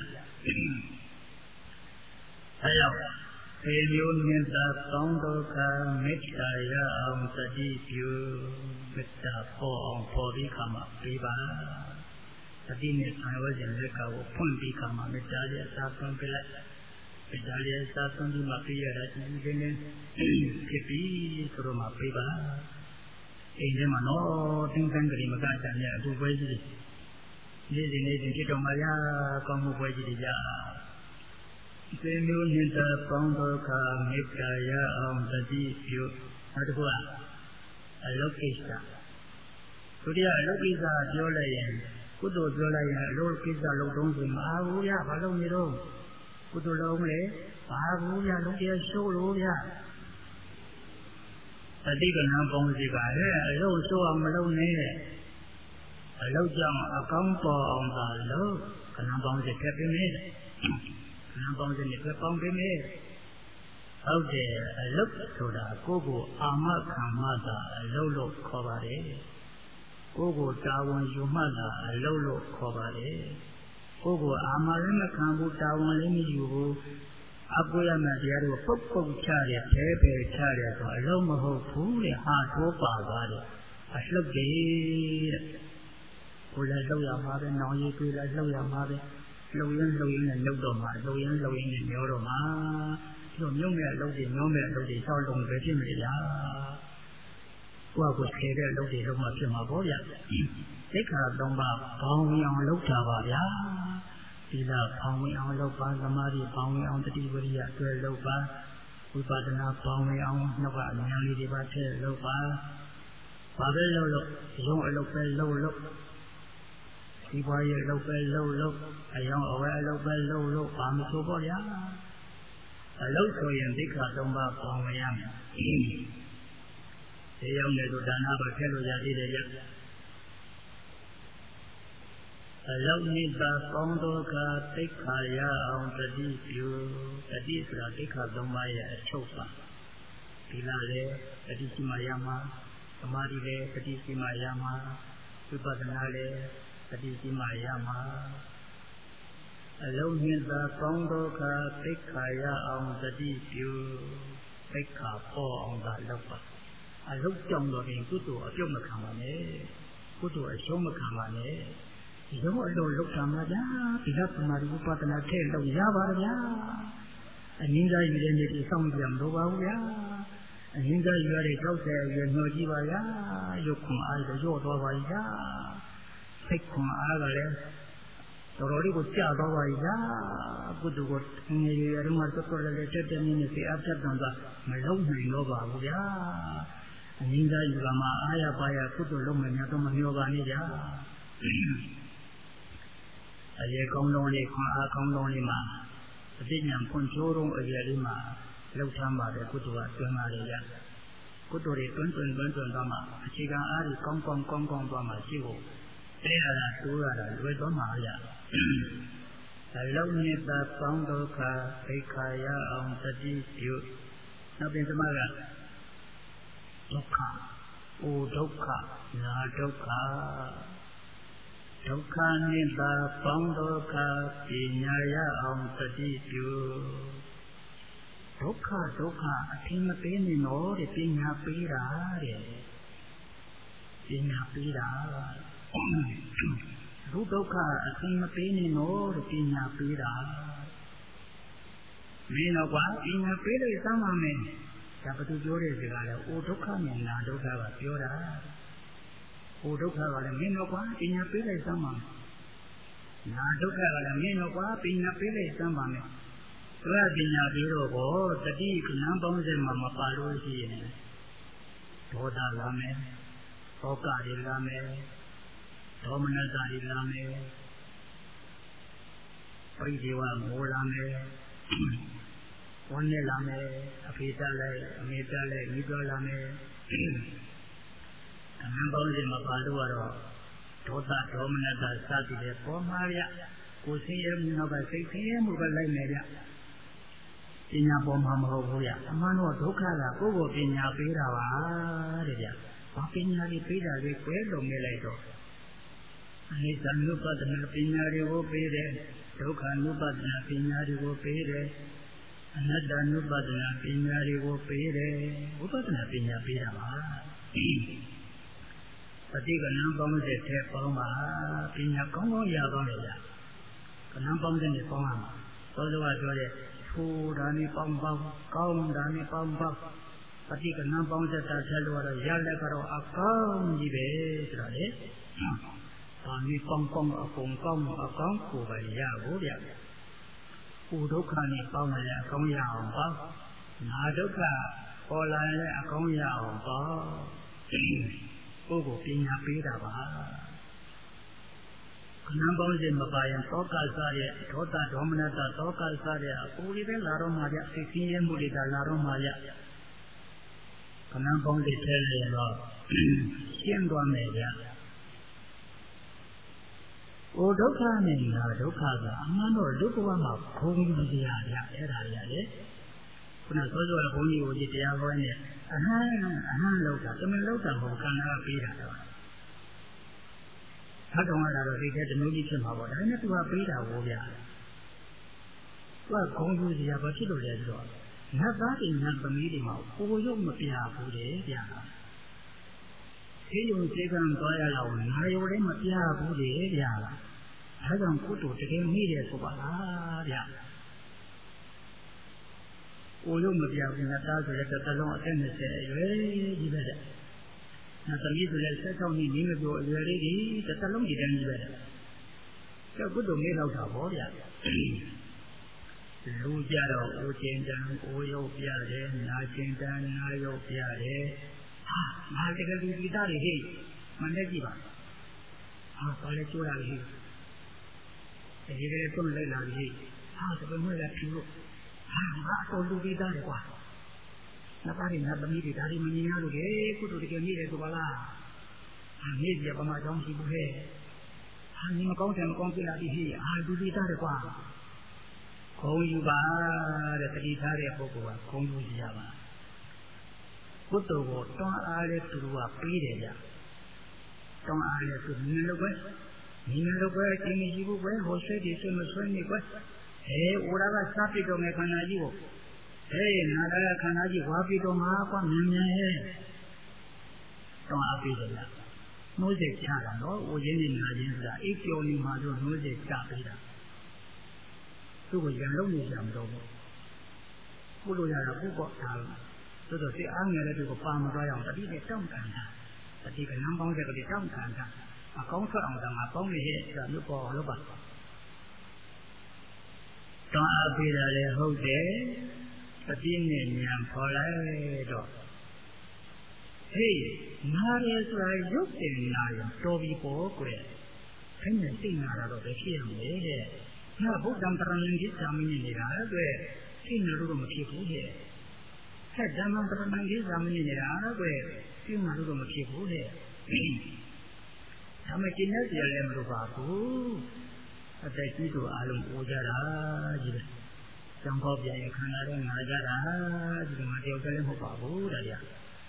အဲကြောင့်ေမျိုးမြင့်သာကောင်းဒုက္ခမေတ္တာရအောင်တတိပြုမေတ္တာပေါ်အောင်ပေါ်ပြီးခါမှပြီးပါတတိနဲ့ဆံဝဲခြင်းလက်ကိုဖွင့်ပြီးခါမှမေတ္တာရဲ့အစာသွင်းပြလိုက်မေတ္တာရဲ့အစာသွင်းပြီးမှပြရတာဒီဒီနဲ့ဖြစ်ပြီးဆိုတော့မှပြီးပါအိမ်ထဲမှာတော့တင်းတန်းကြိမကတန်တဲ့အတူပွဲကြီးနေ့စဉ်နေ့စဉ်ဖြစ်တော်မှာရကောင်းမှုပွဲကြီးတွေကြသေမျိုးမြင့်တာပေါင်းဒုက္ခမေတ္တာရအောင်တတိပြုနောက်တစ်ခုကအလုကိစ္စဒုတိယအလုကိစ္စပြောလိုက်ရင်ကုသိုလ်ပြောလိုက်ရင်အလုကိစ္စလုံးတုံးဆိုမအားဘူးရဘာလို့နေတော့ကုသိုလ်လုံးလေဘာဘူးရလုံးတရားရှိုးလို့ရတတိကနာပေါင်းစီကဟဲ့အလုရှိုးအောင်မလုပ်နဲ့အလုကြောင့်အကောင်းပေါ်အောင်သာလို့ကနာပေါင်းစီခဲ့ပြီးနေနာပေါင်းစနေပဲပေါင်းပေးမယ်ဟုတ်တယ်အလုတ်ဆိုတာကိုယ့်ကိုအာမခံမှသာအလုတ်လို့ခေါ်ပါတယ်ကိုယ့်ကိုတာဝန်ယူမှသာအလုတ်လို့ခေါ်ပါတယ်ကိုယ့်ကိုအာမလည်းမခံဘူးတာဝန်လည်းမယူဘူးအပွေရမယ့်တရားတွေကိုပုတ်ပုတ်ချတယ်ဖဲဖဲချတယ်ဆိုအလုတ်မဟုတ်ဘူးတဲ့ဟာထိုးပါသွားတယ်အလှုပ်တယ်တဲ့ကိုယ်လည်းလှုပ်ရမှာပဲနောင်ရည်တွေလည်းလှုပ်ရမှာပဲလှုပ်ရင်းလှုပ်ရင်းနဲ့လှုပ်တော့မှာလှုပ်ရင်းလှုပ်ရင်းနဲ့မျောတော့မှာဒီလိုမြုံမဲ့အလုပ်တွေမျောမဲ့အလုပ်တွေဆောက်လုံးပဲဖြစ်နေကြကိုယ့်ကိုယ်ခဲတဲ့အလုပ်တွေလုံးဝဖြစ်မှာပေါ့ဗျာသိက္ခာသုံးပါးဘောင်းဝင်အောင်လုပ်တာပါဗျာဒီလားဘောင်းဝင်အောင်လုပ်ပါသမာဓိဘောင်းဝင်အောင်တတိဝရိယအတွဲလုပ်ပါဝိပဿနာဘောင်းဝင်အောင်နှုတ်ကအများလေးတွေပါထည့်လုပ်ပါဘာပဲလုပ်လို့ရုံးအလုပ်ပဲလုပ်လို့ဒီဘွားရဲ့အလုပ်ပဲလုပ်လို့အယောင်အဝဲအလုပ်ပဲလုပ်လို့ဘာမဆိုပေါ့ဗျာအလုပ်ဆိုရင်သိက္ခာသုံးပါးပေါ်ဝင်ရမယ်ဒီရောက်နေဆိုဒါနပဲထည့်လို့ရသေးတယ်ဗျအလုပ်နေတာကောင်းတော့ကသိက္ခာရအောင်တတိပြုတတိဆိုတာသိက္ခာသုံးပါးရဲ့အချုပ်ပါဒီလားလေတတိရှိမှရမှာသမာဓိလည်းတတိရှိမှရမှာဝိပဿနာလည်းတတိရှိမှရမှာအလုံးမြင့်သာကောင်းသောခါသိက္ခာရအောင်တတိပြုသိက္ခာပေါ်အောင်သာလုပ်ပါအလုတ်ကြောင့်တော့ရင်ကုသိုလ်အပြုတ်မခံပါနဲ့ကုသိုလ်အရှုံးမခံပါနဲ့ဒီလိုအလိုလုတ်တာမှာဗျာဒီကသမာဓိဥပဒနာထည့်လို့ရပါဗျာအငင်းသားယူတဲ့နေ့ဒီစောင့်ကြမလို့ပါဘူးဗျာအငင်းသားယူရတဲ့၆၀ရွယ်ညှော်ကြည့်ပါဗျာရုပ်ခွန်အားရော့သွားပါဗျာစိတ်ခွန်အားကလည်းတော်တော်လေးကိုကြာသွားပါဗျာကုသိုလ်ကိုငြိမ်ရရမှတော်တော်လေးတက်တက်မြင့်မြင့်စိတ်အပြတ်တန်သွားမလုံးနိုင်တော့ပါဘူးဗျာအငင်းသားယူကမှအားရပါရကုသိုလ်လုံးမများတော့မမျောပါနဲ့ဗျာအရေကောင်းလုံးလေးခွန်အားကောင်းလုံးလေးမှာအသိဉာဏ်ဖွင့်ချိုးတော့အရေလေးမှာလောက်ထမ်းပါတယ်ကုသိုလ်ကတွန်းလာတယ်ဗျာကုသိုလ်တွေတွန်းတွန်းတွန်းတွန်းသွားမှအခြေခံအားကြီးကောင်းကောင်းကောင်းကောင်းသွားမှရှိဖို့တဲ့ရတာတိုးရတာလွယ်သွားမှာဗျာအလုံးနေတာပေါင်းဒုက္ခဒိဋ္ဌာယအောင်တတိပြုနောက်ပြန်သမကဒုက္ခအိုဒုက္ခနာဒုက္ခဒုက္ခနေတာပေါင်းဒုက္ခပညာရအောင်တတိပြုဒုက္ခဒုက္ခအထင်မသေးနေတော့တဲ့ပညာပေးတာတဲ့ပညာပေးတာဒုဒုက္ခအထင်မသေးနေတော့တဲ့ပညာပေးတာမင်းတော့ကွာပညာပေးလို့စမ်းပါမယ်ဒါဘသူပြောတဲ့စကားလဲအိုဒုက္ခနဲ့နာဒုက္ခကပြောတာအိုဒုက္ခကလည်းမင်းတော့ကွာပညာပေးလိုက်စမ်းပါမယ်နာဒုက္ခကလည်းမင်းတော့ကွာပညာပေးလိုက်စမ်းပါမယ်သူကပညာပေးတော့ဘောတတိကနန်းပေါင်းစက်မှာမပါလို့ရှိရင်ဒေါသလာမယ်ဒေါကတွေလာမယ်ဒေါမနတာတွေလာမယ်ပရိဒေဝမောလာမယ်ဝန်းနေလာမယ်အဖေတက်လိုက်အမေတက်လိုက်မိသွားလာမယ်ကနန်းပေါင်းစက်မှာပါလို့ကတော့ဒေါသဒေါမနတာစသည်တွေပေါ်မှာဗျကိုယ်ဆင်းရဲမှုနောက်ကစိတ်ဆင်းရဲမှုပဲလိုက်မယ်ဗျပညာပေါ်မှာမဟုတ်ဘူးဗျအမှန်တော့ဒုက္ခကကိုယ့်ကိုပညာပေးတာပါတဲ့ဗျဘာပညာတွေပေးတာလဲကွဲလို့မြင်လိုက်တော့အနိစ္စ ानु ပဒနာပညာတွေကိုပေးတယ်ဒုက္ခ ानु ပဒနာပညာတွေကိုပေးတယ်အနတ္တ ानु ပဒနာပညာတွေကိုပေးတယ်ဝိပဿနာပညာပေးတာပါပฏิကနံပေါင်းတဲ့ထဲပေါင်းပါပညာကောင်းကောင်းရသွားတယ်ဗျကနံပေါင်းတဲ့နဲ့ပေါင်းရမှာသောသောကပြောတဲ့ထိုဒါနဲ့ပေါင်းပေါင်းကောင်းဒါနဲ့ပေါင်းပေါင်းပฏิကနံပေါင်းတဲ့တာချက်လို့ကတော့ရလက်ကတော့အကောင်းကြီးပဲဆိုတော့လေဒါနဲ့ပေါင်းပေါင်းအကုန်ကောင်းအကောင်းကိုပဲရဖို့ဗျဟိုဒုက္ခနဲ့ပေါင်းရတဲ့အကောင်းရအောင်ပါနာဒုက္ခပေါ်လာရင်လည်းအကောင်းရအောင်ပါကိုယ်ကိုပညာပေးတာပါခဏပေါင်းစင်မပါရင်သောကစားရဲ့ဒေါသဒေါမနတသောကစားတဲ့အပူလေးပဲလာတော့မှကြစိတ်ဆင်းရဲမှုတွေကလာတော့မှကြခဏပေါင်းစင်ထဲလေတော့ရှင်းသွားမယ်ဗျဟိုဒုက္ခနဲ့လာဒုက္ခကအမှန်တော့ဒုက္ခမှာဘုံကြီးတရားဗျအဲ့ဒါရလေခုနစောစောကဘုန်းကြီးကိုဒီတရားဟောနေအဟံအဟံလောက်တာတမင်လောက်တာကိုခန္ဓာကပေးတာတော့ထပ်တော်ရတာတော့ဒီကတမျိုးကြီးဖြစ်မှာပေါ့ဒါနဲ့သူကပေးတာကိုဗျာသူကခေါင်းကျူးစရာဘာဖြစ်လို့လဲဆိုတော့နတ်သားတွေနတ်သမီးတွေမှာကိုယ်ရုပ်မပြဘူးလေဗျာဒီယုံစေကံသွားရတော့နာယုံလည်းမပြဘူးလေဗျာအဲကြောင့်ကုသိုလ်တကယ်မိတယ်ဆိုပါလားဗျာကိုရုပ်မပြဘူးနတ်သားဆိုတဲ့တစ်လုံးအသက်၂၀အရွယ်ကြီးပဲတဲ့နတ်သမီးဆိုတဲ့၁၆နှစ်မိမပြောအရွယ်လေးကြီးတစ်လုံးကြီးတန်းကြီးပဲတဲ့ကျောက်ကုသိုလ်မေးတော့တာဗောဗျာလူကြတော့ကိုကျင်တန်ကိုရုပ်ပြတယ်နာကျင်တန်နာရုပ်ပြတယ်ဟာငါတကယ်လူကြီးသားတွေဟိမနဲ့ကြည့်ပါဟာဘာလဲကြိုးရလေဟိဒီကလေးတွန်းလိုက်လာပြီဟာတကယ်မလဲဖြူလို့ဟာငါတော့လူကြီးသားတွေကွာနတ်သားတွေနတ်သမီးတွေဒါတွေမမြင်ရလို့လေကုသိုလ်တကယ်မြည်တယ်ဆိုပါလားဟာမြည်ပြပမာကြောင်းရှိဘူးဟဲ့ဟာညီမကောင်းတယ်မကောင်းပြလာပြီဟိဟာလူကြီးသားတွေကွာခုံယူပါတဲ့တတိထားတဲ့ပုဂ္ဂိုလ်ကခုံယူရပါကုသိုလ်ကိုတွန်းအားတဲ့သူကပေးတယ်ဗျတွန်းအားတဲ့သူနည်းလို့ပဲနည်းလို့ပဲအင်းကြီးကိုပဲဟောဆွဲတယ်ဆွဲမဆွဲနေပဲအဲဩရာကစားပြတော့ငယ်ခန္ဓာကြီးကိုဟေးနာတာခန္ဓာကြီးဝါပြတော့မှာကွာမြင်မြင်ဟဲ့တောင်းအားပေးတယ်လားနှိုးစိတ်ချတာနော်ဦးရင်းနေနာချင်းဆိုတာအိပ်ပျော်နေမှဆိုနှိုးစိတ်ချပေးတာသူ့ကိုရံလုံးနေကြမတော့ဘူးဘုလိုရတော့ဘုပေါ့ဒါဆိုတော့စိတ်အားငယ်တဲ့သူကိုပါမသွားရအောင်တတိနဲ့တောင်းခံတာတတိကနန်းပေါင်းတဲ့ကလေးတောင်းခံတာအကောင်းထွက်အောင်တော့ငါပေါင်းနေရဲ့ဆိုတာမျိုးပေါ်လို့ပါတောင်းအားပေးတာလည်းဟုတ်တယ်တတိနဲ့ဉာဏ်ပေါ်လိုက်တော့ဟေးနားရဲဆိုတာရုပ်တင်နာရတော်ပြီပေါ့ကွယ်ခိုင်းနေသိနာတော့ပဲဖြစ်ရမယ်တဲ့ငါဘုဒ္ဓံတရဏံကြီးစာမင်းနေတာကွယ်သိနာလို့မဖြစ်ဘူးတဲ့ဟဲ့ဓမ္မံတရဏံကြီးစာမင်းနေတာကွယ်သိနာလို့မဖြစ်ဘူးတဲ့ဒါမှကျင့်ရစီလည်းမလိုပါဘူးအသက်ကြီးသူအလုံးအိုးကြတာကြီးပဲကျန်ဖို့ပြန်ရခန္ဓာတော့ငါကြတာဒီမှာတယောက်တည်းလည်းမဟုတ်ပါဘူးတဲ့ဗျာ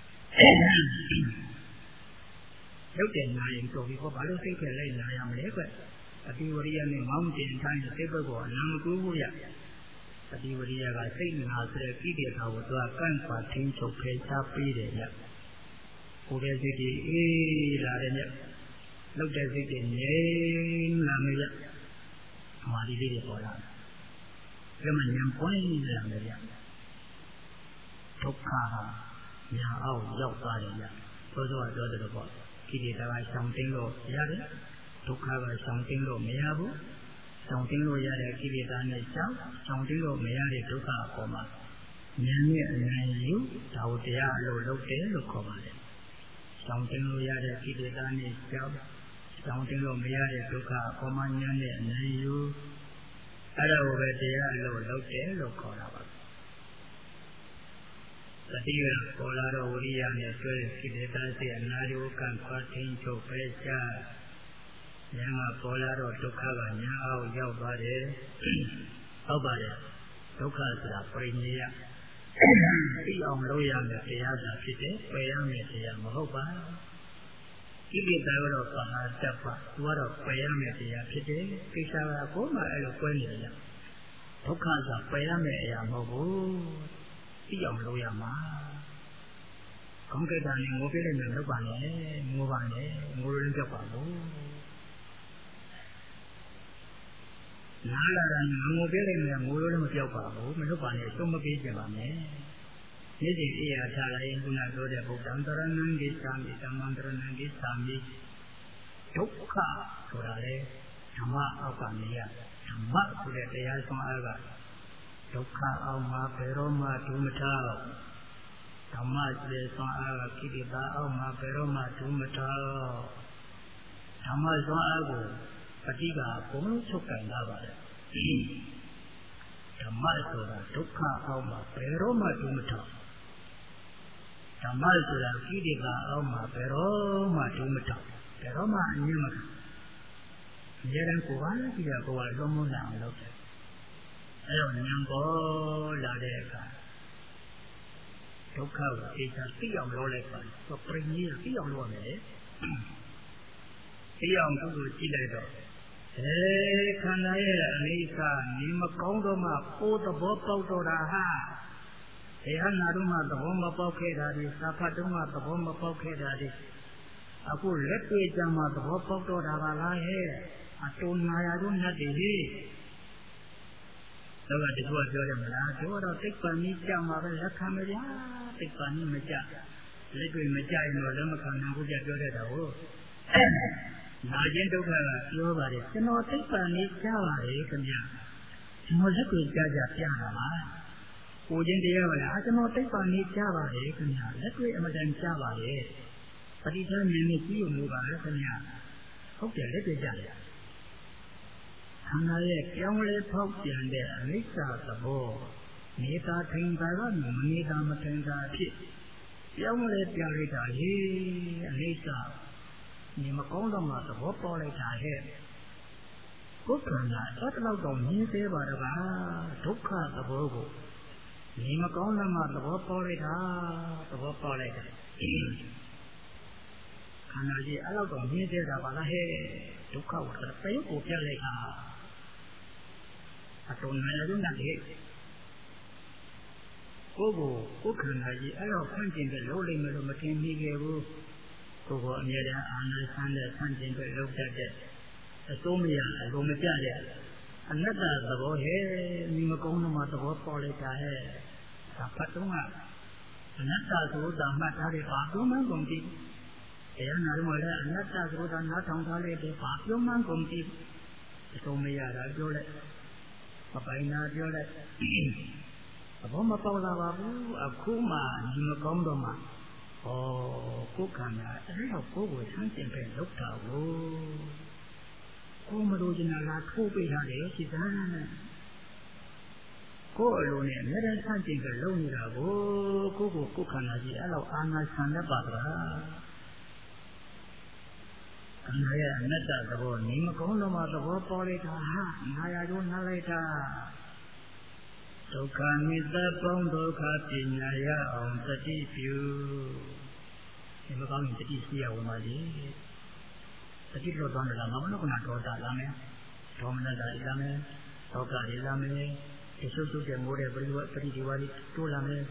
ရုပ်တယ်နာရင်တော်ပြီပေါ့ဘာလို့စိတ်ထဲလိုက်နာရမလဲကွအတိဝရိယနဲ့မောင်းတင်တိုင်းစိတ်ဘက်ကအနံမကူဘူးရအတိဝရိယကစိတ်နာဆိုတဲ့ကိလေသာကိုသူကကန့်ကွာထိန်းချုပ်ဖယ်ရှားပေးတယ်ညကိုယ်ရဲ့စိတ်ကြီးအေးလာတယ်ညလောက်တဲ့စိတ်ကြီးငြိမ်လာမယ်ညမာဒီလေးတွေပေါ်လာတယ်ဒါမှဉာဏ်ပွင့်လာမယ်ညဒုက္ခဟာညာအောင်ရောက်သွားတယ်ညသောသောကပြောတယ်လို့ပေါ့ကိလေသာကရှောင်တင်းလို့ရတယ်ဒုက္ခကရှောင်တင်းလို့မရဘူးရှောင်တင်းလို့ရတဲ့ကိလေသာနဲ့ရှောင်ရှောင်တင်းလို့မရတဲ့ဒုက္ခအပေါ်မှာဉာဏ်နဲ့အနိုင်ယူဒါဝတရားလို့လုပ်တယ်လို့ခေါ်ပါတယ်ရှောင်တင်းလို့ရတဲ့ကိလေသာနဲ့ရှောင်ရှောင်တင်းလို့မရတဲ့ဒုက္ခအပေါ်မှာဉာဏ်နဲ့အနိုင်ယူအဲ့ဒါကိုပဲတရားလို့လုပ်တယ်လို့ခေါ်တာပါတတိယပေါ်လာတော့ဝိရိယနဲ့ဆွဲစိတ္တစေအနာယောကံခွာထိန်ချုပ်ပဲရှားဉာဏ်ကပေါ်လာတော့ဒုက္ခကဉာဏ်အောက်ရောက်သွားတယ်ဟုတ်ပါတယ်ဒုက္ခဆိုတာပရိနိယသိအောင်လုပ်ရမယ်တရားသာဖြစ်တယ်ပယ်ရမယ်တရားမဟုတ်ပါကိလေသာကတော့ပါဟာတတ်ပါသူကတော့ပယ်ရမယ်တရားဖြစ်တယ်ကိစ္စကကိုယ်မှအဲ့လိုကွဲနေတယ်ဒုက္ခဆိုပယ်ရမယ်အရာမဟုတ်ဘူးသိအောင်လုပ်ရမှာကောင်းကင်တာနဲ့ငိုပြလိုက်မယ်လုပ်ပါနဲ့ငိုပါနဲ့ငိုလို့ပြောက်ပါဘူးနားလာတာငိုပြလိုက်မယ်ငိုလို့လည်းမပြောက်ပါဘူးမလုပ်ပါနဲ့သုံးမပေးကြပါနဲ့နေ့စဉ်အေးရထားလိုက်ခုနပြောတဲ့ဗုဒ္ဓံတရဏံဂိသာမိသမ္မံတရဏံဂိသာမိဒုက္ခဆိုတာလေဓမ္မအောက်ကနေရဓမ္မဆိုတဲ့တရားဆောင်အားကဒုက္ခအောင်မှာဘယ်တော့မှဒုမထားဓမ္မကျေဆောင်အားကကိလေသာအောင်မှာဘယ်တော့မှဒုမထားဓမ္မဆောင်အားကိုပฏิကဘုံလုံးချုပ်ကန်လာပါတယ်ဓမ္မဆိုတာဒုက္ခအောင်မှာဘယ်တော့မှဒုမထားဓမ္မဆိုတာကိလေသာအောင်မှာဘယ်တော့မှဒုမထားဘယ်တော့မှအငြင်းမထားအများတန်းကိုယ်ပါကြည့်ရကိုယ်ကလုံးမလာအောင်လုပ်တယ်အဲ့တော့ဉာဏ်ပေါ်လာတဲ့အခါဒုက္ခကိုသိချာသိအောင်လုပ်လိုက်ပါတော့ပရိနိယသိအောင်လုပ်ရမယ်သိအောင်သူ့ကိုကြည့်လိုက်တော့အဲခန္ဓာရဲ့အနိစ္စနေမကောင်းတော့မှပိုးသဘောပေါက်တော့တာဟာဒီဟာနာတော့မှသဘောမပေါက်ခဲ့တာဒီသာဖတ်တော့မှသဘောမပေါက်ခဲ့တာဒီအခုလက်တွေ့ကြမှာသဘောပေါက်တော့တာပါလားဟဲ့အတူနာရတို့နဲ့တည်းဟိတော့ကတချို့ကပြောတယ်မလားတို့တော့သိပ္ပံကြီးကြောက်မှာပဲလက်ခံမရသိပ္ပံကြီးမကြလက်တွေ့မကြရင်တော့လက်မခံနိုင်ဘူးကြပြောတဲ့တာကိုနာကျင်ဒုက္ခကပြောပါတယ်ကျွန်တော်သိပ္ပံကြီးကြားပါတယ်ခင်ဗျကျွန်တော်လက်တွေ့ကြားကြပြတာပါကိုချင်းတရားပါလားကျွန်တော်သိပ္ပံကြီးကြားပါတယ်ခင်ဗျလက်တွေ့အမှန်တန်ကြားပါတယ်ပဋိသန္ဓေနဲ့ကြည့်လို့လို့ပါလေခင်ဗျဟုတ်တယ်လက်တွေ့ကြားတယ်ခန္ဓာရဲ့ကြောင်းလဲဖောက်ပြန်တဲ့အနိစ္စသဘောနေတာထင်တာကမနေတာမထင်တာဖြစ်ကြောင်းလဲပြလိုက်တာဟေးအနိစ္စဒီမကောင်းတော့မှသဘောပေါ်လိုက်တာဟဲ့ကိုယ်ခန္ဓာအဲ့တော့တော့မြင်သေးပါတော့ကဒုက္ခသဘောကိုဒီမကောင်းတော့မှသဘောပေါ်လိုက်တာသဘောပေါ်လိုက်တယ်ခန္ဓာကြီးအဲ့တော့မြင်သေးတာပါလားဟဲ့ဒုက္ခကိုတပည့်ကိုပြလိုက်တာအတုံနာရတဲ့နဲ့ကိုယ်ကိုကိုယ်ခန္ဓာကြီးအဲ့တော့ဖွင့်ကျင်တဲ့လုံးလိမ့်မလို့မထင်မိခဲ့ဘူးကိုယ်ကအမြဲတမ်းအာဏာဆန်းတဲ့ဆန့်ကျင်ဘက်လုပ်တတ်တဲ့အစိုးမရအကုန်မကြတဲ့အနတ္တသဘောဟဲ့မိမကုန်းတော့မှသဘောပေါ်လိုက်တာဟဲ့ဒါဖတ်တော့ကအနတ္တဆိုတာမှတ်ထားတဲ့ဘာပြောမှန်းကုန်ပြီတရားနာတော့လည်းအနတ္တဆိုတာနားထောင်ထားလိုက်တဲ့ဘာပြောမှန်းကုန်ပြီအစိုးမရတာပြောလိုက်မပိုင်နာပြောလိုက်သဘောမပေါလာပါဘူးအခုမှဒီမကောင်းတော့မှဩကိုယ်ခန္ဓာအဲ့တော့ကိုယ်ကိုဆန်းကျင်ပဲလုပ်တာကိုကိုယ်မလို့ကျင်လာထိုးပေးရတယ်ရှိသလားကိုယ်အလိုနဲ့အများနဲ့ဆန်းကျင်ပဲလုပ်နေတာကိုကိုယ်ကိုကိုယ်ခန္ဓာကြီးအဲ့လောက်အာနာဆန်တတ်ပါလားခန္ဓာရဲ့အနတ္တသဘောနေမကောင်းတော့မှသဘောပေါ်လိုက်တာဟာနာရကျိုးနားလိုက်တာဒုက္ခမိတ္တပေါင်းဒုက္ခပညာရအောင်တတိပြုဒီမကောင်းရင်တတိရှိရဝင်ပါလေတတိလို့သွားတယ်လားမမလို့ကနာဒေါသလာမယ်ဒေါမနတာလာမယ်ဒေါကလေးလာမယ်ဒီစုစုတဲ့မိုးတဲ့ပရိဝပရိဒီဝါလေးတိုးလာမယ်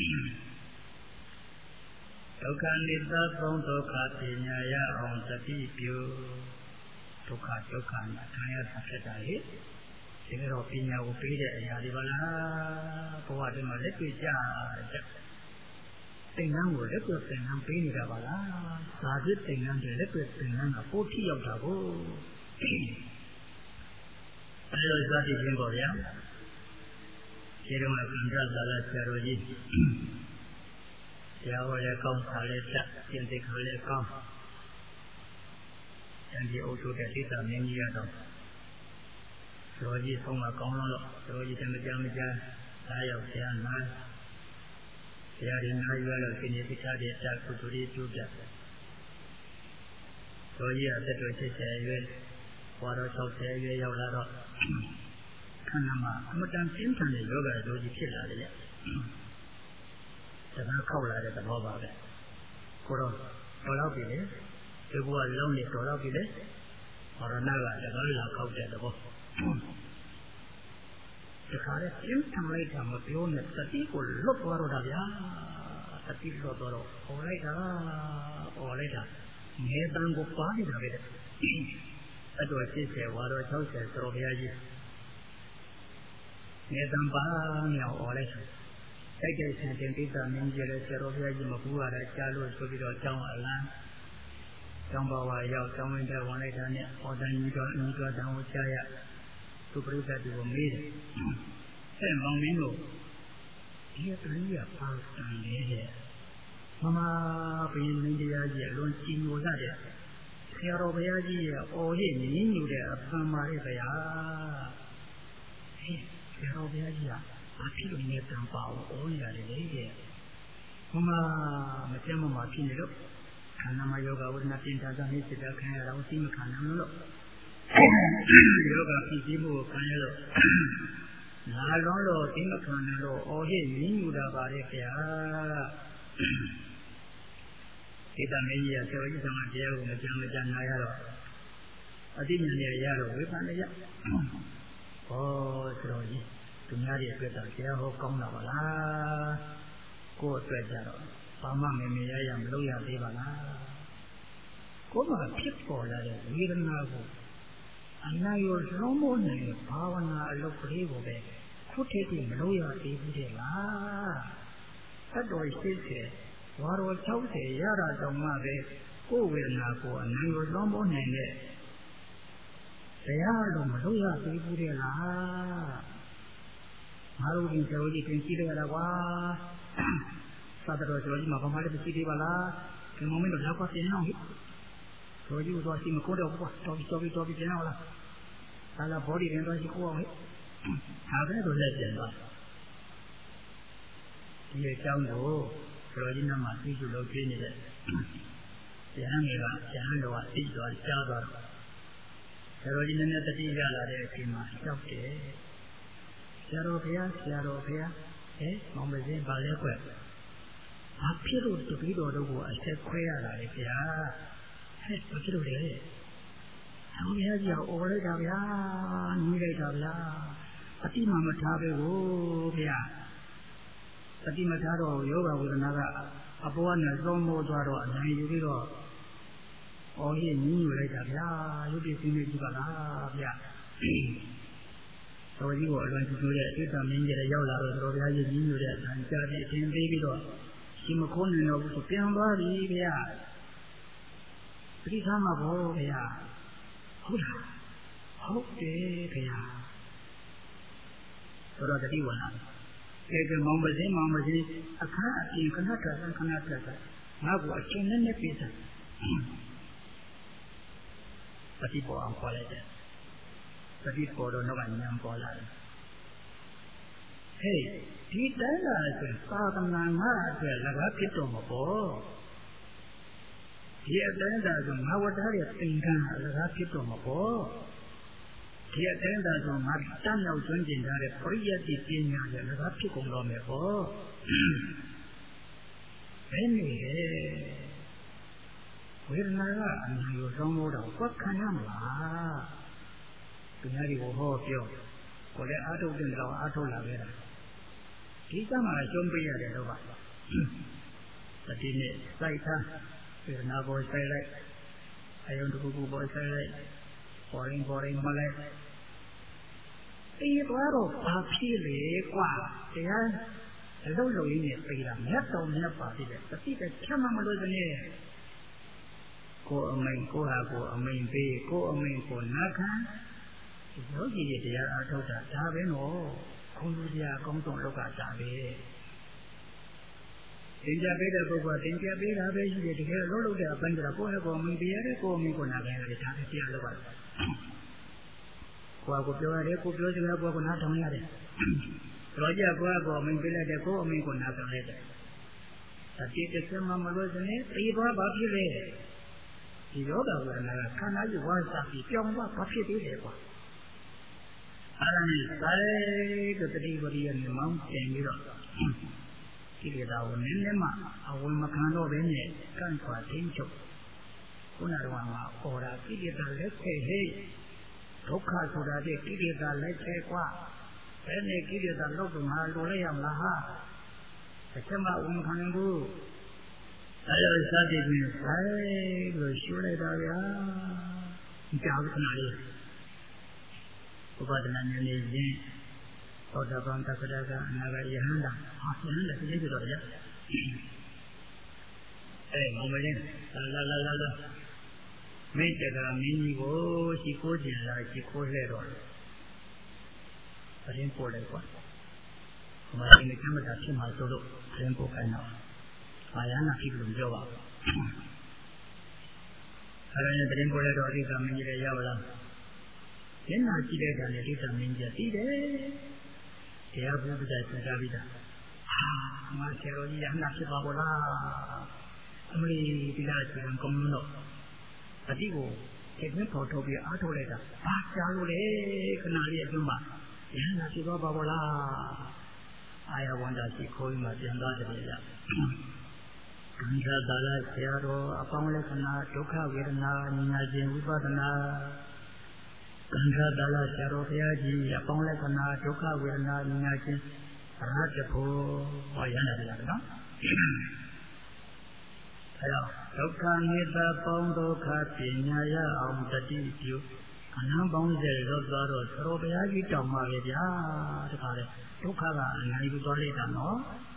ဒုက္ခမိတ္တပေါင်းဒုက္ခပညာရအောင်တတိပြုဒုက္ခဒုက္ခနဲ့ခံရတာဖြစ်တာလေဒီကတော့ပညာကိုပေးတဲ့အရာတွေပါလားဘဝတည်းမှာလက်တွေ့ကြတဲ့သင်္ကန်းကိုလက်တွေ့သင်္ကန်းပေးနေတာပါလားဇာတိသင်္ကန်းတွေလက်တွေ့သင်္ကန်းကပို့ထိရောက်တာကိုအဲလိုဇာတိချင်းပေါ့ဗျာဒီတော့ကံကြလာတဲ့ဆရာတော်ကြီးဆရာတော်ရဲ့ကောင်းစားလေးတက်ကျင့်သိက္ခာလေးကောင်းအဲဒီအုပ်ချုပ်တဲ့သိတာမင်းကြီးရတော့တော်ကြီးဆုံးမကောင်းလို့တော်ကြီးတမကြမကြအားရောက်ဆရာနာဆရာရင်းနာရွယ်လို့ဒီနေ့တရားတွေတက်ကုသိုလ်တွေကျိုးပြတော်ကြီးအသက်တော်ရှစ်ဆယ်ရွယ်ဘွားတော်၆၀ရွယ်ရောက်လာတော့ခန္ဓာမှာအမတန်ပြင်းထန်တဲ့ယောဂတော်ကြီးဖြစ်လာတယ်လေတခါခောက်လာတဲ့သဘောပါပဲကိုတော့တော်တော့ပြီလေဒီဘုရားလုံးနေတော်တော့ပြီလေဘာရဏကတခါလာခောက်တဲ့သဘောတခါလေပြင်းထန်လိုက်တာမပြောနဲ့တတိကိုလွတ်သွားတော့တာဗျာတတိလွတ်သွားတော့ဟောလိုက်တာဟောလိုက်တာငယ်တန်းကိုပါနေတာပဲအဲ့တော့ရှစ်ဆယ်ဝါတော့၆၀ဆိုတော့ဘုရားကြီးငယ်တန်းပါမြောက်ဟောလိုက်တာတိုက်တိုက်ဆန်တင်တိတာမင်းကြီးလည်းဆရာတော်ဘုရားကြီးမကူရတာကြားလို့ဆိုပြီးတော့ကျောင်းအလန်းကျောင်းဘဝရောက်ကျောင်းဝင်တဲ့ဝင်လိုက်တာနဲ့ဟောတန်ကြီးတော့အင်းတော်တောင်ကိုကြားရသူပြိဿတူကိုမေးတယ်အဲ့မောင်မင်းတို့ဒီကလေးကပါတန်လေတဲ့မမဘင်းမင်းတရားကြီးအလွန်ကြီးညိုတတ်တယ်ဆရာတော်ဘုရားကြီးရဲ့အော်ရည်ညင်းညူတဲ့အဖန်ပါလေဗျာဟဲ့ဆရာတော်ဘုရားကြီးကဘာဖြစ်လို့နေတံပါအောင်အော်ရတယ်လေတဲ့မမမကျမ်းမမှာဖြစ်နေလို့ခန္ဓာမှာယောဂဝိဒနာပြင်တာကနေ့စိတ်ခံရတာကိုသိမခံနိုင်လို့ယောဂဖြစ်ပြီးမှုခံရလို့လာလုံးလို့သိမခံနိုင်လို့အော်ဟစ်ရင်းယူတာပါလေဗျာဒီတမင်းကြီးကဆရာကြီးဆောင်တရားကိုမကြမ်းမကြမ်းနားရတော့အတိညာနဲ့ရတော့ဝေဖန်ရဟောဆရာကြီးသူများတွေအတွက်တော့တရားဟောကောင်းတာပါလားကိုယ့်အတွက်ကြတော့ဘာမှမမြင်ရရမလုပ်ရသေးပါလားကိုယ်မှာဖြစ်ပေါ်လာတဲ့ဝေဒနာကိုအနာရောလုံးမနိုင်ဘာဝနာအလုပ်ကလေးကိုပဲခုတည်းတည်းမလုပ်ရသေးဘူးတဲ့လားသတ္တော်ရှိစေဝါတော်၆၀ရတာတောင်မှပဲကိုယ်ဝေဒနာကိုအနာရောလုံးမနိုင်တဲ့တရားလုံးမလုပ်ရသေးဘူးတဲ့လားငါတို့ဒီကျော်ကြီးပြင်ကြည့်ရတာကွာသာတော်ကျော်ကြီးမှာဘာမှလည်းမရှိသေးပါလားဒီမမင်းတို့လောက်ပါပြင်အောင်ကျော်ကြီးကတော့ရှိမကိုတော့ကွာတော်ပြီတော်ပြီတော်ပြီပြင်အောင်လားဒါလာ body ရင်တော့ရှိကိုအောင်ဟဲ့ဒါပဲတော့လက်ကျန်တော့ဒီအကြောင်းကိုကျော်ကြီးနာမှာသိစုလုပ်ပြနေတယ်ကျန်နေကကျန်တော့သိသွားကြားသွားတော့ကျော်ကြီးနည်းနည်းတတိရလာတဲ့အချိန်မှာကြောက်တယ်ဆရာတော်ဘုရားဆရာတော်ဘုရားဟဲ့မောင်မစင်းပါလဲကွဘာဖြစ်လို့တပည့်တော်တို့ကိုအဆက်ခွဲရတာလဲဗျာဟဲ့ဘာဖြစ်လို့လဲဆောင်းရကြအော်လိုက်တာဗျာညီးလိုက်တာဗျာအတိမမထားပဲကိုဗျာအတိမထားတော့ယောဂဝေဒနာကအပေါ်ကနေသုံးမိုးသွားတော့အနိုင်ယူပြီးတော့အော်ကြီးညီညွတ်လိုက်တာဗျာရုပ်ပြင်းနေကြည့်ပါလားဗျာတော်ကြီးကိုအလွန်ကျူးတဲ့အတိတ်ကမင်းကြီးလည်းရောက်လာတော့တော်ဗျာကြီးညီညွတ်တဲ့အတိုင်းကြားပြီးအထင်သေးပြီးတော့ဒီမခိုးနေတော့ဘူးဆိုပြန်သွားပြီဗျာပရိသတ်မှာဘောဗျာဟုတ်လားဟုတ်တယ်ဗျာဆိုတော့တတိဝနာကဲကဲမောင်မစင်းမောင်မစင်းအခါအပြင်ခဏထွက်ခဏထွက်ငါ့ကိုအချင်းနဲ့နဲ့ပြေးစားပฏิပေါ်အောင်ခေါ်လိုက်တယ်ပฏิပေါ်တော့နောက်ကညံပေါ်လာတယ်ဟေးဒီတန်းလာဆိုသာသနာငါအတွက်လည်းကားဖြစ်တော့မပေါ်ဒီအတိုင်းသာဆိုငါဝတ္တရဲ့သင်္ကန်းလည်းကားဖြစ်တော့မပေါ်ဒီအတိုင်းသာဆိုငါတမ်းရောက်ကျွမ်းကျင်ထားတဲ့ပရိယတ်တိပညာရဲ့လည်းကားဖြစ်ကုန်တော့မယ်ပေါ့ဘယ်နေလဲဝေဒနာကအမြင်ကိုသုံးလို့တော့ကွက်ခံရမလားဒီများတွေကိုဟောပြောကိုလည်းအာထုတ်တဲ့တော့အာထုတ်လာခဲ့တာဒီကမှရှုံးပေးရတယ်တော့ပါတတိနဲ့စိုက်ထားဝေဒနာကိုစိုက်လိုက်အယုံတစ်ခုခုပေါ်စိုက်လိုက်ပေါ်ရင်ပေါ်ရင်မလိုက်ဒီတော့ဘာဖြစ်လေကွာတရားအလုံးလုံးရင်းနဲ့ပြေးတာမြတ်တော်မြတ်ပါပြီတဲ့တတိကချမ်းမမလို့တဲ့ကိုအမိန်ကိုဟာကိုအမိန်ပေးကိုအမိန်ကိုနာခံယောဂီရဲ့တရားအားထုတ်တာဒါပဲနော်ခွန်လူတရားကောင်းဆုံးလောကတာပဲသင်္ကြန်ပေးတဲ့ပုဂ္ဂိုလ်သင်္ကြန်ပေးတာပဲရှိတယ်တကယ်လုံးလုံးတဲ့အပိုင်းကကိုယ့်ရဲ့ကိုအမိန်ပေးရတယ်ကိုအမိန်ကိုနာခံရတယ်ဒါပဲတရားလောကကိုယ်ကိုပြောရတယ်ကိုပြောစကားကိုကိုနားထောင်ရတယ်တော့ကြကိုယ့်ကိုအမိန်ပေးလိုက်တဲ့ကိုအမိန်ကိုနာခံလိုက်တယ်အတိတ်ကမှမလို့စနေပြီးတော့ဘာဖြစ်လဲဒီယောဂဝေဒနာကခန္ဓာကြီးဝါစားပြီးပြောင်းသွားဘာဖြစ်သေးလဲကွာအဲ့ဒါနဲ့ဆိုင်ကတတိဝရိယနဲ့မောင်းတင်ပြီးတော့ကိလေသာကိုနည်းနည်းမှအဝင်မခံတော့ဘဲနဲ့ကန့်ခွာသိမ်းချုပ်ခုနကတော့မှာအော်တာကိလေသာလက်ခဲဟဲ့ဒုက္ခဆိုတာတဲ့ကိလေသာလက်ခဲကွာဘယ်နဲ့ကိလေသာလောက်တော့ငါလိုလိုက်ရမလားဟာတစ်ချက်မှအဝင်မခံနိုင်ဘူးအဲဒါစသည်ဖြင့်ဆိုင်လို့ရှုလိုက်တာဗျာဒီကြောက်ခဏလေးဥပဒနာဉာဏ်နဲ့ရင်သောတာပန်သက္ကရာကအနာဂတ်ယဟန္တာဟာယဟန္တာသိကြတော့ဗျာအဲမောင်မင်းလာလာလာလာမိတ္တကမင်းကြီးကိုရှိခိုးကြလာရှိခိုးလှဲ့တော့အရင်ပို့လိုက်ကွာမင်းကမတာဖြစ်မှာဆိုလို့အရင်ပို့ခိုင်းတော့အာယနာဖြစ်လို့ပြောပါအဲ့ဒါနဲ့တရင်ပေါ်လိုက်တော့အရိကမင်းကြီးလည်းရောက်လာမျက်နှာကြည့်တဲ့အခါနဲ့အရိကမင်းကြီးသိတယ်တရားဘုရားပြဆက်ကြပြီးတာဟာငါဆရာတော်ကြီးရဟနာဖြစ်ပါဘောလားအမလီဒီလားဆိုရင်ကောင်းလို့အတိကိုခေတ်ပေါ်ထုတ်ပြီးအားထုတ်လိုက်တာဘာကြားလို့လဲခဏလေးအတွင်းမှာရဟနာဖြစ်ပါဘောလားအာယဝန္တာရှိခိုးမှပြန်သွားတယ်ဗျာကံကြတာလားဆရာတော်အပေါင်းလက္ခဏာဒုက္ခဝေဒနာဉာဏ်ခြင်းဝိပဿနာကံကြတာလားဆရာတော်ဘုရားကြီးအပေါင်းလက္ခဏာဒုက္ခဝေဒနာဉာဏ်ခြင်းအရဟတဖို့ဟောရနေတယ်နော်အဲတော့ဒုက္ခမေတ္တာပေါင်းဒုက္ခပညာရအောင်တတိပြုအနံပေါင်းစေရောက်သွားတော့ဆရာတော်ဘုရားကြီးတောင်းပါပဲဗျာတခါလေဒုက္ခကအနိုင်ယူသွားလိုက်တာနော်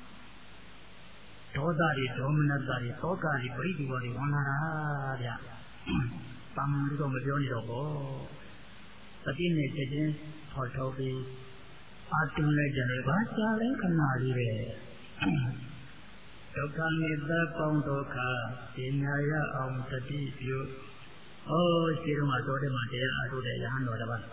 ဒေါသတွေဒေါမနတတွေသောကတွေပရိဒီဝတွေဝင်လာတာဗျာပန်းလို့တော့မပြောနေတော့ဘောတတိနဲ့ချက်ချင်းဖော်ထုတ်ပြီးအာတုံလိုက်ကြတယ်ဘာရှားလဲခဏလေးပဲဒုက္ခမေတ္တာပေါင်းဒုက္ခပညာရအောင်တတိပြုဩရှိတော့မှတော်တယ်မှတရားအားထုတ်တဲ့ရဟန်းတော်တစ်ပါး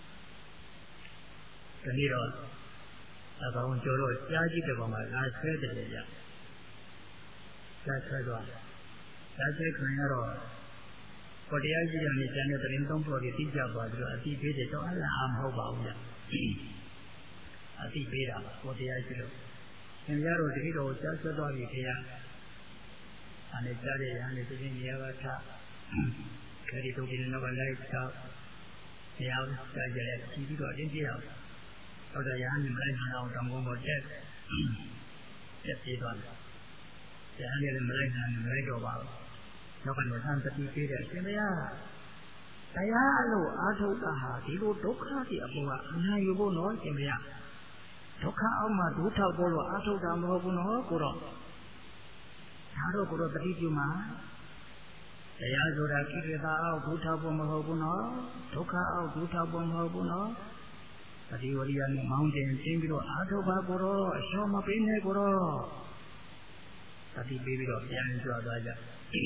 ဒီနေ့တော့အကောင်ကျော်တော့ကြားကြည့်တဲ့ကောင်ကငါဆွဲတယ်လေဗျကြားဆွဲတော့ကြားဆွဲခံရတော့ကိုတရားကြီးကနေကျန်တဲ့တရင်သုံးပေါ်ကြီးသိကြပါပြီးတော့အတိပေးတယ်တော့အလားမဟုတ်ပါဘူးဗျအတိပေးတာပါကိုတရားကြီးလို့သင်ကြားတော့တတိတော်ကြားဆွဲသွားပြီခင်ဗျာအနေကြားတဲ့ရဟန်းတွေသူချင်းနေရာကထားခေဒီတို့ဒီနောက်ကလိုက်တော့နေရာကြားကြတယ်ကြည့်ပြီးတော့အင်းကြည့်အောင်တော့ရဟန်းတွေမလိုက်နိုင်အောင်တောင်ကုန်းပေါ်တက်တက်ပြေးသွားတယ်ရဟန်းတွေလည်းမလိုက်နိုင်မလိုက်တော့ပါဘူးနောက်ကနေသံတတိပေးတဲ့အရှင်ဘုရားတရားလို့အာထုတာဟာဒီလိုဒုက္ခတွေအပေါ်ကအနာယူဖို့နော်ရှင်ဘုရားဒုက္ခအောက်မှာဒုထောက်ဖို့လို့အာထုတာမဟုတ်ဘူးနော်ကိုတော့ဒါတော့ကိုတော့တတိပြုမှာတရားဆိုတာကိလေသာအောက်ဒုထောက်ဖို့မဟုတ်ဘူးနော်ဒုက္ခအောက်ဒုထောက်ဖို့မဟုတ်ဘူးနော်တတိဝရိယနဲ့မောင်းတင်တင်းပြီးတော့အာထုပါကိုတော့အလျှော့မပေးနဲ့ကိုတော့တတိပေးပြီးတော့ပြန်ကြွသွားကြ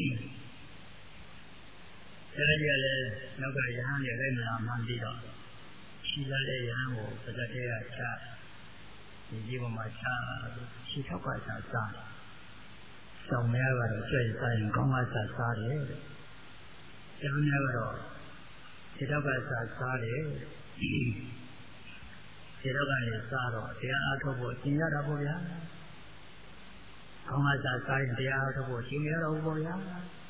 အဲဒီကလည်းနောက်ကရဟန်းတွေလည်းမလာမှန်းပြီးတော့ခြိလာတဲ့ရဟန်းကိုစကားတဲကချဒီကြီးပေါ်မှာချခြိထောက်ကစားစားဆောင်များကတော့ကြွယ်စားရင်ကောင်းကစားစားတယ်တဲ့။ကျောင်းများကတော့ခြေထောက်ကစားစားတယ်။ခြေထောက်ကနေစားတော့တရားအားထုတ်ဖို့အရှင်ရတာပေါ့ဗျာ။ကောင်းကစားစားရင်တရားအားထုတ်ဖို့အရှင်ရတော့ပေါ့ဗျာ။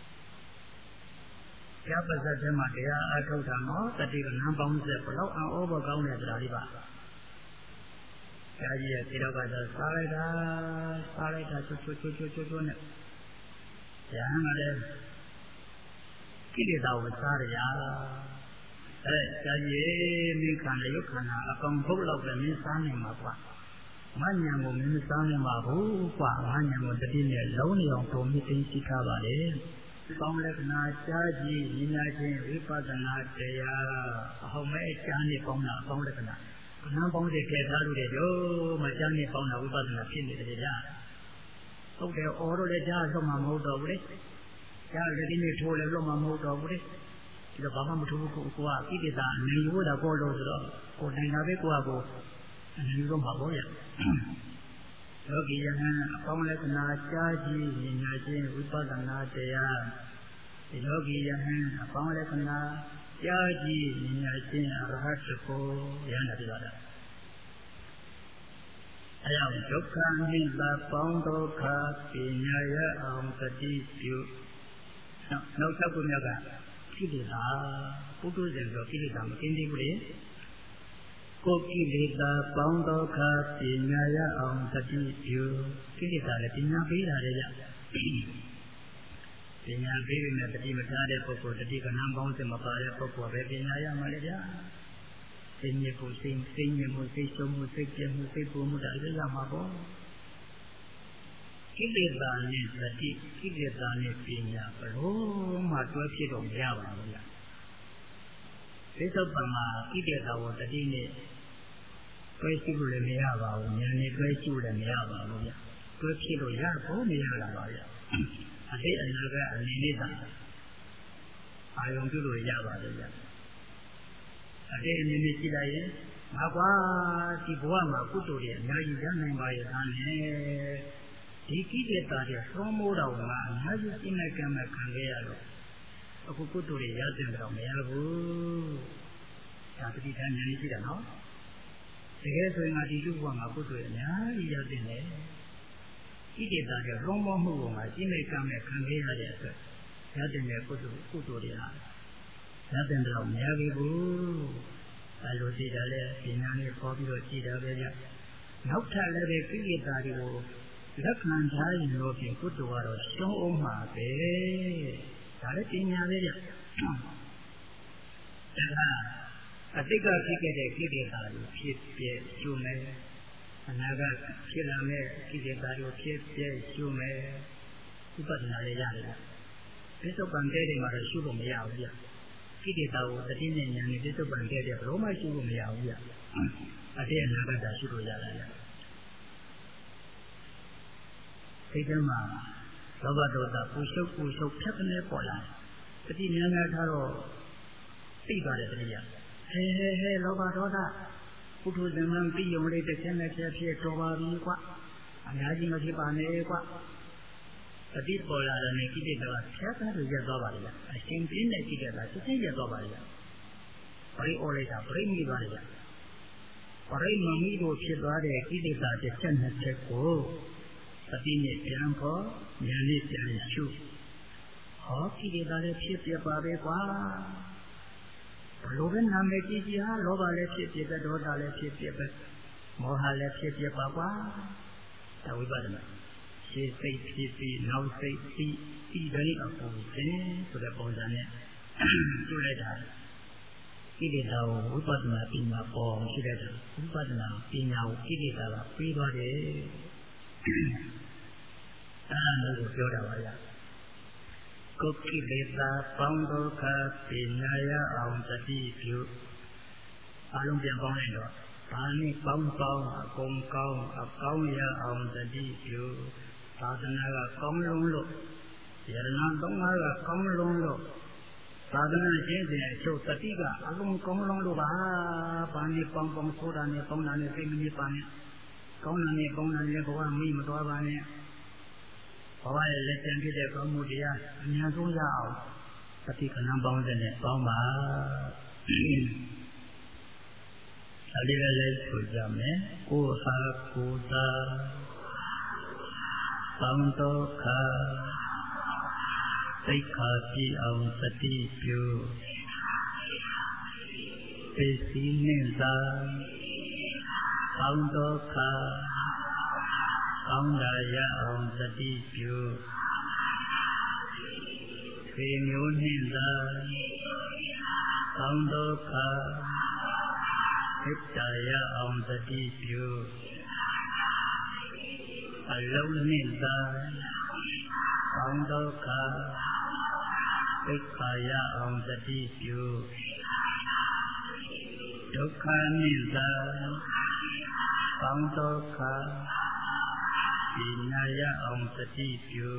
ကျပ်ပါစတဲ့မှာတရားအားထုတ်တာမောတတိကနန်းပေါင်းဆက်ဘလောက်အောင်ဩဘောကောင်းတဲ့တရားလေးပါ။ဆရာကြီးရဲ့ခြေထောက်ကစားစားလိုက်တာစားလိုက်တာချွတ်ချွတ်ချွတ်ချွတ်ချွတ်ချွတ်နဲ့ရဟန်းကလည်းကိလေသာကိုစားရအဲဆရာကြီးမိခန္ဓာယုတ်ခန္ဓာအကောင်ဘုတ်လောက်ပဲမင်းစားနိုင်မှာကွာမဉ္ဇဉ်ကိုမင်းမစားနိုင်ပါဘူးကွာမဉ္ဇဉ်ကိုတတိနဲ့လုံးနေအောင်ပုံမြင့်သိရှိထားပါလေကောင်းလက္ခဏာရှားကြည့်ဉာဏ်ချင်းဝိပဿနာတရားအဟောင်းမဲ့ရှားနေပေါင်းတာအကောင်းလက္ခဏာခဏပေါင်းတဲ့ထဲထားလို့တဲ့ရောမရှားနေပေါင်းတာဝိပဿနာဖြစ်နေတယ်ဗျာဟုတ်တယ်အော်တော့လည်းကြားတော့မှမဟုတ်တော့ဘူးလေကြားလည်းဒီနေ့ထိုးလည်းလို့မှမဟုတ်တော့ဘူးလေဒီတော့ဘာမှမထိုးဘူးကိုကဣတိတာအနေလို့တာပေါ်လို့ဆိုတော့ကိုနိုင်တာပဲကိုကကိုအနေလို့မှာပေါ့ဗျာယောဂီယဟန်အပေါင်းလက္ခဏာကြားကြည့်ဉာဏ်ချင်းဝိပဿနာတရားဒီယောဂီယဟန်အပေါင်းလက္ခဏာကြားကြည့်ဉာဏ်ချင်းအရဟတကိုရဟန္တာပြတာအဲကြောင့်ဒုက္ခနိဗ္ဗာန်ပေါင်းဒုက္ခပညာရအောင်တတိပြုနောက်ချက်ခုမြတ်ကကိလေသာပုထုဇဉ်ဆိုကိလေသာမကင်းသေးဘူးလေကိုကိလေသာပေါင်းဒုက္ခပညာရအောင်တတိပြုကိလေသာလည်းပညာပေးတာလေကြပညာပေးပြီးနဲ့တတိမထားတဲ့ပုဂ္ဂိုလ်တတိကဏ္ဍပေါင်းစမပါတဲ့ပုဂ္ဂိုလ်ပဲပညာရမှာလေကြစိတ်ညစ်ဖို့စိတ်စိတ်ညစ်မှုစိတ်ရှုံးမှုစိတ်ပြည့်မှုစိတ်ပူမှုဒါလည်းရမှာပေါ့ကိလေသာနဲ့တတိကိလေသာနဲ့ပညာဘလို့မှတွဲဖြစ်တော့မရပါဘူးလားဒီသုတ်ပံမှာကိလေသာကိုတတိနဲ့တွဲရှိလို့လည်းမရပါဘူးဉာဏ်နဲ့တွဲရှိလို့လည်းမရပါဘူးဗျတွဲဖြစ်လို့ရဖို့မရတာပါဗျအတိတ်အနာဂတ်အနေနဲ့သာအာယုံပြုလို့ရပါတယ်ဗျအတိတ်အနေနဲ့ကြည့်လိုက်ရင်ငါကွာဒီဘဝမှာကုသိုလ်တွေအများကြီးရနိုင်ပါရဲ့သားနဲ့ဒီကိလေသာတွေသွမ်းမိုးတော်မှာအများကြီးစိတ်နဲ့ကံမဲ့ခံခဲ့ရတော့အခုကုသိုလ်တွေရတဲ့တော့မရဘူးဒါပဋိဌာန်ဉာဏ်ကြီးရှိတာနော်တကယ်ဆိုရင်ဒီလူဘဝမှာကုသိုလ်အများကြီးရတဲ့လေကိလေသာတွေသွမ်းမိုးမှုပေါ်မှာစိတ်နဲ့ကံမဲ့ခံခဲ့ရတဲ့အတွက်ရတဲ့ကုသိုလ်ကုသိုလ်တွေဟာရတဲ့တော့မရဘူးအဲလိုသိတာလေဒီနာနဲ့ပေါ်ပြီးတော့ကြည်တာပဲကြနောက်ထပ်လည်းပဲကိလေသာတွေကိုလက်ခံထားရင်တော့ပြင်ကုသိုလ်ကတော့ရှုံးအောင်မှာပဲဒါလည်းပညာပဲကြဒါကအတိတ်ကဖြစ်ခဲ့တဲ့ကိလေသာတွေဖြစ်ပြကျုံမယ်အနာဂတ်ဖြစ်လာမယ့်ကိလေသာတွေဖြစ်ပြကျုံမယ်ဥပဒနာလည်းရတယ်ပြစ္ဆုတ်ပံတဲ့တွေမှာတော့ရှုလို့မရဘူးကြကိလေသာကိုတတိနဲ့ဉာဏ်နဲ့ပြစ္ဆုတ်ပံတဲ့တွေဘယ်လိုမှရှုလို့မရဘူးကြအတေအနာဂတ်တာရှုလို့ရတယ်ကြစိတ်ထဲမှာလောဘဒေါသပူရှုပ်ပူရှုပ်ဖြတ်ကနေပေါ်လာတတိများများထားတော့သိပါတယ်တတိယဟဲဟဲဟဲလောဘဒေါသပုထုဇဉ်မှပြီးုံလေးတစ်ချက်နဲ့ချက်ဖြစ်တော်ပါပြီကွအများကြီးမဖြစ်ပါနဲ့ကွတတိပေါ်လာတဲ့ကိလေသာဖြတ်သားလို့ရက်သွားပါလေအရှင်ပြင်းတဲ့ကိလေသာစစ်စစ်ရက်သွားပါလေပရိဩလိုက်တာပရိမိသွားလေပရိမမိတို့ဖြစ်သွားတဲ့ကိလေသာတစ်ချက်နဲ့ချက်ကိုတတိနဲ့ပြန်ဖို့ဉာဏ်နဲ့ပြန်ရှုဟောကိလေသာလည်းဖြစ်ပြပါပဲကွာဘလို့ပဲနာမည်ကြီးကြီးဟာလောဘလည်းဖြစ်ပြပဲဒေါသလည်းဖြစ်ပြပဲမောဟလည်းဖြစ်ပြပါကွာဒါဝိပဿနာရှေ့စိတ်ဖြစ်ပြီးနောက်စိတ်ပြီးဒီတိုင်းအပူခြင်းဆိုတဲ့ပုံစံနဲ့ပြုလိုက်တာကိလေသာကိုဝိပဿနာပညာပေါ်ရှိတဲ့ဝိပဿနာပညာကိုကိလေသာကပြီးသွားတယ်အဲ့ဒါမျိုးကိုပြောတာပါဗျာကိုကိလေသာပေါင်းဒုက္ခပညာရအောင်တတိပြုအလုံးပြန်ပေါင်းလိုက်တော့ဘာနဲ့ပေါင်းပေါင်းအကုန်ကောင်းအကောင်းရအောင်တတိပြုသာသနာကကောင်းလုံးလို့ယရဏသုံးပါးကကောင်းလုံးလို့သာသနာကျင့်စဉ်အချုပ်တတိကအလုံးကောင်းလုံးလို့ပါဘာနဲ့ပေါင်းပေါင်းဆိုတာနဲ့ပေါင်းတာနဲ့စိတ်မနစ်ပါနဲ့ကောင်းတာနဲ့ပေါင်းတာနဲ့ဘဝမိမသွားပါနဲ့ဘဝရဲ့လက်ကျန်ဖြစ်တဲ့ကောင်းမှုတရားအများဆုံးရအောင်တတိကဏ္ဍပေါင်းတဲ့နဲ့ပေါင်းပါအလေးလေးဆိုကြမယ်ကိုယ်ဟာကိုယ်သာပေါင်းတော့ခါသိက္ခာပြည့်အောင်တတိပြုသိစီနှင့်သာပေါင်းတော့ခါကောင်းရာရအောင်တတိပြုခေမျိုးနှင့်သာပေါင်းတော့ခါသိတ္တရအောင်တတိပြုအလုံးနှင့်သာပေါင်းတော့ခါသိက္ခာရအောင်တတိပြုဒုက္ခနှင့်သာပေါင်းတော့ခါပညာရအောင်တတိပြု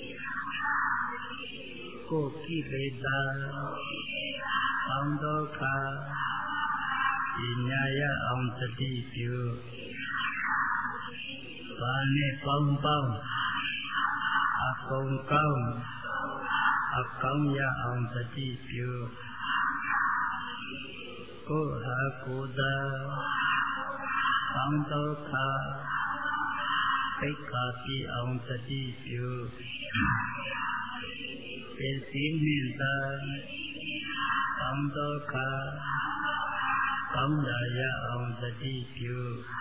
ကိုယ်ကိလေသာပေါင်းတော့ခါပညာရအောင်တတိပြုဘာနဲ့ပေါင်းပေါင်းအကုန်ကောင်းအကောင်းရအောင်တတိပြုကိုယ်ဟာကိုယ်သာပေါင်းတော့ခါသိက္ခာပြည့်အောင်တတိပြုပေစီနှင့်သာပေါင်းတော့ခါကောင်းရာရအောင်တတိပြု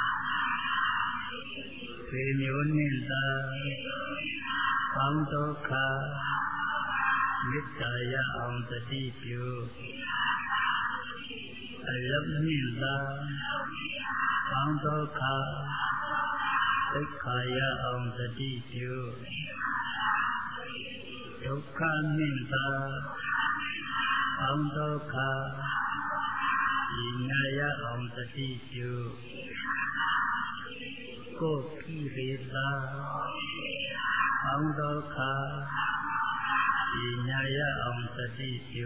ပေမျိုးနှင့်သာပေါင်းတော့ခါမေတ္တာရအောင်တတိပြုအလုံးနှင့်သာပေါင်းတော့ခါသိက္ခာရအောင်တတိပြုဒုက္ခနှင့်သာပေါင်းတော့ခါပညာရအောင်တတိပြုကိုယ်ကိလေသာပေါင်းတော့ခါပညာရအောင်တတိပြု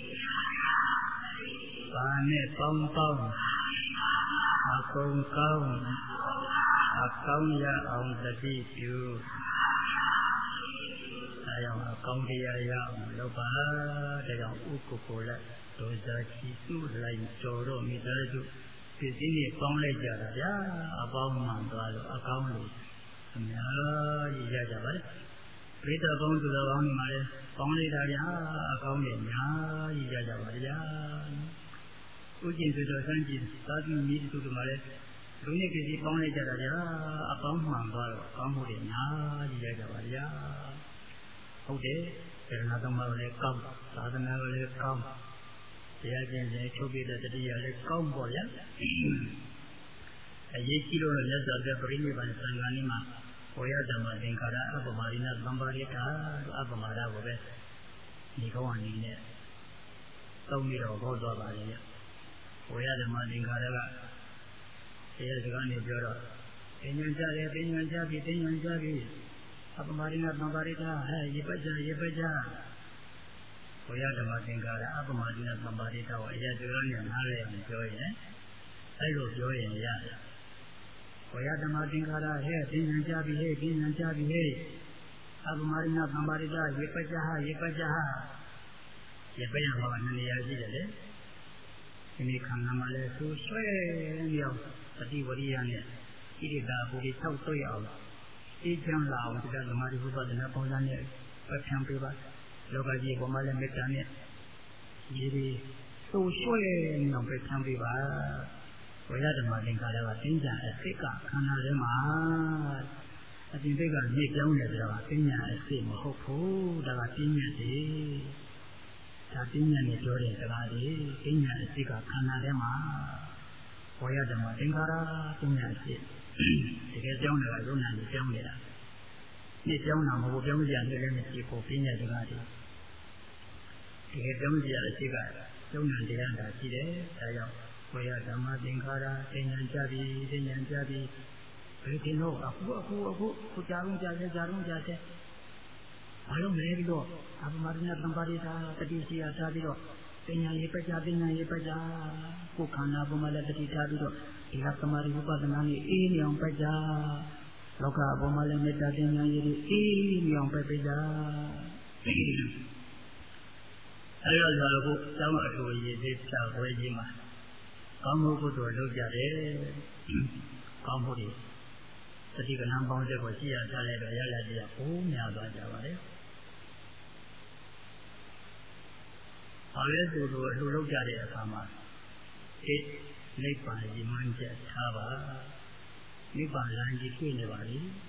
ဘာနဲ့ပေါင်းပေါင်းအကုန်ကောင်းအကောင်းရအောင်တတိပြုအဲကြောင့်အကောင်းတရားရအောင်လုပ်ပါတဲ့ကြောင့်ဥက္ကုကိုလည်းဒုစရချီစုလိုက်ကြော်တော့မိသားစုပစ္စည်းတွေပေါင်းလိုက်ကြတာဗျာအပေါင်းမှန်သွားလို့အကောင်းလို့အများကြီးရကြပါလေပြိတ္တပေါင်းသူတော်ကောင်းတွေမှာလည်းပေါင်းလိုက်တာဗျာအကောင်းတွေအများကြီးရကြပါလေဗျာဥကျင်ဆိုတော့စမ်းကြည့်သာတိမြည်သူတို့မှာလည်းလူနဲ့ပစ္စည်းပေါင်းလိုက်ကြတာဗျာအပေါင်းမှန်သွားတော့ကောင်းမှုတွေအများကြီးရကြပါလေဗျာဟုတ်တယ်စေတနာသုံးပါးလည်းကောင်းသာသနာလည်းကောင်းတရားကျင့်စဉ်ချုပ်ပြတဲ့တရားလည်းကောင်းပေါ့ဗျာအရေးကြီးလို့မြတ်စွာဘုရားပြိဋိဘံသံဃာနည်းမှာဝေယဓမ္မသင်္ခါရအပမရိဏသံပါရိတာအပမရကိုပဲဒီကောင်းအနေနဲ့သုံးပြီးတော့ဟောသွားပါလေဝေယဓမ္မသင်္ခါရကတရားစကားနဲ့ပြောတော့ပညာကြတယ်ပညာကြပြီပညာကြပြီအပမရိဏသံပါရိတာဟဲ့ရေပကြရေပကြဝေယဓမ္မသင်္ခါရအပမရိဏသံပါရိတာကိုအရာပြောနေနားလည်အောင်ပြောရင်အဲ့လိုပြောရင်ရတယ်ဝေယဓမ္မသင်္ခါရဟဲ့ပညာကြပြီဟဲ့ပညာကြပြီဟဲ့အပမရိဏသံပါရိတာရေပကြဟရေပကြဟရေပကြမှာနေရာရှိတယ်လေဒီနေ့ခန္ဓာမှာလည်းသူ့ဆွဲနေအောင်ပฏิဝရိယနဲ့ဣရိတာဘူရိထောက်ဆွဲအောင်အေးချမ်းလာအောင်ဒီကဓမ္မဒီဘုရားနဲ့ပုံစံနဲ့ပဋ္ဌာန်းပေးပါလောကကြီးပေါ်မှာလည်းမေတ္တာနဲ့ဒီဒီသူ့ဆွဲနေအောင်ပဋ္ဌာန်းပေးပါဝေယဓမ္မသင်္ခါရကသင်္ကြန်အစိတ်ကခန္ဓာထဲမှာအပြင်ဘက်ကမြစ်ကြောင်းတယ်ဆိုတော့ပညာအစစ်မဟုတ်ဘူးဒါကပညာတွေဒါပညာနဲ့ပြောတဲ့စကားတွေပညာအစစ်ကခန္ဓာထဲမှာဘောရဓမ္မသင်္ခါရပညာအစစ်တကယ်ကြောင်းတယ်ကယုံနာနဲ့ကြောင်းနေတာမြစ်ကြောင်းတာမဟုတ်ကြောင်းကြတယ်လည်းမရှိဘူးပညာစကားတွေတကယ်ကြောင်းကြတဲ့အစစ်ကယုံနာတရားတာရှိတယ်ဒါကြောင့်ဘောရဓမ္မသင်္ခါရပညာကြပြီပညာကြပြီဘယ်တင်တော့အခုအခုအခုကိုကြားလုံးကြားတယ်ကြားလုံးကြားတယ်ဘာလို့မလဲပြီးတော့အပမရဏတံပါရိသာတတိစီယာထားပြီးတော့ပညာရေးပကြပညာရေးပကြကိုခန္ဓာပေါ်မှာလည်းတတိထားပြီးတော့ဒီကသမารိဥပဒနာနဲ့အေးနေအောင်ပကြလောကအပေါ်မှာလည်းမေတ္တာပညာရေးတွေအေးနေအောင်ပပကြအဲဒါကြောင့်ကိုကျောင်းအထူးရေးသေးစာဝဲကြီးမှာကောင်းမှုကုသိုလ်လုပ်ကြတယ်ကောင်းမှုတွေတတိကနံပေါင်းချက်ကိုရှိရထားလိုက်တော့ရလာကြဘိုးများသွားကြပါလေ။ဘာလဲဆိုတော့လှူလုပ်ကြတဲ့အခါမှာအေးနိဗ္ဗာန်ရည်မှန်းချက်ထားပါနိဗ္ဗာန်လမ်းကြီးတွေ့နေပါလိမ့်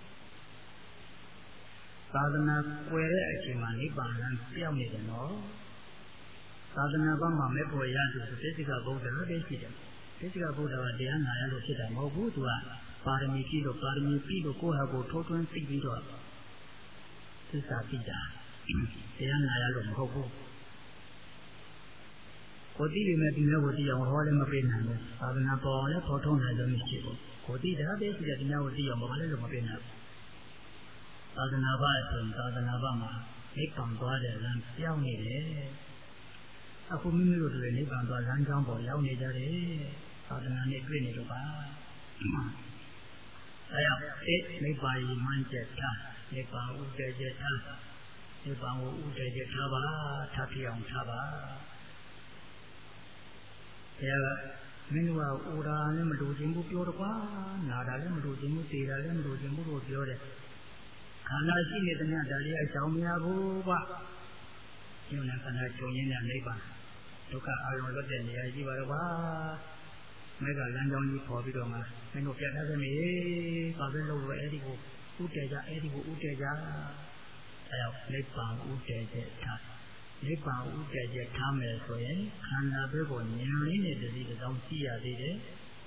။သာသနာကွယ်တဲ့အချိန်မှာနိဗ္ဗာန်လမ်းပြောင်းနေတယ်နော်။သာသနာ့ဘာမှမဲ့ပေါ်ရသူသစ္စိကဗုဒ္ဓလို့သိရှိတယ်။သစ္စိကဗုဒ္ဓကတရားနာရလို့ဖြစ်တာမဟုတ်ဘူးသူကပါရမီကြီးလို့ပါရမီပြီးလို့ကိုယ့်ဟာကိုယ်ထိုးထွင်းသိပြီးတော့သစ္စာသိတာတရားနာရလို့မဟုတ်ဘူးကိုသိပေမဲ့ဒီမျိုးကိုသိအောင်ဟောလည်းမပေးနိုင်ဘူးသာသနာပေါ်လည်းပေါ်ထုံးနိုင်လို့မရှိဘူးကိုသိတာပဲရှိတဲ့ဒီမျိုးကိုသိအောင်ဘာလဲလို့မပေးနိုင်ဘူးသာသနာ့ဘာဆိုရင်သာသနာ့ဘာမှာနိဗ္ဗာန်သွားတဲ့လမ်းပြောင်းနေတယ်အခုမိမိတို့တွေနိဗ္ဗာန်သွားလမ်းကြောင်းပေါ်ရောက်နေကြတယ်သာသနာနဲ့တွေ့နေလို့ပါအဲဒါအေးနိဗ္ဗာန်မှန်ချက်ထားနိဗ္ဗာန်ဥဒ္ဒေချက်ထားနိဗ္ဗာန်ကိုဥဒ္ဒေချက်ထားပါထားပြအောင်ထားပါအဲဒါမင်းတို့ကဥဒါလည်းမလို့ခြင်းဘူးပြောတော့ကွာနာတာလည်းမလို့ခြင်းဘူးသေတာလည်းမလို့ခြင်းဘူးလို့ပြောတယ်ခန္ဓာရှိနေတဲ့ညဒါလေးအကြောင်းများဘူးကွာဒီနဲ့ခန္ဓာကြုံရင်းတဲ့နိဗ္ဗာန်ဒုက္ခအာရုံလွတ်တဲ့နေရာကြီးပါတော့ကွာမဲကလမ်းကြောင်းကြီးပေါ်ပြီးတော့မှမင်းတို့ပြတ်ထားသမေးဘာပဲလုပ်လို့အဲ့ဒီကိုဥတည်ကြအဲ့ဒီကိုဥတည်ကြအဲ့တော့နိဗ္ဗာန်ဥတည်ချက်ထားနိဗ္ဗာန်ဥတည်ချက်ထားမယ်ဆိုရင်ခန္ဓာဘက်ကိုဉာဏ်လေးနဲ့တည်းတောင်ကြည့်ရသေးတယ်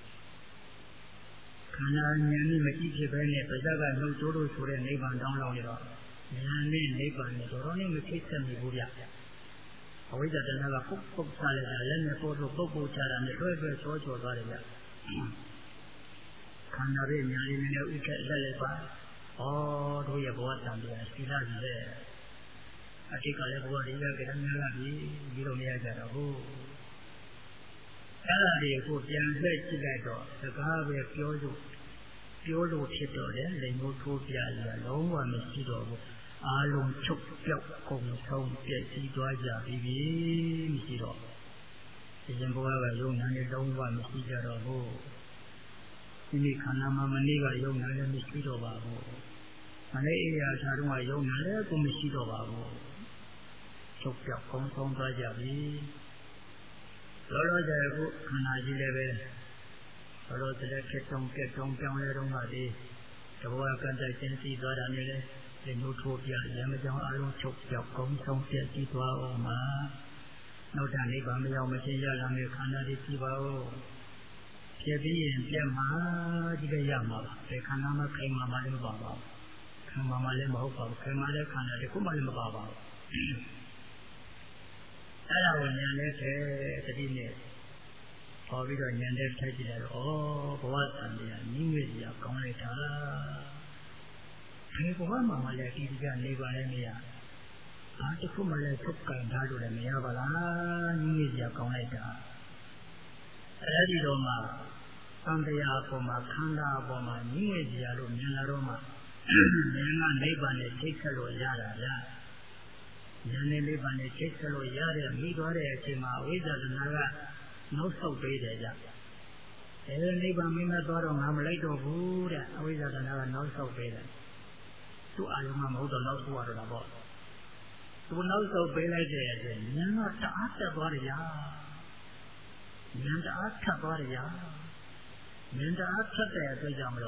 ခန္ဓာဉာဏ်နဲ့မကြည့်ဖြစ်ပဲနဲ့ပါဇက်ကနှုတ်တိုးလို့ဆိုတဲ့နိဗ္ဗာန်တောင်းလောက်နေတော့ဉာဏ်နဲ့နိဗ္ဗာန်နဲ့တော်တော်လေးမထိတ်ဆက်မိဘူးဗျအဝိဇ္ဇာတဏှာကပုတ်ပုတ်ချလိုက်တာလည်းနဲ့ပို့လို့ပုတ်ပုတ်ချတာနဲ့တွဲတွဲချောချောသွားတယ်ဗျခန္ဓာရဲ့ဉာဏ်လေးနဲ့ဥစ္စာလက်လိုက်ပါဩတို့ရဲ့ဘဝတန်တရားသီလကြီးပဲအတိတ်ကလည်းဘဝတွေရကြတယ်များလာပြီဒီလိုမရကြတော့ဘူးအဲ့ဒါတွေကိုပြန်လှည့်ကြည့်လိုက်တော့စကားပဲပြောလို့ပြောလို့ဖြစ်တော့တယ်လိမ်မိုးထိုးပြရလုံးဝမရှိတော့ဘူးအားလုံးချုပ်ပြောက်ကုန်ဆုံးပြည့်စည်သွားကြပြီမရှိတော့ဒီရင်ဘဝကယုံနာနဲ့လုံးဝမရှိကြတော့ဘူးဒီနေ့ခန္ဓာမှာမနေ့ကယုံနာလည်းမရှိတော့ပါဘူးမနေ့အေးရထားတော့ယုံနာလည်းကိုမရှိတော့ပါဘူးချုပ်ပြောက်ကုန်ဆုံးသွားကြပြီလောလောဆယ်အခုခန္ဓာကြီးလည်းပဲလောလောဆယ်ခက်တုံးကက်တုံးပြောင်းလဲတော့မှဒီတဘောကန့်တိုက်ခြင်းစီသွားတာနဲ့လေဒီလိုထိုးပြရမကြောင်အလုံးချုပ်ပြောက်ကုန်ဆုံးပြည့်စည်သွားအောင်မှာနောက်တနိဗ္ဗာန်မရောက်မချင်းရလာမယ့်ခန္ဓာတွေကြည့်ပါဦးဖြစ်ပြီးရင်ပြတ်မှာဒီကရမှာပါဒီခန္ဓာမှာခိုင်မှာမလည်းမပါပါဘူးခိုင်မှာမလည်းမဟုတ်ပါဘူးခိုင်မှာလည်းခန္ဓာတစ်ခုမှလည်းမပါပါဘူးအဲ့ဒါကိုဉာဏ်နဲ့ထဲတတိနဲ့ပေါ်ပြီးတော့ဉာဏ်နဲ့ထိုက်ကြည့်တယ်ဩဘဝတန်တရားနိမိတ်ကြီးကောင်းလိုက်တာဒီဘဝမှာမှလည်းဒီကနေပါလဲမရအားတစ်ခုမှလည်းသုတ်ကံထားလို့လည်းမရပါလားနိမိတ်ကြီးကောင်းလိုက်တာအဲ့ဒီတော့မှသံတရားပေါ်မှာခန္ဓာပေါ်မှာနိမိတ်ကြီးလို့မြင်လာတော့မှဉာဏ်ကနိဗ္ဗာန်နဲ့ထိတ်ဆက်လို့ရတာလားဉာဏ်နဲ့နိဗ္ဗာန်နဲ့ချိတ်ဆက်လို့ရတဲ့မိသွားတဲ့အချိန်မှာအဝိဇ္ဇာတဏှာကနောက်ဆုတ်ပေးတယ်ကြ။အဲဒီနိဗ္ဗာန်မင်းမသွားတော့ငါမလိုက်တော့ဘူးတဲ့အဝိဇ္ဇာတဏှာကနောက်ဆုတ်ပေးတယ်။သူ့အာရုံကမဟုတ်တော့နောက်ဆုတ်ရတော့ပေါ့။သူနောက်ဆုတ်ပေးလိုက်တဲ့အတွက်ဉာဏ်ကတအားတက်သွားတယ်ညာ။ဉာဏ်တအားထပ်သွားတယ်ညာ။ဉာဏ်တအားထပ်တဲ့အတွက်ကြောင့်မလို့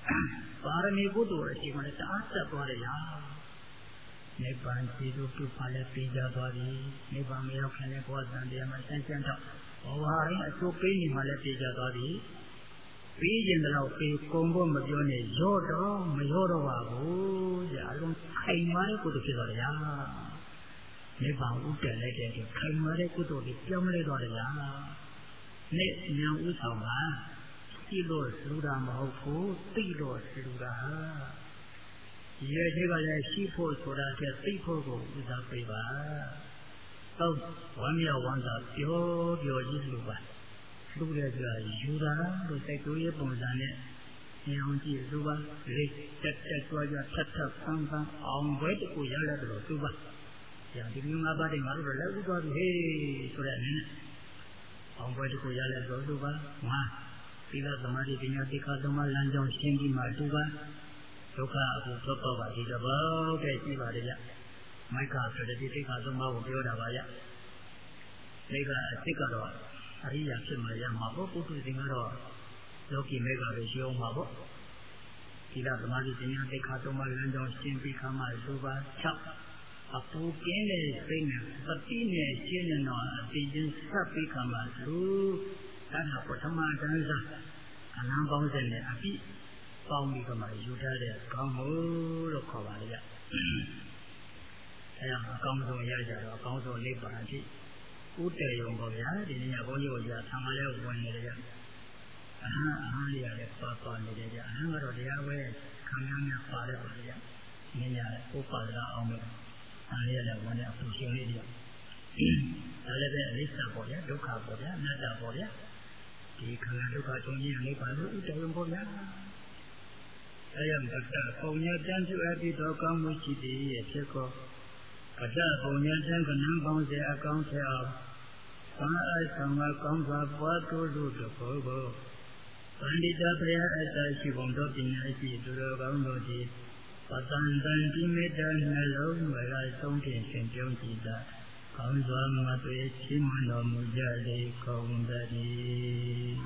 ပါရမီကုသိုလ်အရှိန်နဲ့တအားတက်သွားတယ်ညာနိဗ္ဗာန်ကြည်တို့ပြုပါလဲပြီးကြသွားပြီနိဗ္ဗာန်မရောက်ခင်လည်းဘောဇံတရားမှာဆန်းဆန်းတော့ဘဝရင်းအကျိုးပေးနေမှလည်းပြီးကြသွားပြီပြီးရင်တော့ပေကုံဖို့မပြောနဲ့ရော့တော့မရော့တော့ပါဘူးကြာအလုံးခိုင်မာတဲ့ကုသိုလ်ဖြစ်သွားတယ်ညာနိဗ္ဗာန်ဥတ္တလိုက်တဲ့ခိုင်မာတဲ့ကုသိုလ်ကိုပြောင်းလဲသွားတယ်ညာနေ့ဉာဏ်ဥဆောင်ပါသိလို့လူတာမဟုတ်ဘူးသိလို့လူတာဒီရဲ့ဒီကလည်းရှိဖို့ဆိုတာကသိဖို့ကိုဥစားပေးပါတော့ဝမ်းမြောက်ဝမ်းသာပျော်ပျော်ကြီးလူပါလူတဲ့ကယူတာလို့စိတ်ကိုယ်ရဲ့ပုံစံနဲ့ဉာဏ်ကြည့်လူပါလေးတက်တက်ကြွကြွထပ်ထပ်ဆန်းဆန်းအောင်ဘဲတကူရလဲလို့လူပါညာဒီမျိုးငါးပါးတွေငါတို့လည်းဥသွားပြီဟေးဆိုတဲ့အနေနဲ့အောင်ဘဲတကူရလဲလို့လူပါငါသီလသမာဓိပညာသိက္ခာသုံးပါးလမ်းကြောင်းရှင်းပြီးမှတူပါဒုက္ခအခုထွက်တော့ပါဒီတဘောတည်းရှိပါတယ်ဗျမိုက်ကဆိုတဲ့ဒီသိက္ခာသုံးပါးကိုပြောတာပါဗျသိက္ခာအစ်ကတော့အရိယာဖြစ်မှရမှာပေါ့ပုထုဇဉ်ကတော့လောကီမေဃပဲရှိအောင်မှာပေါ့သီလသမာဓိပညာသိက္ခာသုံးပါးလမ်းကြောင်းရှင်းပြီးခါမှဒုပါ၆အပူကင်းတဲ့စိတ်နဲ့သတိနဲ့ရှင်းနေတော့အတိချင်းဆက်ပြီးခါမှလူဒါကပထမတန်းစားအနံပေါင်းစက်နဲ့အပိပေါင်းပြီးတော့မှယူထားတဲ့ကောင်းမှုလို့ခေါ်ပါလေဗျအဲဒါအကောင်းဆုံးရကြတော့အကောင်းဆုံးနိဗ္ဗာန်ဖြစ်ဥတ္တယုံပါဗျာဒီနေ့ကဘုန်းကြီးတို့ကြာဆံမလဲဝင်နေတယ်ဗျအဟံအဟံလေးရတယ်ပါပါနေတယ်ဗျအဟံကတော့တရားဝဲခံရများပါတယ်ပါဗျနင်းရတယ်ဥပ္ပါဒအောင်လို့အားရလည်းဝင်တဲ့အပူရှင်လေးဗျဒါလည်းပဲအနိစ္စပေါ့ဗျာဒုက္ခပေါ့ဗျာအနတ္တပေါ့ဗျာဒီခန္ဓာဒုက္ခသုံးခြင်းနိဗ္ဗာန်လို့ဥတ္တယုံပေါ့ဗျာအယံတတပုံညာတန်ပြုအပ်ပြီးတော့ကောင်းမှုရှိသည်ရဲ့ဖြစ်ကောအတ္တပုံညာတန်ကနန်းပေါင်းစေအကောင်းထဲအောင်ဘာအဆောင်ကကောင်းစွာပွားတိုးလို့တဘောကိုပန္တိတပယအတ္တရှိပုံတို့ပညာရှိသူတော်ကောင်းတို့သည်ပတန်တန်ဒီမေတ္တာနှလုံးဝရဆုံးဖြင့်ရှင်ပြုံးကြည်သာကောင်းစွာမသွေချီးမွမ်းတော်မူကြလေကုန်သတည်း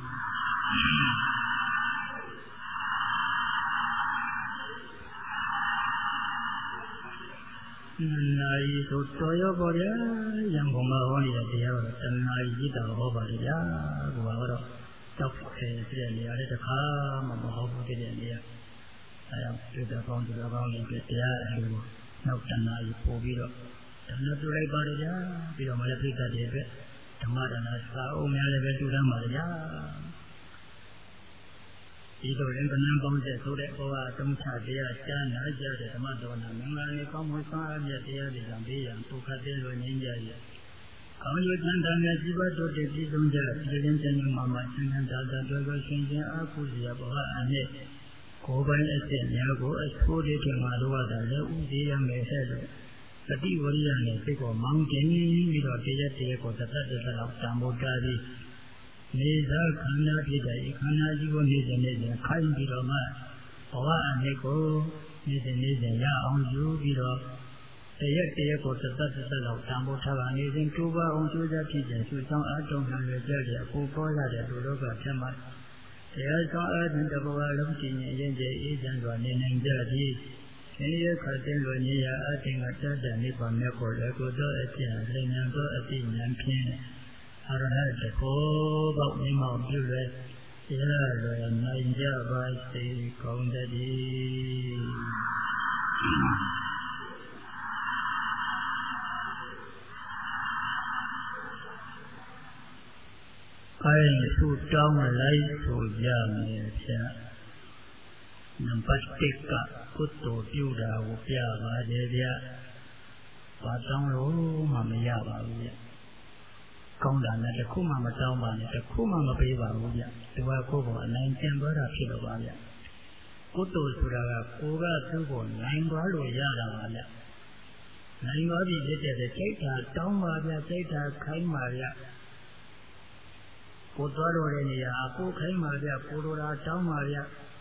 နာယီတို့တော်ရောပါဗျာရံကုန်မှာဟောနေတဲ့တရားကတော့တဏှာကြီးတောင်ဟောပါလေဗျာဟိုကတော့တောက်ခဲပြည့်နေရတဲ့တခါမှမဟုတ်ဘူးတဲ့နေရာအဲဒါတွေ့တဲ့ကောင်းတဲ့ကောင်းလေးတရားအလိုနောက်တဏှာကြီးပို့ပြီးတော့ဓမ္မပြုလိုက်ပါလေဗျာပြီးတော့မလည်းဖိတ်တဲ့အတွက်ဓမ္မဒါနစာအုပ်များလည်းပဲတူတမ်းပါလေဗျာဒီလိုရင်ကနန်းပေါင်းတဲ့ဆိုတဲ့ဘောဟာသုံးချတရားကြားနာကြတဲ့ဓမ္မတော်နာမင်္ဂလာနေကောင်းမွန်စွာအမြတ်တရားတွေကြောင့်ဘေးရန်ဒုက္ခတွေလိုငြိမ်းကြရ။ကောင်းကျိုးချမ်းသာများကြီးပွားတိုးတက်ပြီးဆုံးကြပြည်ရင်တင်မှာမှာဆင်းရဲတာတာတွေ့ကိုရှင်ချင်းအားကိုးစရာဘောဟာအမြဲကိုယ်ပိုင်အစ်စ်များကိုအဆိုးတွေထင်မှာတော့တာလည်းဥဒိယမယ်ဟဲ့လို့တတိဝရိယနဲ့စိတ်ကိုမောင်းတင်ပြီးတော့တရားတရားကိုသတ်တတ်တဲ့လောက်တံမိုးတားပြီးနေသာခန္ဓာဖြစ်တဲ့ခန္ဓာကြီးကိုနေ့စဉ်နေ့စဉ်ခိုင်းပြီးတော့မှဘဝအမြစ်ကိုနေ့စဉ်နေ့စဉ်ရအောင်ယူပြီးတော့တရက်တရက်ကိုသတ်တတ်တဲ့လောက်တံမိုးထားကနေစဉ်တူပါအောင်ကြိုးစားဖြစ်တဲ့သူဆောင်အတုံးခံရကြတဲ့အဖို့ပေါ်လာတဲ့လူတို့ကဖြစ်မှာတရားဆောင်အတဲ့တဘောလုံးကြည်ရင်ရင်ကျအေးချမ်းစွာနေနိုင်ကြသည်ဆင်းရဲခတ်တဲ့လူကြီးရာအတင်ကတတ်တဲ့နိဗ္ဗာန်မြတ်ကိုလည်းကိုယ်တော်အကျဉ်းလင်ညာသောအတိဉာဏ်ဖြင့်အရဟတကိုပေါက်မြင်မောင်ပြုလဲရလွယ်နိုင်ကြပါစေကုန်တည်းအဲသူတောင်းလိုက်ဆိုကြမယ်ဖြင့်နံပါတ်တစ်ကကုသိုလ်ပြုတာကိုပြပါတယ်ဗျဘာတောင်းလို့မှမရပါဘူးဗျကောင်းတာနဲ့တစ်ခုမှမတောင်းပါနဲ့တစ်ခုမှမပေးပါဘူးဗျဒီကကိုယ်ကအနိုင်ကျင့်သွားတာဖြစ်တော့ပါဗျကုသိုလ်ဆိုတာကကိုယ်ကသူ့ကိုနိုင်သွားလို့ရတာပါဗျနိုင်သွားပြီဖြစ်တဲ့စိတ်ဓာတ်တောင်းပါဗျစိတ်ဓာတ်ခိုင်းပါဗျကိုယ်သွားလို့တဲ့နေရာကိုယ်ခိုင်းပါဗျကိုယ်လိုတာတောင်းပါဗျ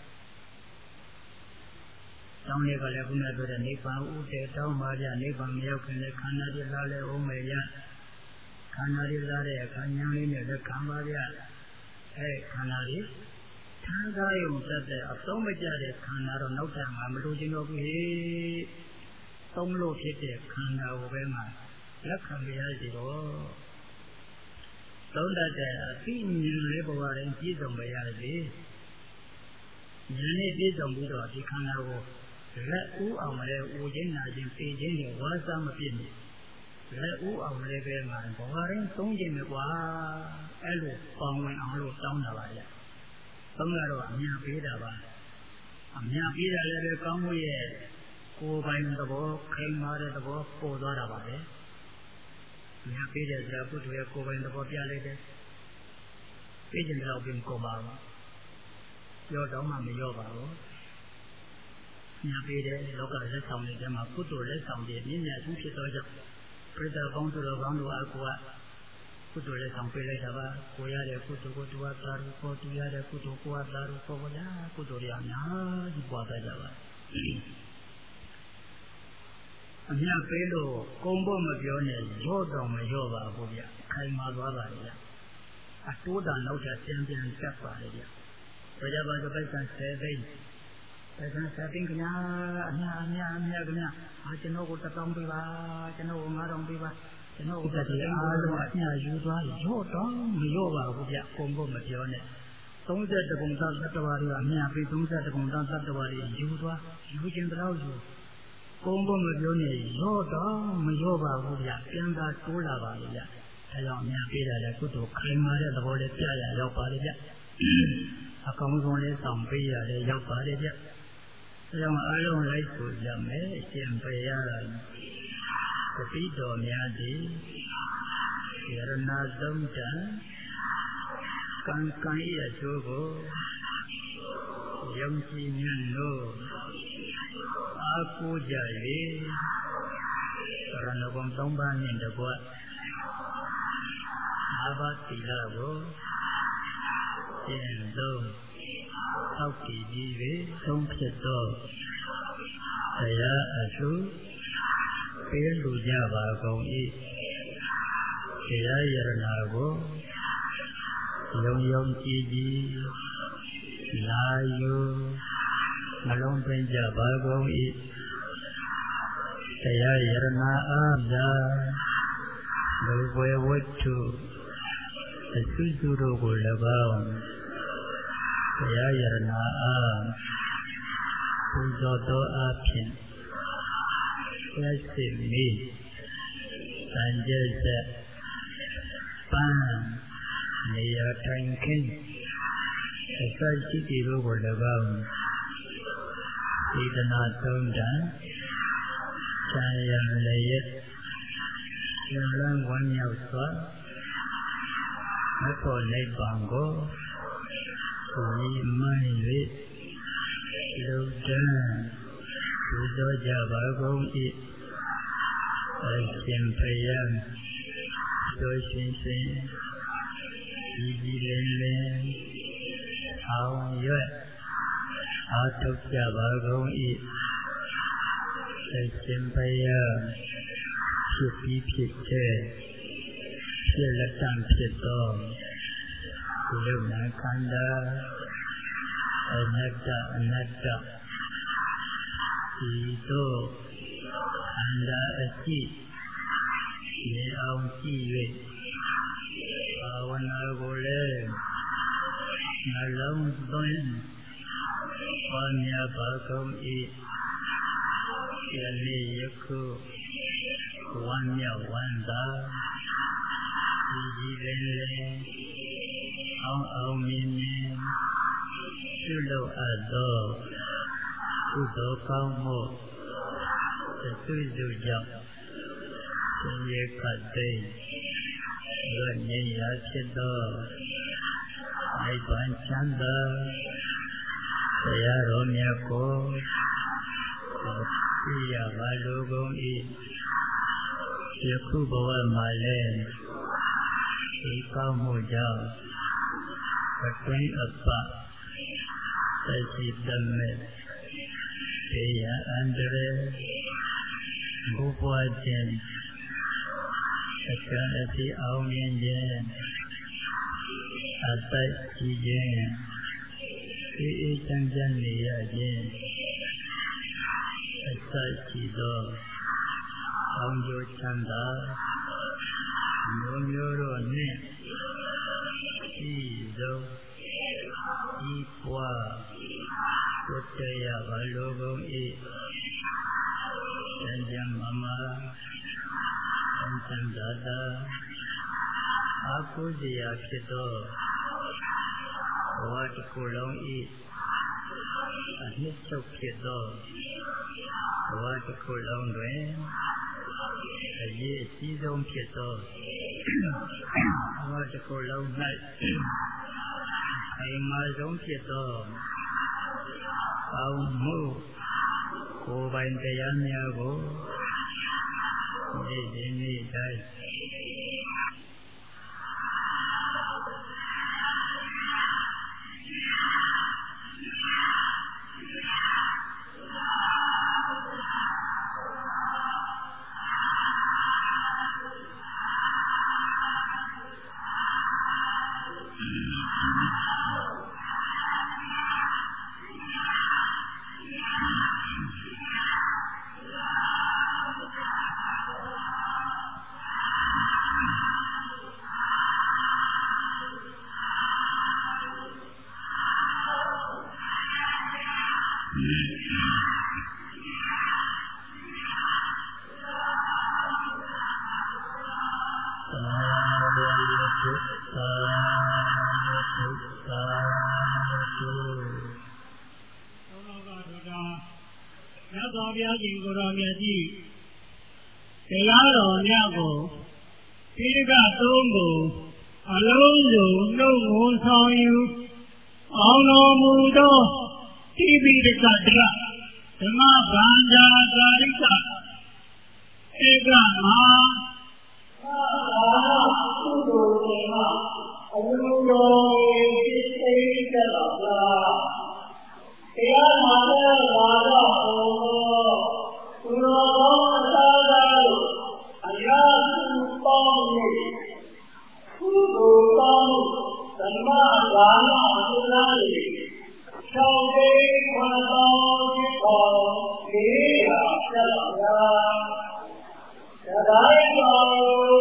တောင်းရကလည်းခုနပြောတဲ့နိဗ္ဗာန်ဥတည်တောင်းပါဗျနိဗ္ဗာန်မရောက်ခင်လည်းခန္ဓာတွေလာလဲအောင်မယ်ဗျခန္ဓာတွေလာတဲ့အခါဉာဏ်လေးနဲ့လက်ခံပါဗျအဲခန္ဓာတွေထားကားယုံတတ်တဲ့အသုံးမကျတဲ့ခန္ဓာတော့နောက်ထပ်မှမလိုချင်တော့ဘူးဟေ့သုံးလို့ဖြစ်တဲ့ခန္ဓာကိုပဲမှလက်ခံရစီတော့သုံးတတ်တဲ့အသိဉာဏ်လေးဘဝတိုင်းပြည့်စုံပါရစေဉာဏ်နဲ့ပြည့်စုံပြီးတော့ဒီခန္ဓာကိုလက်ဦးအောင်လည်းဦးချင်းနာချင်းသိချင်းနဲ့ဝါစာမပြည့်နဲ့လက်ဦးအောင်လည်းပဲမှဘဝတိုင်းသုံးခြင်းပဲကွာအဲ့လိုပေါင်းဝင်အောင်လို့တောင်းတာပါဗျသုံးရတော့အများပေးတာပါအများပေးတာလည်းပဲကောင်းမှုရဲ့ကိုယ်ပိုင်သဘောခိုင်မာတဲ့သဘောပေါ်သွားတာပါပဲအများပေးတဲ့ဆိုတာဘုရားရဲ့ကိုယ်ပိုင်သဘောပြလိုက်တယ်ပေးခြင်းတော့ပြင်ကုန်ပါဘူးရောတော့မှမရောပါဘူးညာပေးတဲ့လောကလက်ဆောင်တွေထဲမှာကုသိုလ်လက်ဆောင်တွေမြင့်မြတ်သူဖြစ်သောကြောင့်ပြိတ္တာပေါင်းသူတော်ကောင်းတို့အကူကကုသိုလ်လက်ဆောင်ပေးလိုက်တာပါကိုရတဲ့ကုသိုလ်ကိုတူအပ်တာကိုတူရတဲ့ကုသိုလ်ကိုအပ်တာကိုပေါ်လာကုသိုလ်ရအများကြီးပွားကြကြပါအများပေးလို့ကုံဖို့မပြောနဲ့ရော့တော့မရော့ပါဘူးဗျခိုင်မာသွားပါလေအတိုးတန်နောက်ထပ်ပြန်ပြန်တက်ပါလေဗျဘယ်ကြပါစပိုက်ကဆယ်သိန်းဒါကစပင်းကညာအများအများအများကညာအာကျွန်တော်ကိုတစ်တောင်းပေးပါကျွန်တော်ကိုငါးတောင်းပေးပါကျွန်တော်ကိုတည်းအားလုံးအများယူသွားရော့တော့မရော့ပါဘူးဗျကုံဖို့မပြောနဲ့သုံး၁ဂုံသတ္တဝါတွေအများပြီးသုံး၁ဂုံသတ္တဝါတွေယူသွားယူခြင်းတော့ယူကုံဖို့မပြောနဲ့ရော့တော့မရော့ပါဘူးဗျပြန်သာတိုးလာပါလေဗျအဲကြောင့်အများပေးတာလည်းကုသိုလ်ခိုင်မာတဲ့သဘောလေးပြရရောက်ပါလေဗျအကောင်းဆုံးလေးဆောင်ပေးရတယ်ရောက်ပါလေဗျအဲကြောင့်အားလုံးလိုက်ဆိုကြမယ်အရှင်ဘုရားတပိတော်များသည်ယရဏသုံးတံကံကံ၏အကျိုးကိုယုံကြည်မြတ်လို့အားကိုးကြ၍ရဏဂုံသုံးပါးနှင့်တကွငါးပါးသီလကိုကျင့်သုံးထောက်တည်ပြီး၍သုံးဖြစ်သောတရားအထုပေးလူကြပါကုန်၏တရားယရနာကိုယုံယုံကြည်ကြည်လာယူနှလုံးသွင်းကြပါကုန်၏တရားယရနာအားသာလူွယ်ဝတ္ထုအစုစုတို့ကို၎င်းတရားယရနာအားပူဇော်သောအဖြစ်သက်ရှိမိစံကြဲဆက်ပန်းနေရာထိုင်ခင်းအစရှိတီတို့ကို၎င်းစေတနာသုံးတံဆံရံလည်းရှင်လန်းဝမ်းမြောက်စွာမဖို့နိဗ္ဗာန်ကိုကိုယ်မှန်၍လူတန်းပူဇော်ကြပါကုန်၏အရှင်ဘုရားဆိုရှင်ရှင်ဒီဒီလင်းလင်းအောင်ရွက်အားထုတ်ကြပါကုန်၏အရှင်ဘုရားဖြစ်ပြီးဖြစ်တဲ့ဖြစ်လက်တံဖြစ်သောဒီယုံနာခန္ဓာအနတ္တအနတ္တဒီသို့ခန္ဓာအရှိနေအောင်ကြည့်၍ဘာဝနာကိုလည်းနှလုံးသွင်းဝါမြတ်ပါကုန်၏ယနေ့ယခုဝမ်းမြောက်ဝမ်းသာဒီကြီးလေးလေးအောင်အောင်မြင်မြင်ပြုလုပ်အပ်သောကုသိုလ်ကောင်းမှုသတိစုကြောင့်သိရခတ်သိရငြိမ်းရာဖြစ်သောနိဗ္ဗာန်ချမ်းသာတရားတော်မြတ်ကိုသိရပါလိုကုန်၏ယခုဘဝမှာလည်းဒီကောင်းမှုကြောင့်အတွင်းအပသိရှိတမဲ့ေယအန္တရာယ်ဘုဘွားခြင်းအကန့်အသတ်အောင်မြင်ခြင်းအသက်ကြီးခြင်းအေးအေးချမ်းချမ်းနေရခြင်းအစရှိသောအောင်ကျိုးချမ်းသာမျိုးမျိုးတို့နှင့်ဤသို့ဤပွားကိုတရားဘာလိုကုန်၏ဉာဏ်ဉာဏ်မမဉာဏ်ဉာဏ်သာသာအာဟုဇရာဖြစ်သောဘဝတစ်ခုလုံး၏အနှစ်ချုပ်ဖြစ်သောဘဝတစ်ခုလုံးတွင်အရေးအကြီးဆုံးဖြစ်သောဘဝတစ်ခုလုံး၌အိမ်မာဆုံးဖြစ်သောအောင်မှုကိုယ်ပိုင်တရားများကိုနေ့စဉ်နေ့တိုင်းတရားတော်များကိုပိဋကသုံးကိုအလုံးစုံနှုတ်ဝန်ဆောင်ယူအောင်တော်မူသောတိပိဋကတရဓမ္မဗန္ဓာကာရိကဧကမဟာကုသိုလ်တွေမှာအလုံးတော်ဖြစ်စေကြတော်လားတရားနာတော်လာတော့ဘုရားသာသာအရာစုပေါင်း၍ကုသိုလ်ကောင်းဓမ္မဒါနကုသ၏ချောင်းသိခွန်တော်ဖြစ်တော်လေးရာပြတ်ရာတရားတော်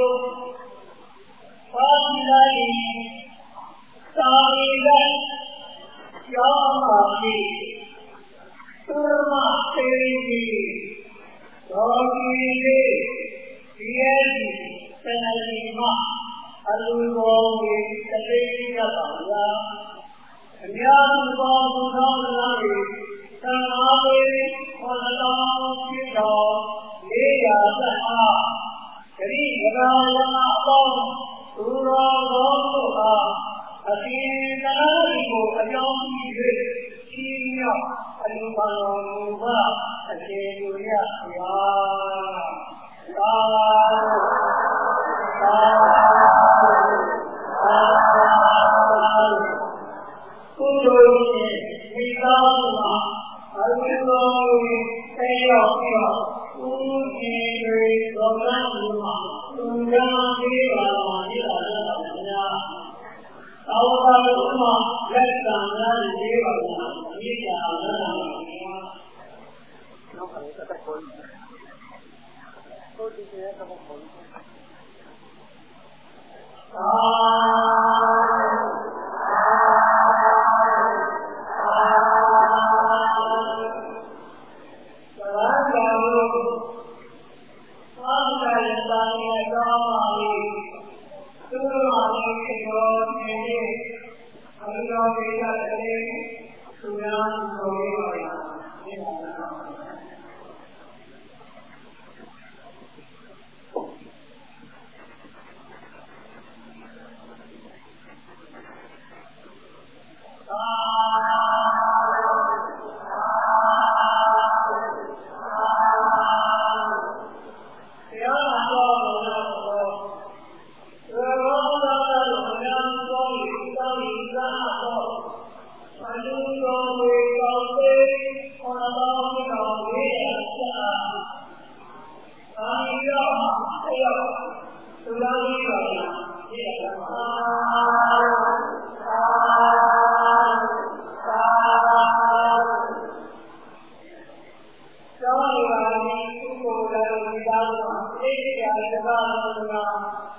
ပါဠိလိုက်သာဝိဒတ်ကျောင်းပါပြီသုရမသေရီတော်ကြီးလေးဒီရဲ့ဆန္ဒကြီးမှာအလူတော်ကြီးတသိရပါလားအများစုသောဘုရားသားတွေသံဃာတွေခေါ်တော်ဖြစ်တော်လေးရာသက်အားဂရိဂရာယနာအပေါင်းသူတော်တော်တို့အားအရှင်တရားကိုအကြောင်းပြု၍ရှင်မြောက်အလူပါတော်မူပါအရှင်လူရဘုရားသာသာသာကုသိုလ်ရှင်မိသားစုမှာအလူတော်ကိုသိရောက်ပြီးတော့ဦးကြီးတွေသောကံလူမှာသူများလေးပါမှာရတာလည်းပါဗျာသောတာလူမှာလက်ခံရရေးပါလားမိသားစုလည်းပါဗျာနောက်ကနေတက်ပေါ်နေကိုဒီရဲ့ကတော့ပေါ်နေသာ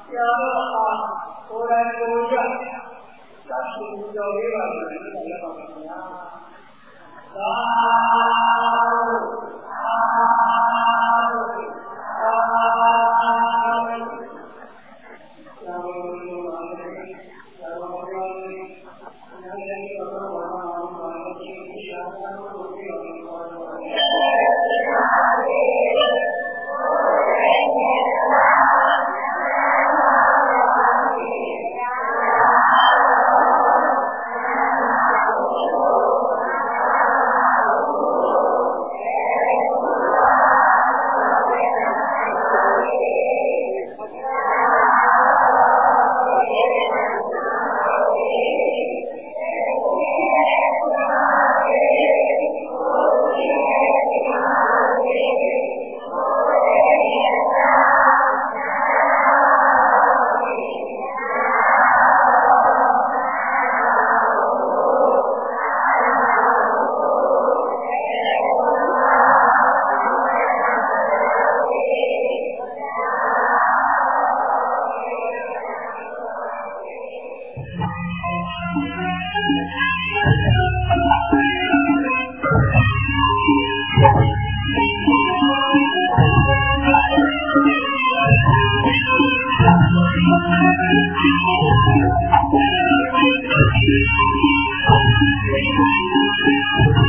Thank you.